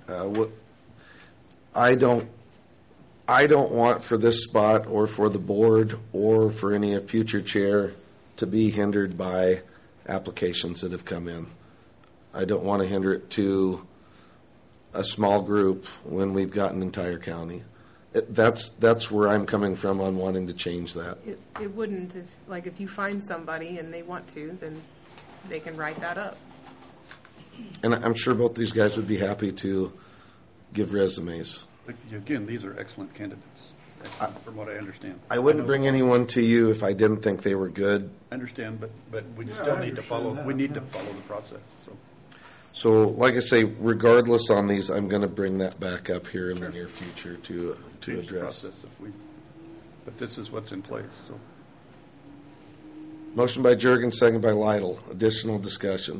I don't want for this spot or for the board or for any future chair to be hindered by applications that have come in. I don't want to hinder it to a small group when we've got an entire county. That's where I'm coming from on wanting to change that. It wouldn't if you find somebody and they want to, then they can write that up. And I'm sure both these guys would be happy to give resumes. Again, these are excellent candidates, from what I understand. I wouldn't bring anyone to you if I didn't think they were good. I understand, but we still need to follow. We need to follow the process. So, like I say, regardless on these, I'm going to bring that back up here in the near future to address. But this is what's in place. So, motion by Juergens, second by Lytle. Additional discussion.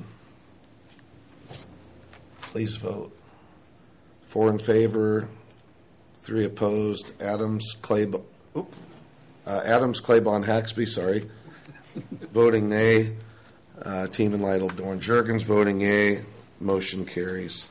Please vote. 4 in favor. 3 opposed. Adams, Claiborne. Adams, Claybon, Haxby, sorry, voting nay. Teeman, Lytle, Dorn, Jurgens voting yea. Motion carries.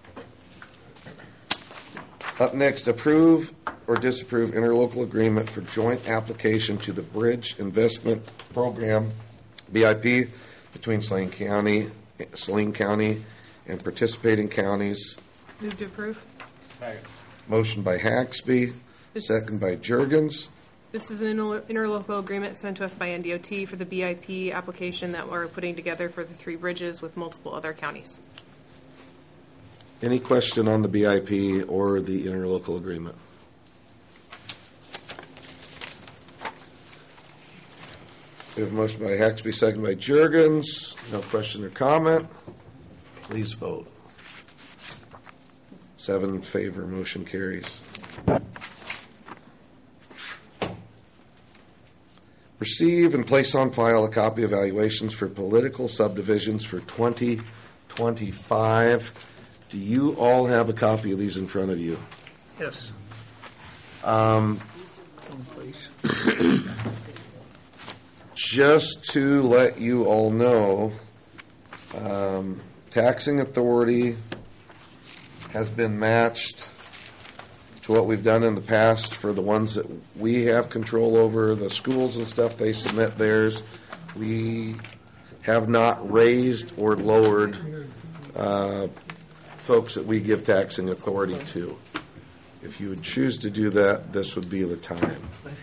Up next, approve or disapprove interlocal agreement for joint application to the Bridge Investment Program, BIP, between Saline County and participating counties. Move to approve. Motion by Haxby, second by Jurgens. This is an interlocal agreement sent to us by NDOT for the BIP application that we're putting together for the 3 bridges with multiple other counties. Any question on the BIP or the interlocal agreement? We have a motion by Haxby, second by Jurgens. No question or comment. Please vote. 7 in favor. Motion carries. Receive and place on file a copy of evaluations for political subdivisions for 2025. Do you all have a copy of these in front of you? Yes. Just to let you all know, taxing authority has been matched to what we've done in the past for the ones that we have control over. The schools and stuff, they submit theirs. We have not raised or lowered folks that we give taxing authority to. If you would choose to do that, this would be the time.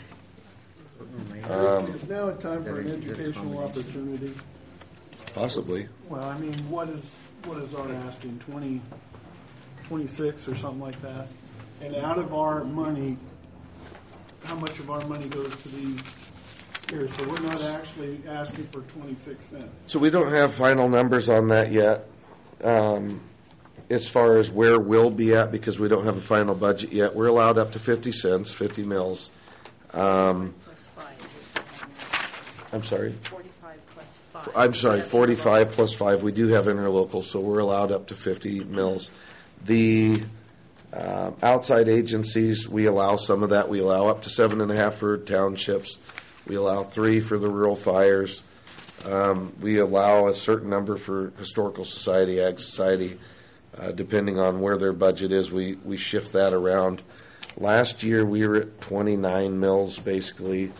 Is now a time for an educational opportunity? Possibly. Well, I mean, what is our asking, 26 or something like that? And out of our money, how much of our money goes to these here? So we're not actually asking for 26 cents. So we don't have final numbers on that yet. As far as where we'll be at, because we don't have a final budget yet, we're allowed up to 50 cents, 50 mils. I'm sorry? 45 plus 5. I'm sorry, 45 plus 5. We do have interlocal, so we're allowed up to 50 mils. The outside agencies, we allow some of that. We allow up to 7.5 for townships. We allow 3 for the rural fires. We allow a certain number for historical society, ag society. Depending on where their budget is, we shift that around. Last year, we were at 29 mils, basically.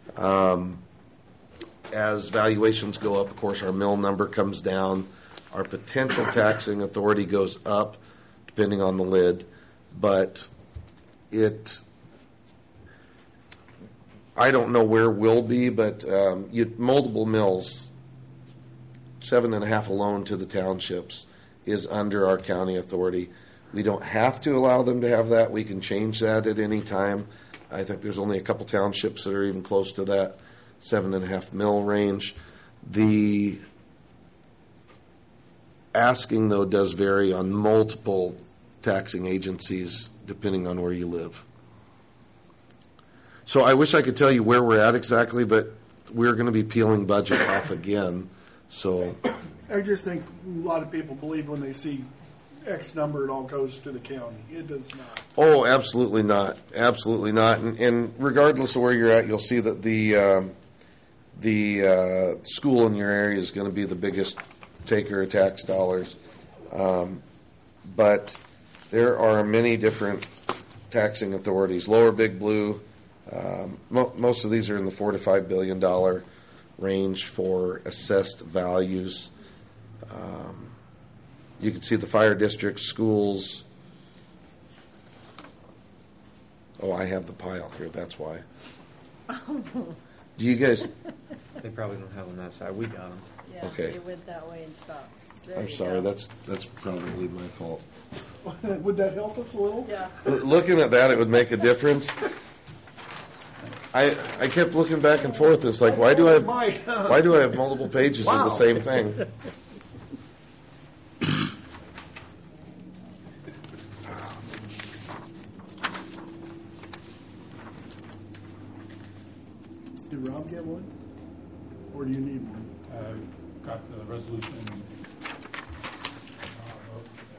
As valuations go up, of course, our mill number comes down. Our potential taxing authority goes up, depending on the lid. But I don't know where we'll be, but multiple mills, 7.5 alone to the townships, is under our county authority. We don't have to allow them to have that. We can change that at any time. I think there's only a couple townships that are even close to that 7.5 mil range. The asking, though, does vary on multiple taxing agencies depending on where you live. So I wish I could tell you where we're at exactly, but we're going to be peeling budget off again. So I just think a lot of people believe when they see X number, it all goes to the county. It does not. Oh, absolutely not. Absolutely not. And regardless of where you're at, you'll see that the school in your area is going to be the biggest taker of tax dollars. But there are many different taxing authorities. Lower Big Blue, most of these are in the $4 to $5 billion range for assessed values. You can see the fire districts, schools. Oh, I have the pile here. That's why. Do you guys? They probably don't have them that side. We got them. Yeah, okay. They went that way and stopped. There I'm you sorry. go. That's probably my fault. Would that help us a little? Yeah. Looking at that, it would make a difference. I kept looking back and forth. It's like, why do I have multiple pages of the same thing? Did Rob get one? Or do you need one? Got the resolution.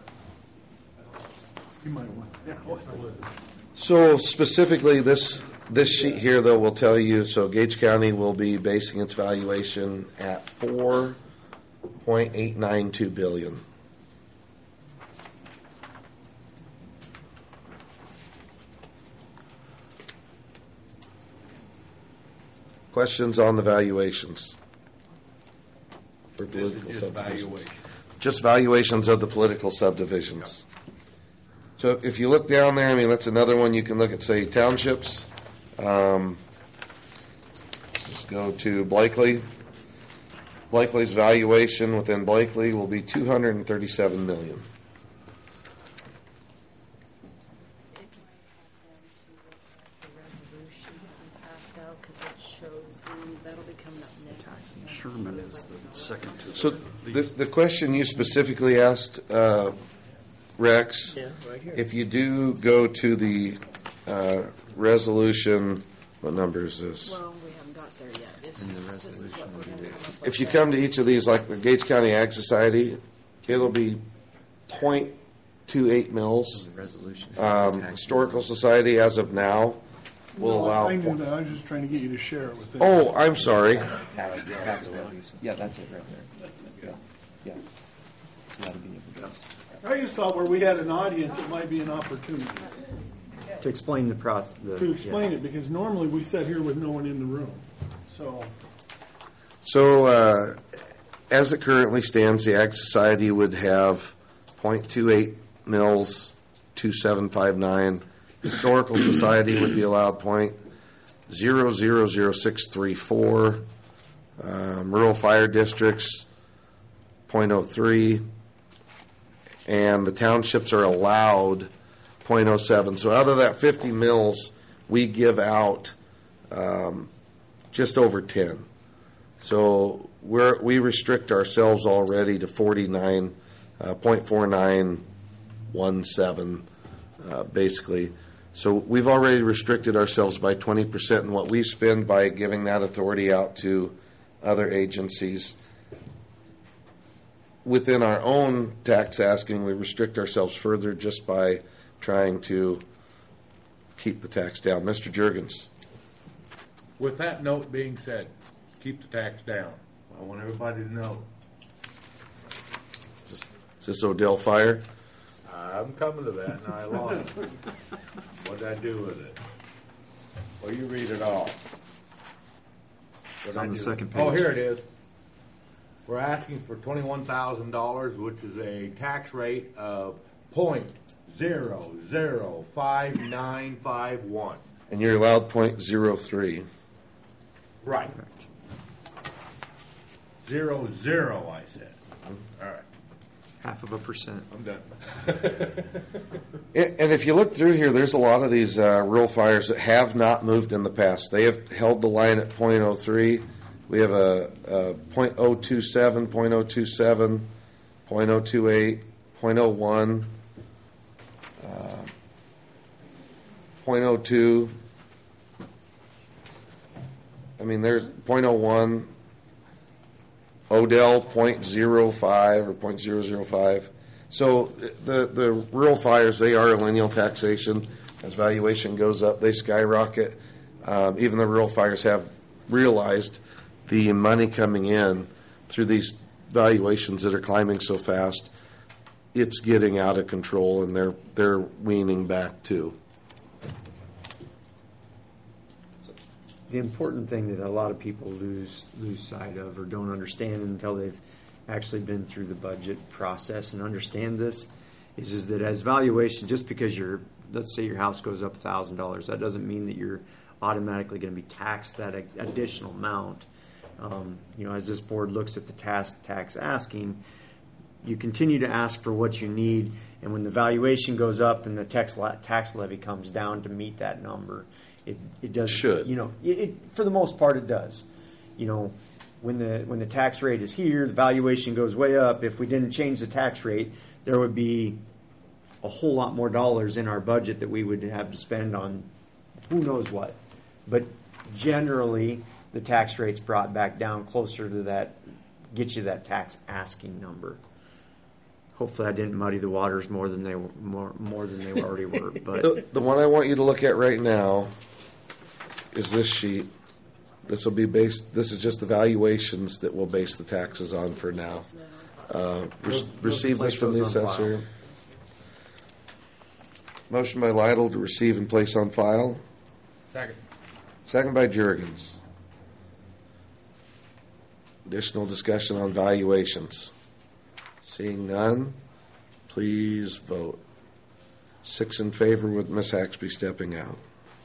You might want. Yeah. So specifically, this This sheet here, though, will tell you, so Gage County will be basing its valuation at $4.892 billion. Questions on the valuations for political subdivisions? Just valuations of the political subdivisions. So if you look down there, I mean, that's another one you can look at, say, townships. Just go to Blakely. Blakely's valuation within Blakely will be $237 million. Sherman is the second to So the question you specifically asked, Rex, if you do go to the resolution, what number is this? Well, we haven't got there yet. If you come to each of these, like the Gage County Ag Society, it'll be 0.28 mils. Historical Society, as of now, will allow. I knew that. I was just trying to get you to share it with them. Oh, I'm sorry. Yeah, that's it right there. Yeah. I just thought where we had an audience, it might be an opportunity To explain the process. to explain it, because normally we sit here with no one in the room. So, as it currently stands, the Ag Society would have 0.28 mils, 2759. Historical Society would be allowed 0.000634. Rural Fire Districts 0.03. And the townships are allowed 0.07. So out of that 50 mils, we give out just over 10. So we restrict ourselves already to 49.4917, basically. So we've already restricted ourselves by 20% in what we spend by giving that authority out to other agencies. Within our own tax asking, we restrict ourselves further just by trying to keep the tax down. Mr. Juergens. With that note being said, keep the tax down. I want everybody to know. Is this Odell Fire? I'm coming to that, and I lost it. What'd I do with it? Well, you read it all. It's on the second page. Oh, here it is. We're asking for $21,000, which is a tax rate of 0.005951. And you're allowed 0.03. Right. 00, I said. All right. 0.5%. I'm done. And if you look through here, there's a lot of these rural fires that have not moved in the past. They have held the line at 0.03. We have a 0.027, 0.027, 0.028, 0.01, 0.02. I mean, there's 0.01. Odell 0.05 or 0.005. So the rural fires, they are a lineal taxation. As valuation goes up, they skyrocket. Even the rural fires have realized the money coming in through these valuations that are climbing so fast, it's getting out of control, and they're weaning back too. The important thing that a lot of people lose sight of or don't understand until they've actually been through the budget process and understand this is that as valuation, just because let's say your house goes up $1,000, that doesn't mean that you're automatically going to be taxed that additional amount. As this board looks at the tax asking, you continue to ask for what you need, and when the valuation goes up, then the tax levy comes down to meet that number. It does. Should. For the most part, it does. When the tax rate is here, the valuation goes way up. If we didn't change the tax rate, there would be a whole lot more dollars in our budget that we would have to spend on who knows what. But generally, the tax rate's brought back down closer to that, get you that tax asking number. Hopefully, I didn't muddy the waters more than they already were. But the one I want you to look at right now is this sheet. This will be based. This is just the valuations that we'll base the taxes on for now. Receive this from the assessor. Motion by Lytle to receive and place on file. Second. Second by Juergens. Additional discussion on valuations. Seeing none, please vote. 6 in favor with Ms. Haxby stepping out.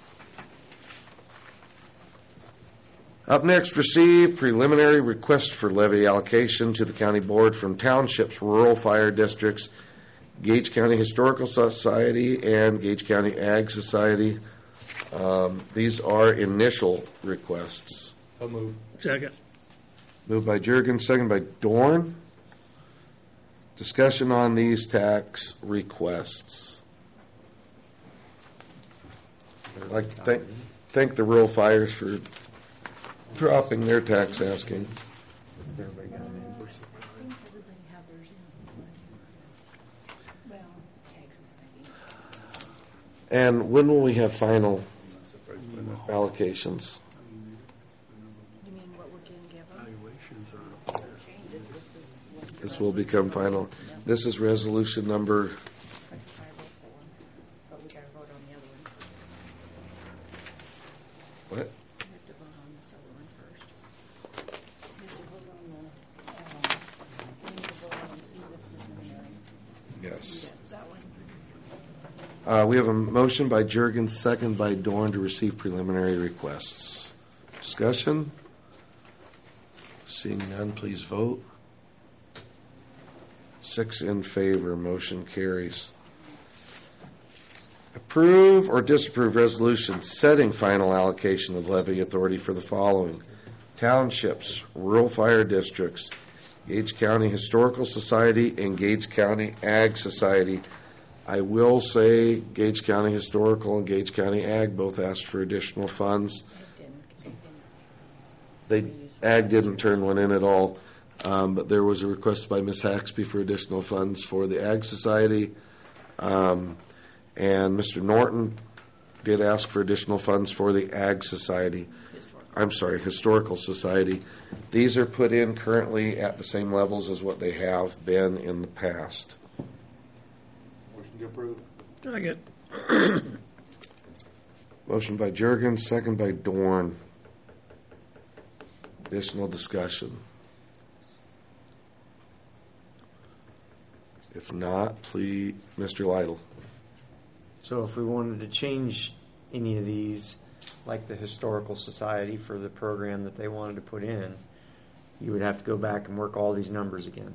Up next, receive preliminary request for levy allocation to the county board from townships, rural fire districts, Gage County Historical Society, and Gage County Ag Society. These are initial requests. So move. Second. Moved by Juergens, second by Dorn. Discussion on these tax requests. I'd like to thank the rural fires for dropping their tax asking. And when will we have final allocations? You mean what we're going to give them? This will become final. This is resolution number. But we got to vote on the other one. What? We have to vote on this other one first. We have to vote on we need to vote on the preliminary. Yes. That one. We have a motion by Juergens, second by Dorn to receive preliminary requests. Discussion? Seeing none, please vote. 6 in favor, motion carries. Approve or disapprove resolution setting final allocation of levy authority for the following: townships, rural fire districts, Gage County Historical Society, and Gage County Ag Society. I will say Gage County Historical and Gage County Ag both asked for additional funds. Ag didn't turn one in at all, but there was a request by Ms. Haxby for additional funds for the Ag Society, and Mr. Norton did ask for additional funds for the Ag Society. Historical Society. These are put in currently at the same levels as what they have been in the past. Motion to approve. Second. Motion by Juergens, second by Dorn. Additional discussion. If not, please, Mr. Lytle. So if we wanted to change any of these, like the Historical Society for the program that they wanted to put in, you would have to go back and work all these numbers again.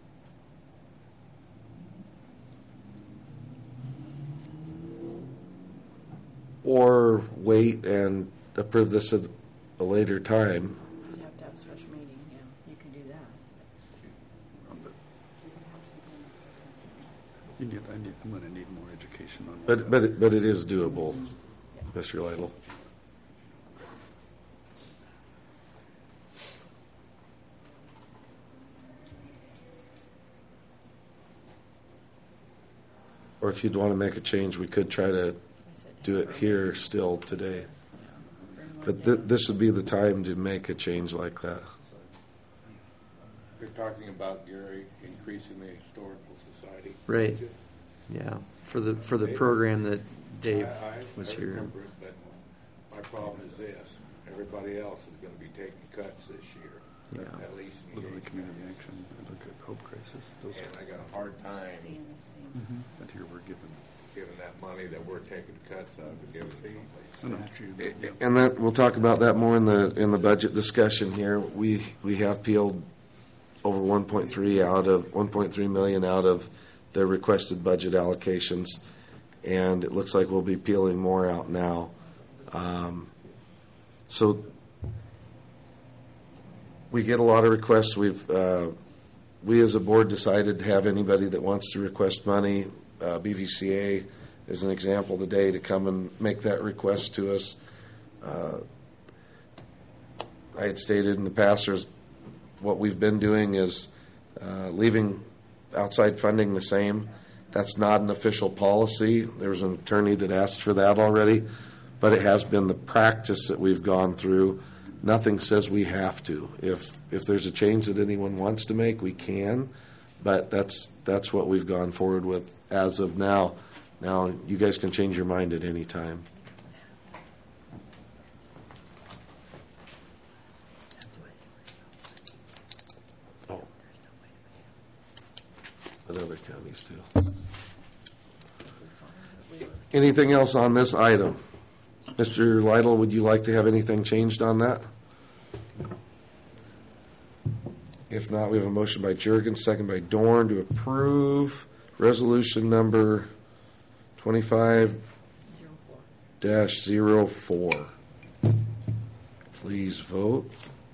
Or wait and approve this at a later time. You have to have a special meeting, yeah, you can do that. I'm going to need more education on that. But it is doable, Mr. Lytle. Or if you'd want to make a change, we could try to do it here still today. But this would be the time to make a change like that. You're talking about, Gary, increasing the Historical Society. Right. Yeah. For the program that Dave was I here. remember it, but my problem is this: everybody else is going to be taking cuts this year. Yeah. At least in Look at the Gage community County. action. Look at Hope Crisis. Those And I got a hard time But here we're given that money that we're taking cuts of and giving it someplace. And that we'll talk about that more in the budget discussion here. We have peeled over 1.3 million out of the requested budget allocations, and it looks like we'll be peeling more out now. So we get a lot of requests. We as a board decided to have anybody that wants to request money, BVCA is an example today, to come and make that request to us. I had stated in the past, what we've been doing is leaving outside funding the same. That's not an official policy. There was an attorney that asked for that already, but it has been the practice that we've gone through. Nothing says we have to. If there's a change that anyone wants to make, we can, but that's what we've gone forward with as of now. Now, you guys can change your mind at any time. Oh, but other counties too. Anything else on this item? Mr. Lytle, would you like to have anything changed on that? If not, we have a motion by Juergens, second by Dorn to approve resolution number 25-04. Please vote.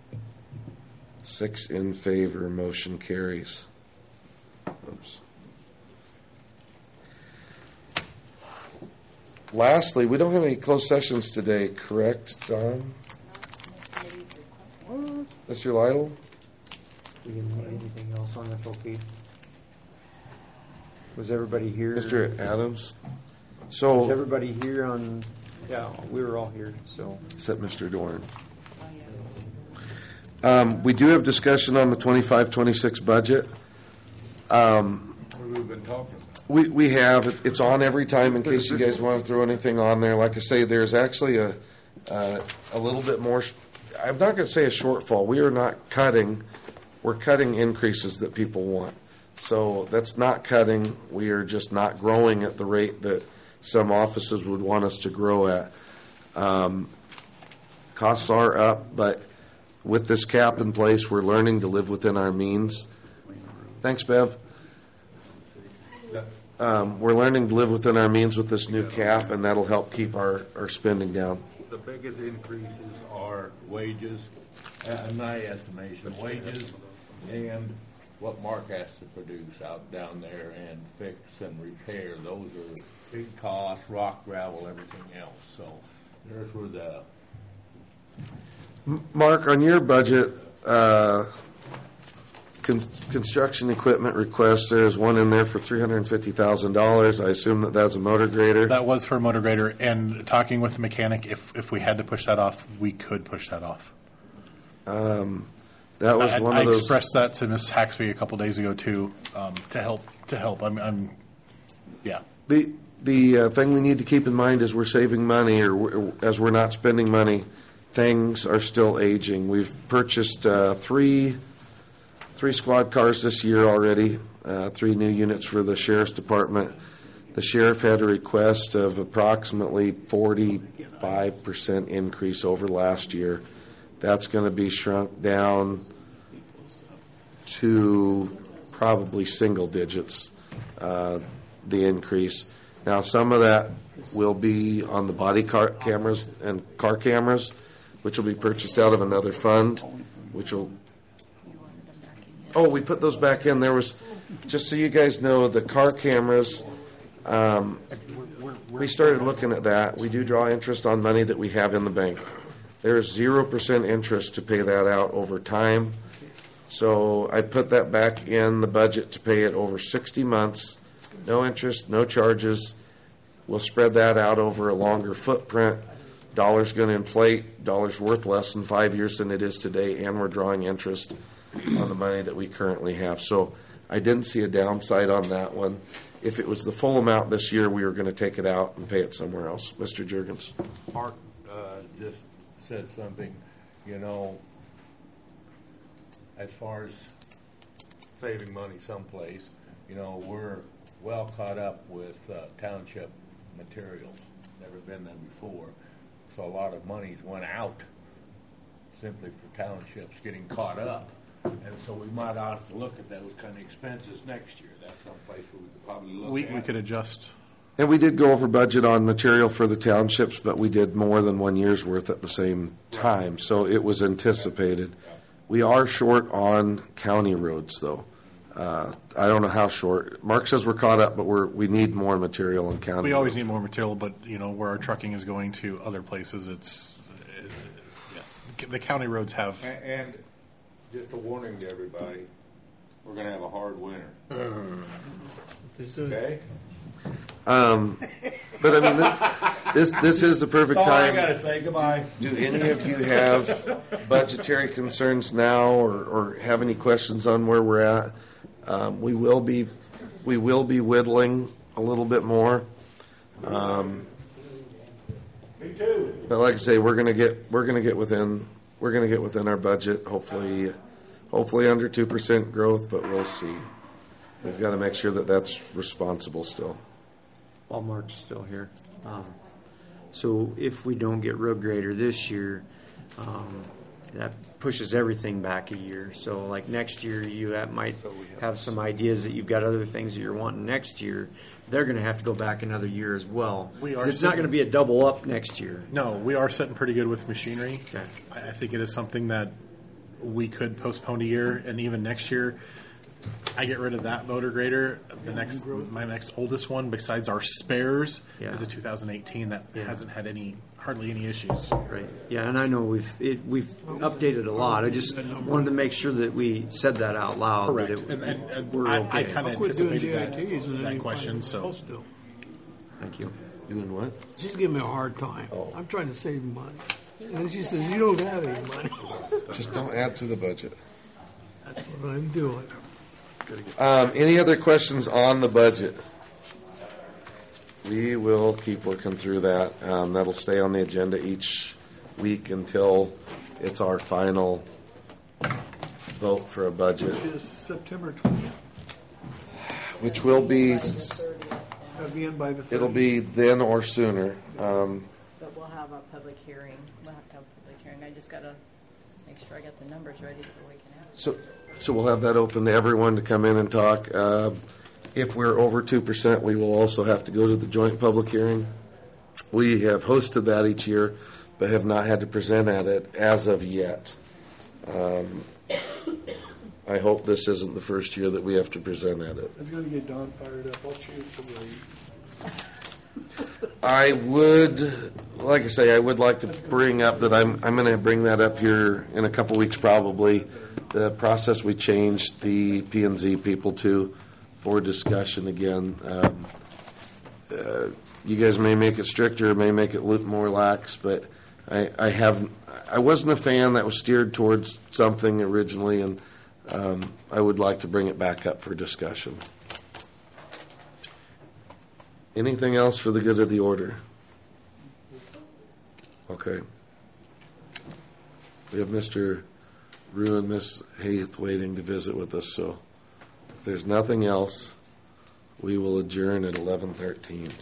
6 in favor. Motion carries. Oops. Lastly, we don't have any closed sessions today, correct, Don? Mr. Lytle? We didn't have anything else on FOP? Was everybody here? Mr. Adams? Was everybody here on, yeah, we were all here, so. Except Mr. Dorn. We do have discussion on the 25-26 budget. What have we been talking about? We have. It's on every time in case you guys want to throw anything on there. Like I say, there's actually a little bit more. I'm not going to say a shortfall. We are not cutting. We're cutting increases that people want. So that's not cutting. We are just not growing at the rate that some offices would want us to grow at. Costs are up, but with this cap in place, we're learning to live within our means. Thanks, Bev. We're learning to live within our means with this new cap, and that'll help keep our spending down. The biggest increases are wages, in my estimation, wages and what Mark has to produce out down there and fix and repair. Those are big costs, rock, gravel, everything else. So there's where the... Mark, on your budget, construction equipment request, there's one in there for $350,000. I assume that's a motor grader. That was for a motor grader, and talking with the mechanic, if we had to push that off, we could push that off. That was one of those. I expressed that to Ms. Haxby a couple days ago too, to help. Yeah. The thing we need to keep in mind is we're saving money, as we're not spending money. Things are still aging. We've purchased three squad cars this year already, 3 new units for the sheriff's department. The sheriff had a request of approximately 45% increase over last year. That's going to be shrunk down to probably single digits, the increase. Now, some of that will be on the body cameras and car cameras, which will be purchased out of another fund, which will... Oh, we put those back in. There was, just so you guys know, the car cameras, we started looking at that. We do draw interest on money that we have in the bank. There is 0% interest to pay that out over time. So I put that back in the budget to pay it over 60 months. No interest, no charges. We'll spread that out over a longer footprint. Dollar's going to inflate. Dollar's worth less in 5 years than it is today, and we're drawing interest on the money that we currently have. So I didn't see a downside on that one. If it was the full amount this year, we were going to take it out and pay it somewhere else. Mr. Juergens. Mark just said something, as far as saving money someplace, we're well caught up with township materials. Never been there before. So a lot of money's went out simply for townships getting caught up. And so we might have to look at those kind of expenses next year. That's someplace where we could probably look at. We could adjust. And we did go over budget on material for the townships, but we did more than 1 year's worth at the same time. So it was anticipated. We are short on county roads, though. I don't know how short. Mark says we're caught up, but we need more material on county. We always need more material, but where our trucking is going to other places, yes, the county roads have. And just a warning to everybody, we're going to have a hard winter. Okay? But I mean, this is the perfect Oh, I time. gotta say goodbye. Do any of you have budgetary concerns now, or have any questions on where we're at? We will be whittling a little bit more. Me too. But like I say, we're gonna get within our budget. Hopefully under 2% growth, but we'll see. We've got to make sure that that's responsible still. While Mark's still here. So if we don't get road grader this year, that pushes everything back a year. So like next year, you might have some ideas that you've got other things that you're wanting next year. They're going to have to go back another year as well. It's not going to be a double up next year. No, we are sitting pretty good with machinery. Okay. I think it is something that we could postpone a year, and even next year, I get rid of that motor grader. My next oldest one, besides our spares, is a 2018 that hasn't had hardly any issues. Right. Yeah, and I know we've updated a lot. I just wanted to make sure that we said that out loud. Correct. And we're okay. I kind of anticipated that question. So, thank you. Doing what? She's giving me a hard time. I'm trying to save money. And then she says, you don't have any money. Just don't add to the budget. That's what I'm doing. Any other questions on the budget? We will keep working through that. That'll stay on the agenda each week until it's our final vote for a budget. Which is September 20th. Which will be, That'll be in by the 30th. it'll be then or sooner. But we'll have a public hearing. We'll have to have a public hearing. I just got to make sure I got the numbers ready so we can have So we'll have that open to everyone to come in and talk. If we're over 2%, we will also have to go to the joint public hearing. We have hosted that each year, but have not had to present at it as of yet. I hope this isn't the first year that we have to present at it. It's going to get Don fired up. I'll choose to wait. I would, like I say, I would like to bring up that I'm going to bring that up here in a couple weeks probably. The process we changed the P&Z people to for discussion again. You guys may make it stricter, may make it more lax, but I wasn't a fan that was steered towards something originally, and I would like to bring it back up for discussion. Anything else for the good of the order? Okay. We have Mr. Rue and Miss Haith waiting to visit with us, so if there's nothing else, we will adjourn at 11:13.